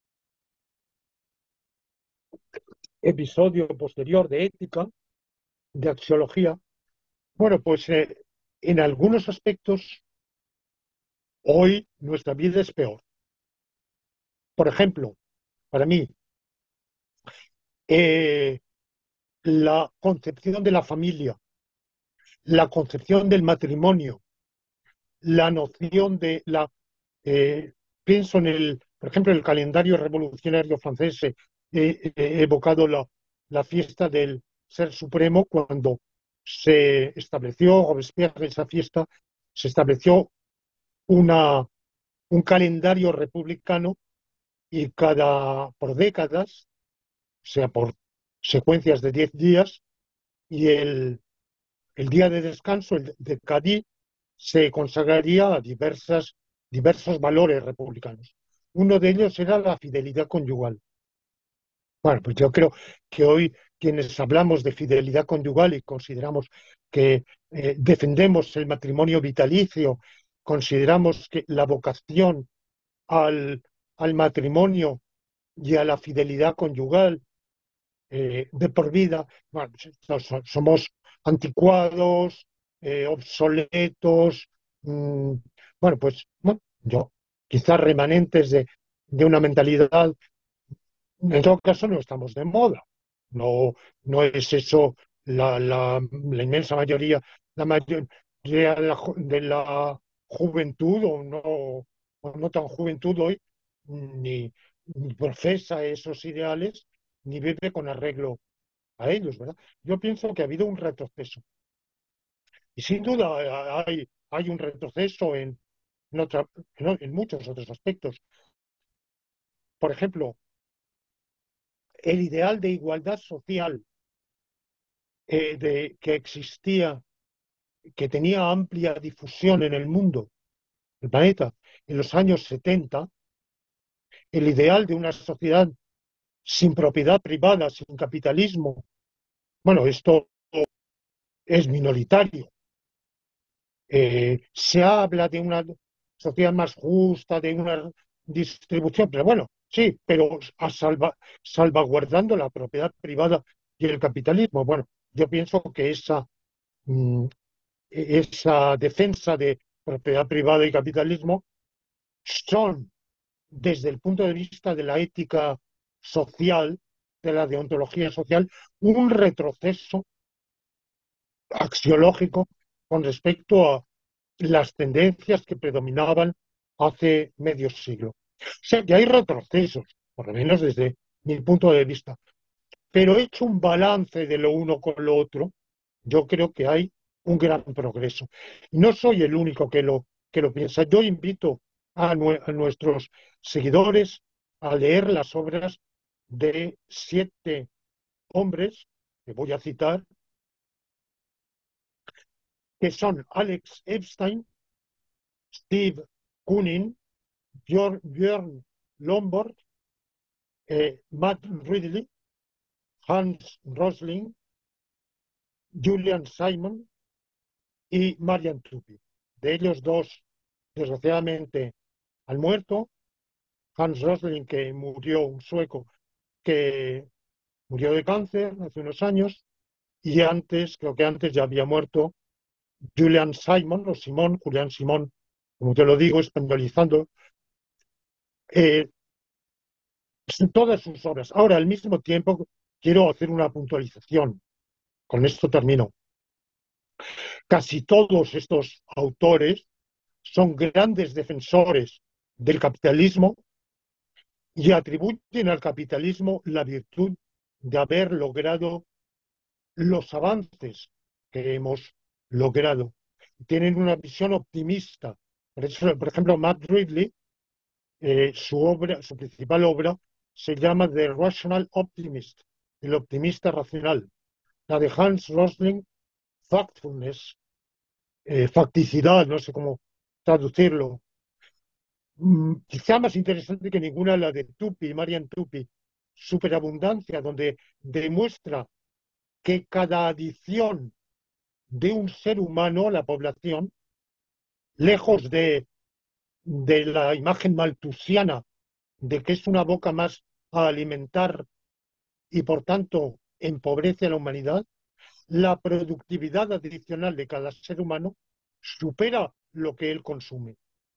[SPEAKER 2] episodio posterior de ética, de axiología. Bueno, pues eh, en algunos aspectos hoy nuestra vida es peor. Por ejemplo, para mí, eh, la concepción de la familia, la concepción del matrimonio, la noción de la, Eh, pienso en el, por ejemplo, el calendario revolucionario francés, eh, eh, he evocado la, la fiesta del Ser Supremo cuando se estableció, Robespierre, esa fiesta, se estableció una, un calendario republicano y cada, por décadas, o sea, por secuencias de diez días, y el, el día de descanso, el de Cadí, se consagraría a diversas, diversos valores republicanos. Uno de ellos era la fidelidad conyugal. Bueno, pues yo creo que hoy quienes hablamos de fidelidad conyugal y consideramos que eh, defendemos el matrimonio vitalicio, consideramos que la vocación al, al matrimonio y a la fidelidad conyugal eh, de por vida, bueno, so- so- somos anticuados, eh, obsoletos, mm, bueno, pues bueno, yo, quizás remanentes de, de una mentalidad, en todo caso no estamos de moda, no, no es eso la, la, la inmensa mayoría, la mayoría de la, ju- de la juventud o no, o no tan juventud hoy, ni, ni profesa esos ideales, ni vive con arreglo a ellos, ¿verdad? Yo pienso que ha habido un retroceso. Y sin duda hay, hay un retroceso en, en, otra- en, en muchos otros aspectos. Por ejemplo, el ideal de igualdad social eh, de, que existía, que tenía amplia difusión en el mundo, el planeta, en los años setenta, el ideal de una sociedad sin propiedad privada, sin capitalismo, bueno, esto es minoritario. Eh, se habla de una sociedad más justa, de una distribución, pero bueno, sí, pero a salva- salvaguardando la propiedad privada y el capitalismo. Bueno, yo pienso que esa, mm, esa defensa de propiedad privada y capitalismo son, desde el punto de vista de la ética social, de la deontología social, un retroceso axiológico con respecto a las tendencias que predominaban hace medio siglo. O sea que hay retrocesos, por lo menos desde mi punto de vista, pero hecho un balance de lo uno con lo otro, yo creo que hay un gran progreso. Y no soy el único que lo, que lo piensa. Yo invito a, nue- a nuestros seguidores a leer las obras de siete hombres, que voy a citar, que son Alex Epstein, Steve Koonin, Björn, Björn Lomborg, eh, Matt Ridley, Hans Rosling, Julian Simon y Marian Tupy. De ellos dos, desgraciadamente, han muerto. Hans Rosling, que murió, un sueco, que murió de cáncer hace unos años, y antes, creo que antes ya había muerto Julian Simon, o Simón, Julián Simón, como te lo digo, españolizando, eh, todas sus obras. Ahora, al mismo tiempo, quiero hacer una puntualización. Con esto termino. Casi todos estos autores son grandes defensores del capitalismo y atribuyen al capitalismo la virtud de haber logrado los avances que hemos logrado. Tienen una visión optimista. Por eso, por ejemplo, Matt Ridley, eh, su obra, su principal obra, se llama The Rational Optimist, el optimista racional. La de Hans Rosling, Factfulness, eh, facticidad, no sé cómo traducirlo. Mm, quizá más interesante que ninguna la de Tupi, Marian Tupi, Superabundancia, donde demuestra que cada adición de un ser humano a la población, lejos de, de la imagen maltusiana de que es una boca más a alimentar y por tanto empobrece a la humanidad, la productividad adicional de cada ser humano supera lo que él consume.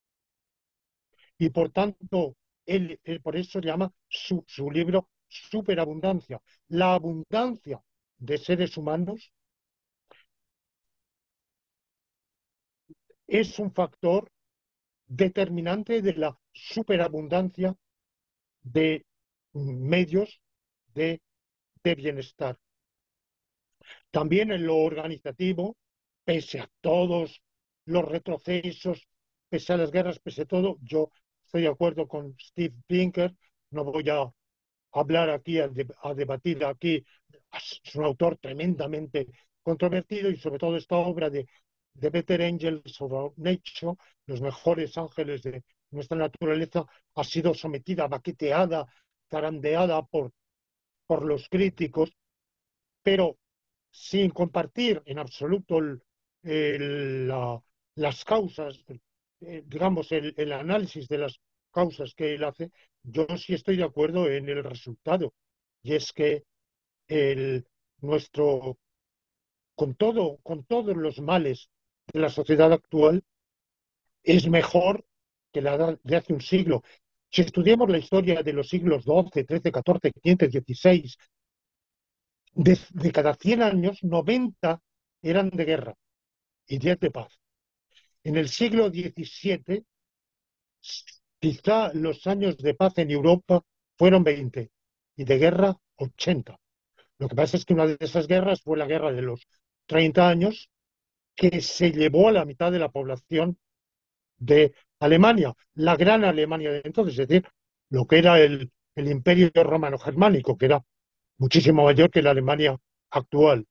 [SPEAKER 2] Y por tanto, él, él por eso llama su, su libro Superabundancia. La abundancia de seres humanos es un factor determinante de la superabundancia de medios de, de bienestar. También en lo organizativo, pese a todos los retrocesos, pese a las guerras, pese a todo, yo estoy de acuerdo con Steve Pinker. No voy a hablar aquí, a, de, a debatir aquí. Es un autor tremendamente controvertido, y sobre todo esta obra de, de Better Angels of Nature, los mejores ángeles de nuestra naturaleza, ha sido sometida, baqueteada, zarandeada por, por los críticos, pero sin compartir en absoluto el, el, la, las causas, eh, digamos, el, el análisis de las causas que él hace. Yo sí estoy de acuerdo en el resultado, y es que el, nuestro, con todo, con todos los males de la sociedad actual, es mejor que la de hace un siglo. Si estudiamos la historia de los siglos doce, trece, catorce, quince, dieciséis, de, de cada cien años, noventa eran de guerra y diez de paz. En el siglo diecisiete, quizá los años de paz en Europa fueron veinte y de guerra ochenta. Lo que pasa es que una de esas guerras fue la guerra de los treinta años, que se llevó a la mitad de la población de Alemania, la gran Alemania de entonces, es decir, lo que era el, el imperio romano-germánico, que era muchísimo mayor que la Alemania actual.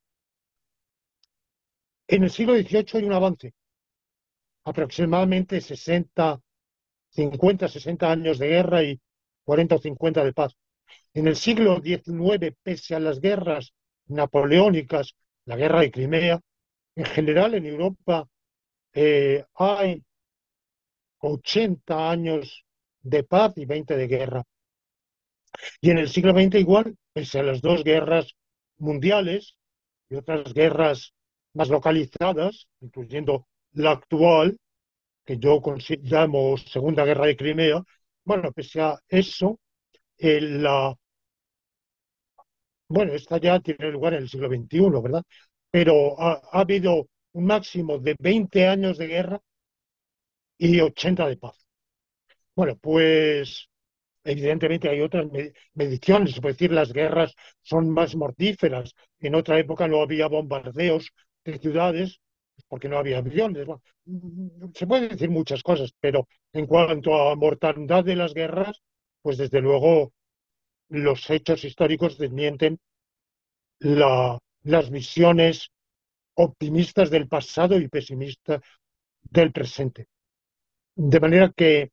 [SPEAKER 2] En el siglo dieciocho hay un avance, aproximadamente sesenta, cincuenta, sesenta años de guerra y cuarenta o cincuenta de paz. En el siglo diecinueve, pese a las guerras napoleónicas, la guerra de Crimea, en general en Europa eh, hay ochenta años de paz y veinte de guerra. Y en el siglo veinte igual, pese a las dos guerras mundiales y otras guerras más localizadas, incluyendo la actual, que yo llamo Segunda Guerra de Crimea, bueno, pese a eso, el, la, bueno, esta ya tiene lugar en el siglo veintiuno, ¿verdad? Pero ha, ha habido un máximo de veinte años de guerra y ochenta de paz. Bueno, pues evidentemente hay otras mediciones, es decir, las guerras son más mortíferas. En otra época no había bombardeos de ciudades porque no había aviones. Bueno, se pueden decir muchas cosas, pero en cuanto a mortandad de las guerras, pues desde luego los hechos históricos desmienten la, las visiones optimistas del pasado y pesimistas del presente. De manera que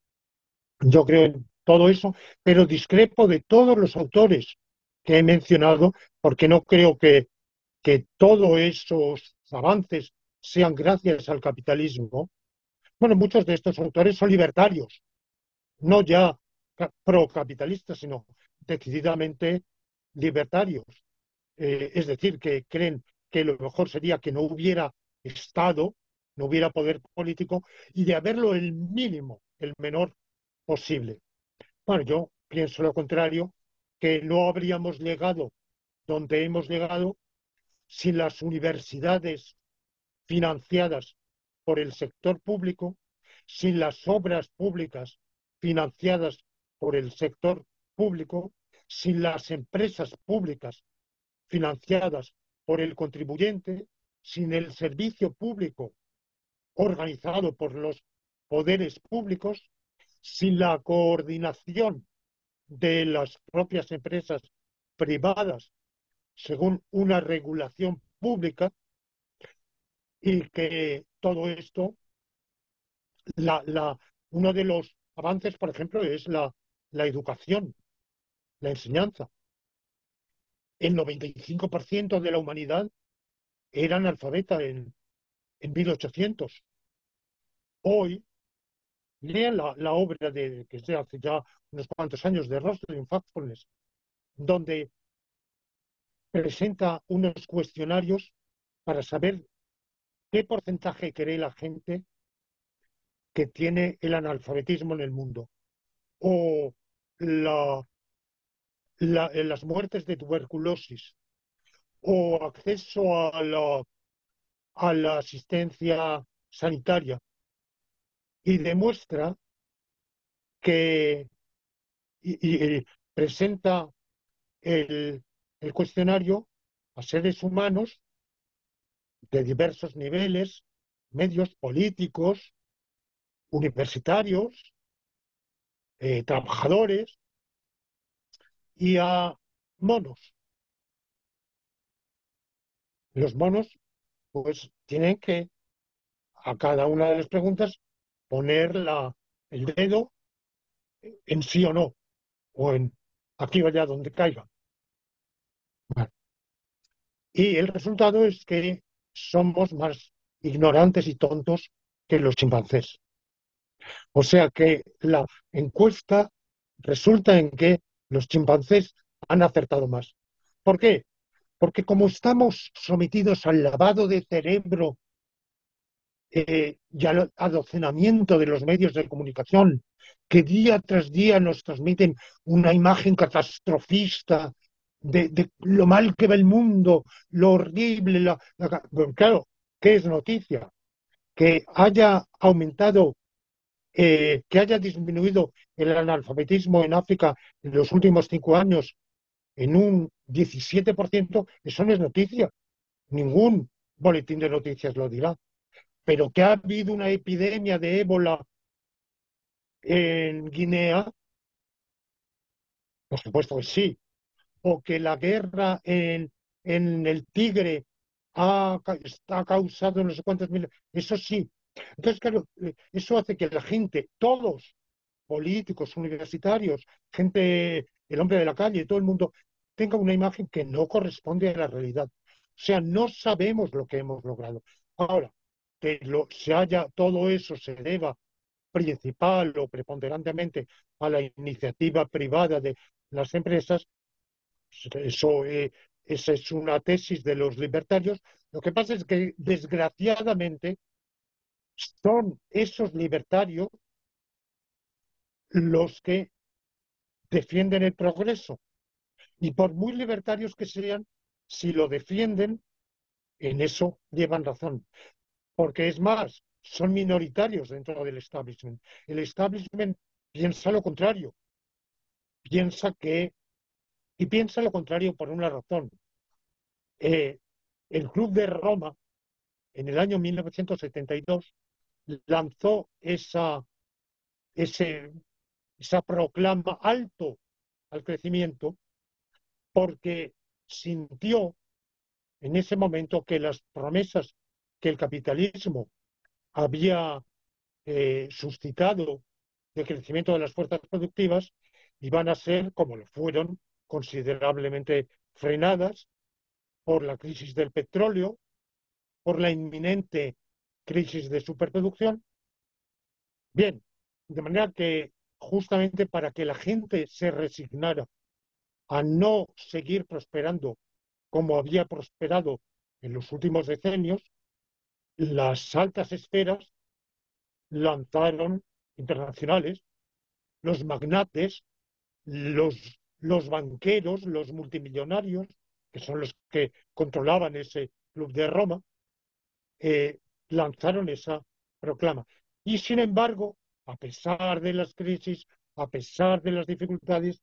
[SPEAKER 2] yo creo en todo eso, pero discrepo de todos los autores que he mencionado, porque no creo que, que todos esos avances sean gracias al capitalismo. Bueno, muchos de estos autores son libertarios, no ya procapitalistas, sino decididamente libertarios. Eh, es decir, que creen que lo mejor sería que no hubiera Estado, no hubiera poder político, y de haberlo el mínimo, el menor posible. Bueno, yo pienso lo contrario, que no habríamos llegado donde hemos llegado sin las universidades financiadas por el sector público, sin las obras públicas financiadas por el sector público, sin las empresas públicas financiadas por el contribuyente, sin el servicio público organizado por los poderes públicos, sin la coordinación de las propias empresas privadas según una regulación pública, y que todo esto, la, la, uno de los avances, por ejemplo, es la, la educación, la enseñanza. El noventa y cinco por ciento de la humanidad era analfabeta en, en mil ochocientos. Hoy, lean la, la obra de, que se hace ya unos cuantos años, de Rosalind Factfulness, donde presenta unos cuestionarios para saber qué porcentaje cree la gente que tiene el analfabetismo en el mundo, o la, la, las muertes de tuberculosis, o acceso a la, a la asistencia sanitaria. y demuestra que y, y- y presenta el, el cuestionario a seres humanos de diversos niveles, medios políticos, universitarios, eh, trabajadores y a monos. Los monos, pues, tienen que a cada una de las preguntas poner la, el dedo en sí o no, o en aquí o allá donde caiga. Bueno, y el resultado es que somos más ignorantes y tontos que los chimpancés. O sea que la encuesta resulta en que los chimpancés han acertado más. ¿Por qué? Porque como estamos sometidos al lavado de cerebro eh, y al adocenamiento de los medios de comunicación, que día tras día nos transmiten una imagen catastrofista de, de lo mal que va el mundo, lo horrible, la, la- bueno, claro, ¿qué es noticia? Que haya aumentado, eh, que haya disminuido el analfabetismo en África en los últimos cinco años en un diecisiete por ciento, eso no es noticia. Ningún boletín de noticias lo dirá. Pero que ha habido una epidemia de ébola en Guinea, por supuesto que sí. O que la guerra en, en el Tigre ha, ha causado no sé cuántos mil. Eso sí. Entonces, claro, eh, eso hace que la gente, todos, políticos, universitarios, gente, el hombre de la calle, todo el mundo, tenga una imagen que no corresponde a la realidad. O sea, no sabemos lo que hemos logrado. Ahora, que lo, se haya, todo eso se deba principal o preponderantemente a la iniciativa privada de las empresas, eso, eh, esa es una tesis de los libertarios. Lo que pasa es que, desgraciadamente, son esos libertarios los que defienden el progreso. Y por muy libertarios que sean, si lo defienden, en eso llevan razón. Porque es más, son minoritarios dentro del establishment. El establishment piensa lo contrario, piensa que, y piensa lo contrario por una razón. Eh, el Club de Roma, en el año mil novecientos setenta y dos, lanzó esa, ese, esa proclama alto al crecimiento porque sintió en ese momento que las promesas que el capitalismo había eh, suscitado de crecimiento de las fuerzas productivas iban a ser, como lo fueron, considerablemente frenadas por la crisis del petróleo, por la inminente crisis de superproducción. Bien, de manera que justamente para que la gente se resignara a no seguir prosperando como había prosperado en los últimos decenios, las altas esferas lanzaron internacionales, los magnates, los, los banqueros, los multimillonarios, que son los que controlaban ese club de Roma, eh, lanzaron esa proclama. Y sin embargo, a pesar de las crisis, a pesar de las dificultades,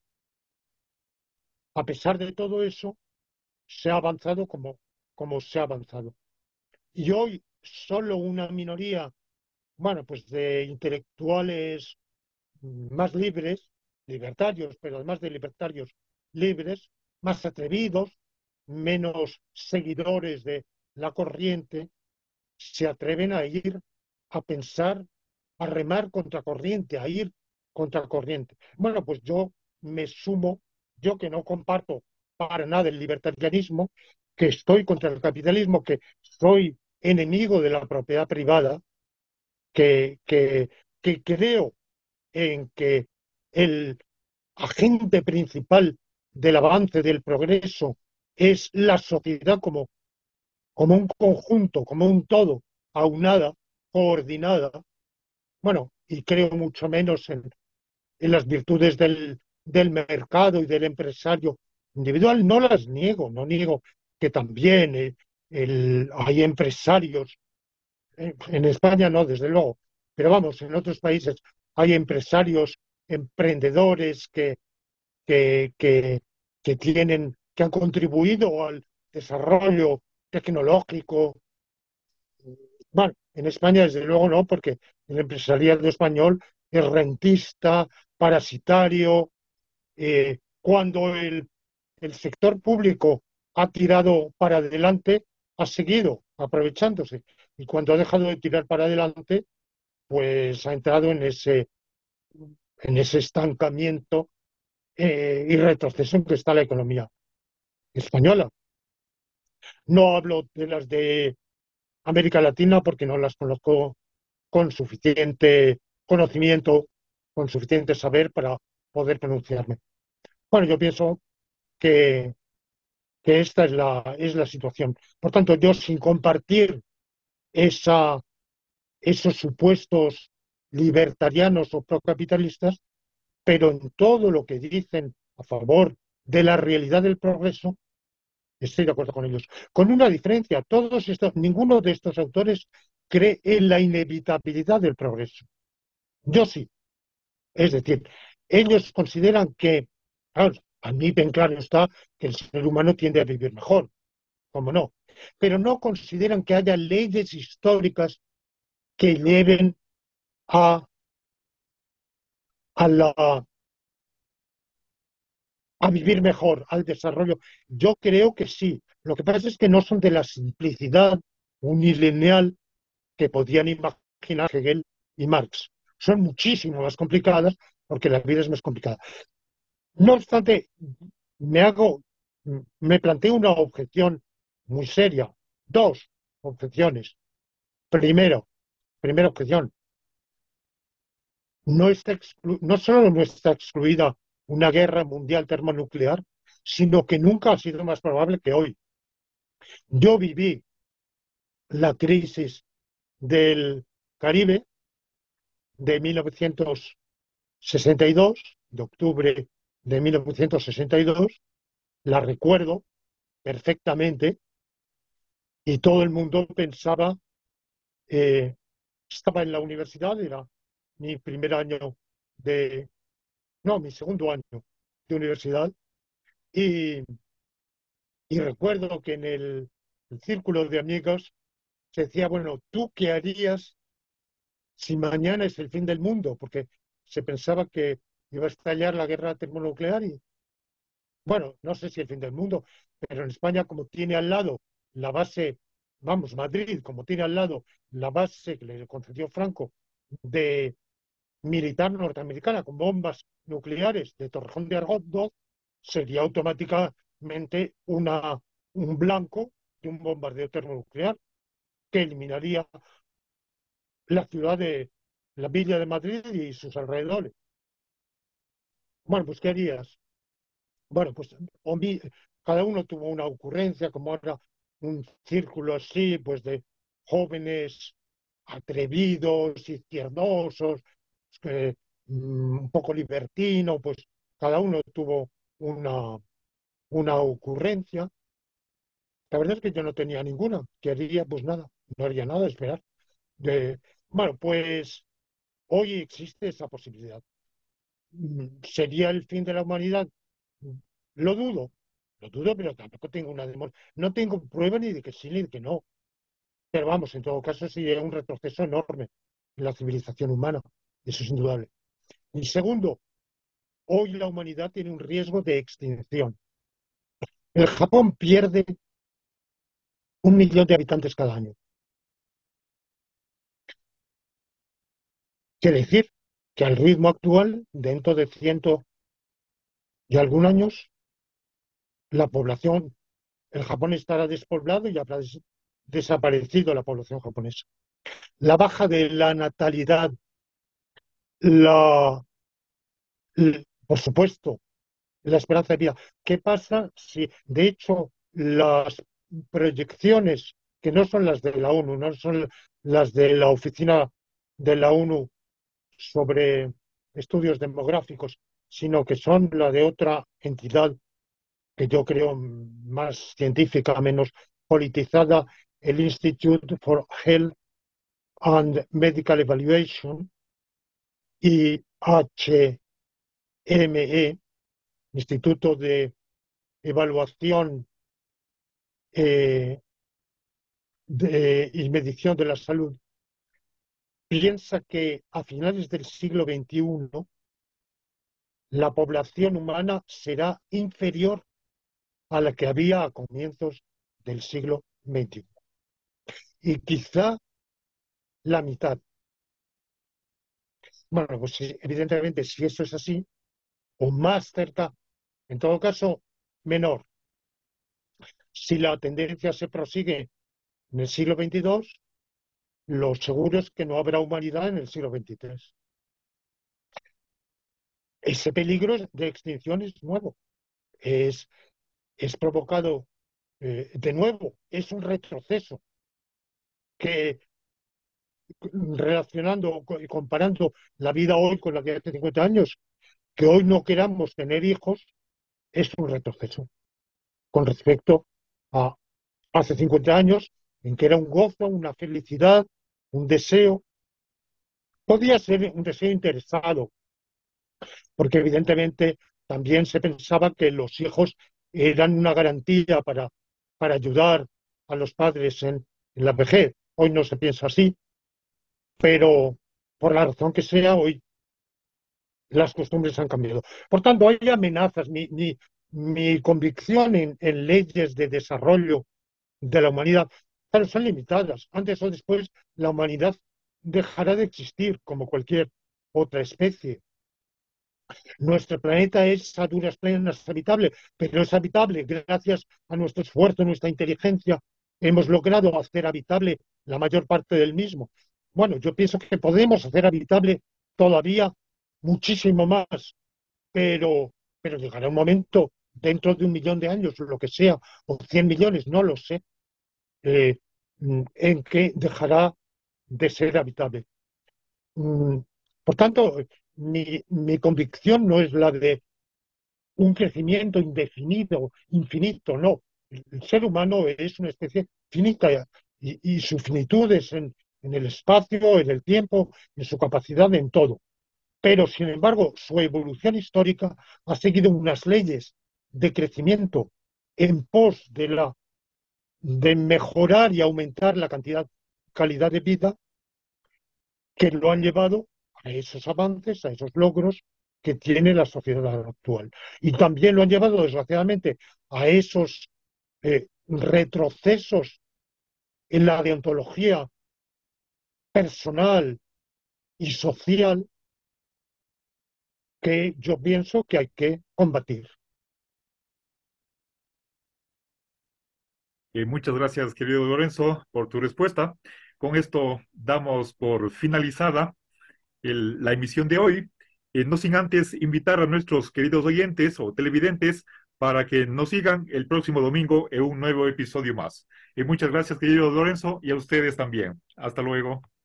[SPEAKER 2] a pesar de todo eso, se ha avanzado como, como se ha avanzado. Y hoy solo una minoría, bueno, pues de intelectuales más libres, libertarios, pero además de libertarios libres, más atrevidos, menos seguidores de la corriente, se atreven a ir a pensar, a remar contra corriente, a ir contra corriente. Bueno, pues yo me sumo, yo que no comparto para nada el libertarianismo, que estoy contra el capitalismo, que soy enemigo de la propiedad privada, que, que, que creo en que el agente principal del avance, del progreso, es la sociedad como, como un conjunto, como un todo, aunada, coordinada. Bueno, y creo mucho menos en, en las virtudes del, del mercado y del empresario individual. No las niego, no niego que también eh, el, hay empresarios, eh, en España no, desde luego, pero vamos, en otros países hay empresarios, emprendedores que, que, que, que tienen, que han contribuido al desarrollo tecnológico. Bueno, en España desde luego no, porque el empresariado español es rentista, parasitario. Eh, cuando el, el sector público ha tirado para adelante, ha seguido aprovechándose. Y cuando ha dejado de tirar para adelante, pues ha entrado en ese, en ese estancamiento eh, y retroceso en que está la economía española. No hablo de las de América Latina porque no las conozco con suficiente conocimiento, con suficiente saber para poder pronunciarme. Bueno, yo pienso que, que esta es la, es la situación. Por tanto, yo sin compartir esa, esos supuestos libertarianos o procapitalistas, pero en todo lo que dicen a favor de la realidad del progreso, estoy de acuerdo con ellos. Con una diferencia, todos estos, ninguno de estos autores cree en la inevitabilidad del progreso. Yo sí. Es decir, ellos consideran que, claro, a mí bien claro está que el ser humano tiende a vivir mejor, como no, pero no consideran que haya leyes históricas que lleven a, a, la, a vivir mejor, al desarrollo. Yo creo que sí. Lo que pasa es que no son de la simplicidad unilineal que podían imaginar Hegel y Marx. Son muchísimo más complicadas porque la vida es más complicada. No obstante, me hago, me planteo una objeción muy seria. Dos objeciones. Primero, primera objeción, no, está exclu- no solo no está excluida una guerra mundial termonuclear, sino que nunca ha sido más probable que hoy. Yo viví la crisis del Caribe de mil novecientos sesenta y dos, de octubre de mil novecientos sesenta y dos, la recuerdo perfectamente y todo el mundo pensaba, eh, estaba en la universidad, era mi primer año de, no, mi segundo año de universidad, y, y recuerdo que en el, el círculo de amigos se decía, bueno, ¿tú qué harías si mañana es el fin del mundo? Porque se pensaba que iba a estallar la guerra termonuclear y, bueno, no sé si el fin del mundo, pero en España como tiene al lado la base, vamos, Madrid, como tiene al lado la base que le concedió Franco de militar norteamericana con bombas nucleares de Torrejón de Ardoz, sería automáticamente una, un blanco de un bombardeo termonuclear que eliminaría la ciudad de la villa de Madrid y sus alrededores. Bueno, pues ¿qué harías? Bueno, pues cada uno tuvo una ocurrencia, como ahora un círculo así, pues de jóvenes atrevidos, izquierdosos, que, mm, un poco libertino, pues cada uno tuvo una, una ocurrencia. La verdad es que yo no tenía ninguna, que haría pues nada, no haría nada, esperar. De, bueno, pues hoy existe esa posibilidad. Mm, ¿Sería el fin de la humanidad? Mm, Lo dudo, lo dudo, pero tampoco tengo una demora. No tengo prueba ni de que sí ni de que no. Pero vamos, en todo caso sería un retroceso enorme en la civilización humana. Eso es indudable. Y segundo, hoy la humanidad tiene un riesgo de extinción. El Japón pierde un millón de habitantes cada año. Quiere decir que al ritmo actual, dentro de ciento y algunos años, la población, el Japón estará despoblado y habrá des- desaparecido la población japonesa. La baja de la natalidad, la, l- por supuesto, la esperanza de vida. ¿Qué pasa si, de hecho, las proyecciones, que no son las de la ONU, no son las de la oficina de la ONU sobre estudios demográficos, sino que son la de otra entidad que yo creo más científica, menos politizada, el Institute for Health and Medical Evaluation, I H M E, Instituto de Evaluación eh, de, y Medición de la Salud, piensa que a finales del siglo veintiuno la población humana será inferior a la que había a comienzos del siglo veintiuno. Y quizá la mitad. Bueno, pues evidentemente si eso es así, o más cerca, en todo caso, menor. Si la tendencia se prosigue en el siglo veintidós, lo seguro es que no habrá humanidad en el siglo veintitrés. Ese peligro de extinción es nuevo, es, es provocado eh, de nuevo, es un retroceso que, relacionando y comparando la vida hoy con la de hace cincuenta años, que hoy no queramos tener hijos, es un retroceso con respecto a hace cincuenta años, en que era un gozo, una felicidad, un deseo. Podía ser un deseo interesado, porque evidentemente también se pensaba que los hijos eran una garantía para, para ayudar a los padres en, en la vejez. Hoy no se piensa así, pero por la razón que sea, hoy las costumbres han cambiado. Por tanto, hay amenazas. Mi, mi, mi convicción en, en leyes de desarrollo de la humanidad, claro, son limitadas. Antes o después, la humanidad dejará de existir como cualquier otra especie. Nuestro planeta es a duras penas habitable, pero es habitable gracias a nuestro esfuerzo, nuestra inteligencia. Hemos logrado hacer habitable la mayor parte del mismo. Bueno, yo pienso que podemos hacer habitable todavía muchísimo más, pero, pero llegará un momento, dentro de un millón de años, lo que sea, o cien millones, no lo sé, eh, en que dejará de ser habitable. Mm, Por tanto, mi, mi convicción no es la de un crecimiento indefinido, infinito, no. El, el ser humano es una especie finita y, y su finitud es en, en el espacio, en el tiempo, en su capacidad, en todo. Pero, sin embargo, su evolución histórica ha seguido unas leyes de crecimiento en pos de, la, de mejorar y aumentar la cantidad, calidad de vida que lo han llevado a esos avances, a esos logros que tiene la sociedad actual. Y también lo han llevado, desgraciadamente, a esos eh, retrocesos en la deontología personal y social que yo pienso que hay que combatir.
[SPEAKER 1] Eh, muchas gracias, querido Lorenzo, por tu respuesta. Con esto damos por finalizada el- la emisión de hoy, eh, no sin antes invitar a nuestros queridos oyentes o televidentes para que nos sigan el próximo domingo en un nuevo episodio más. Y muchas gracias, querido Lorenzo, y a ustedes también. Hasta luego.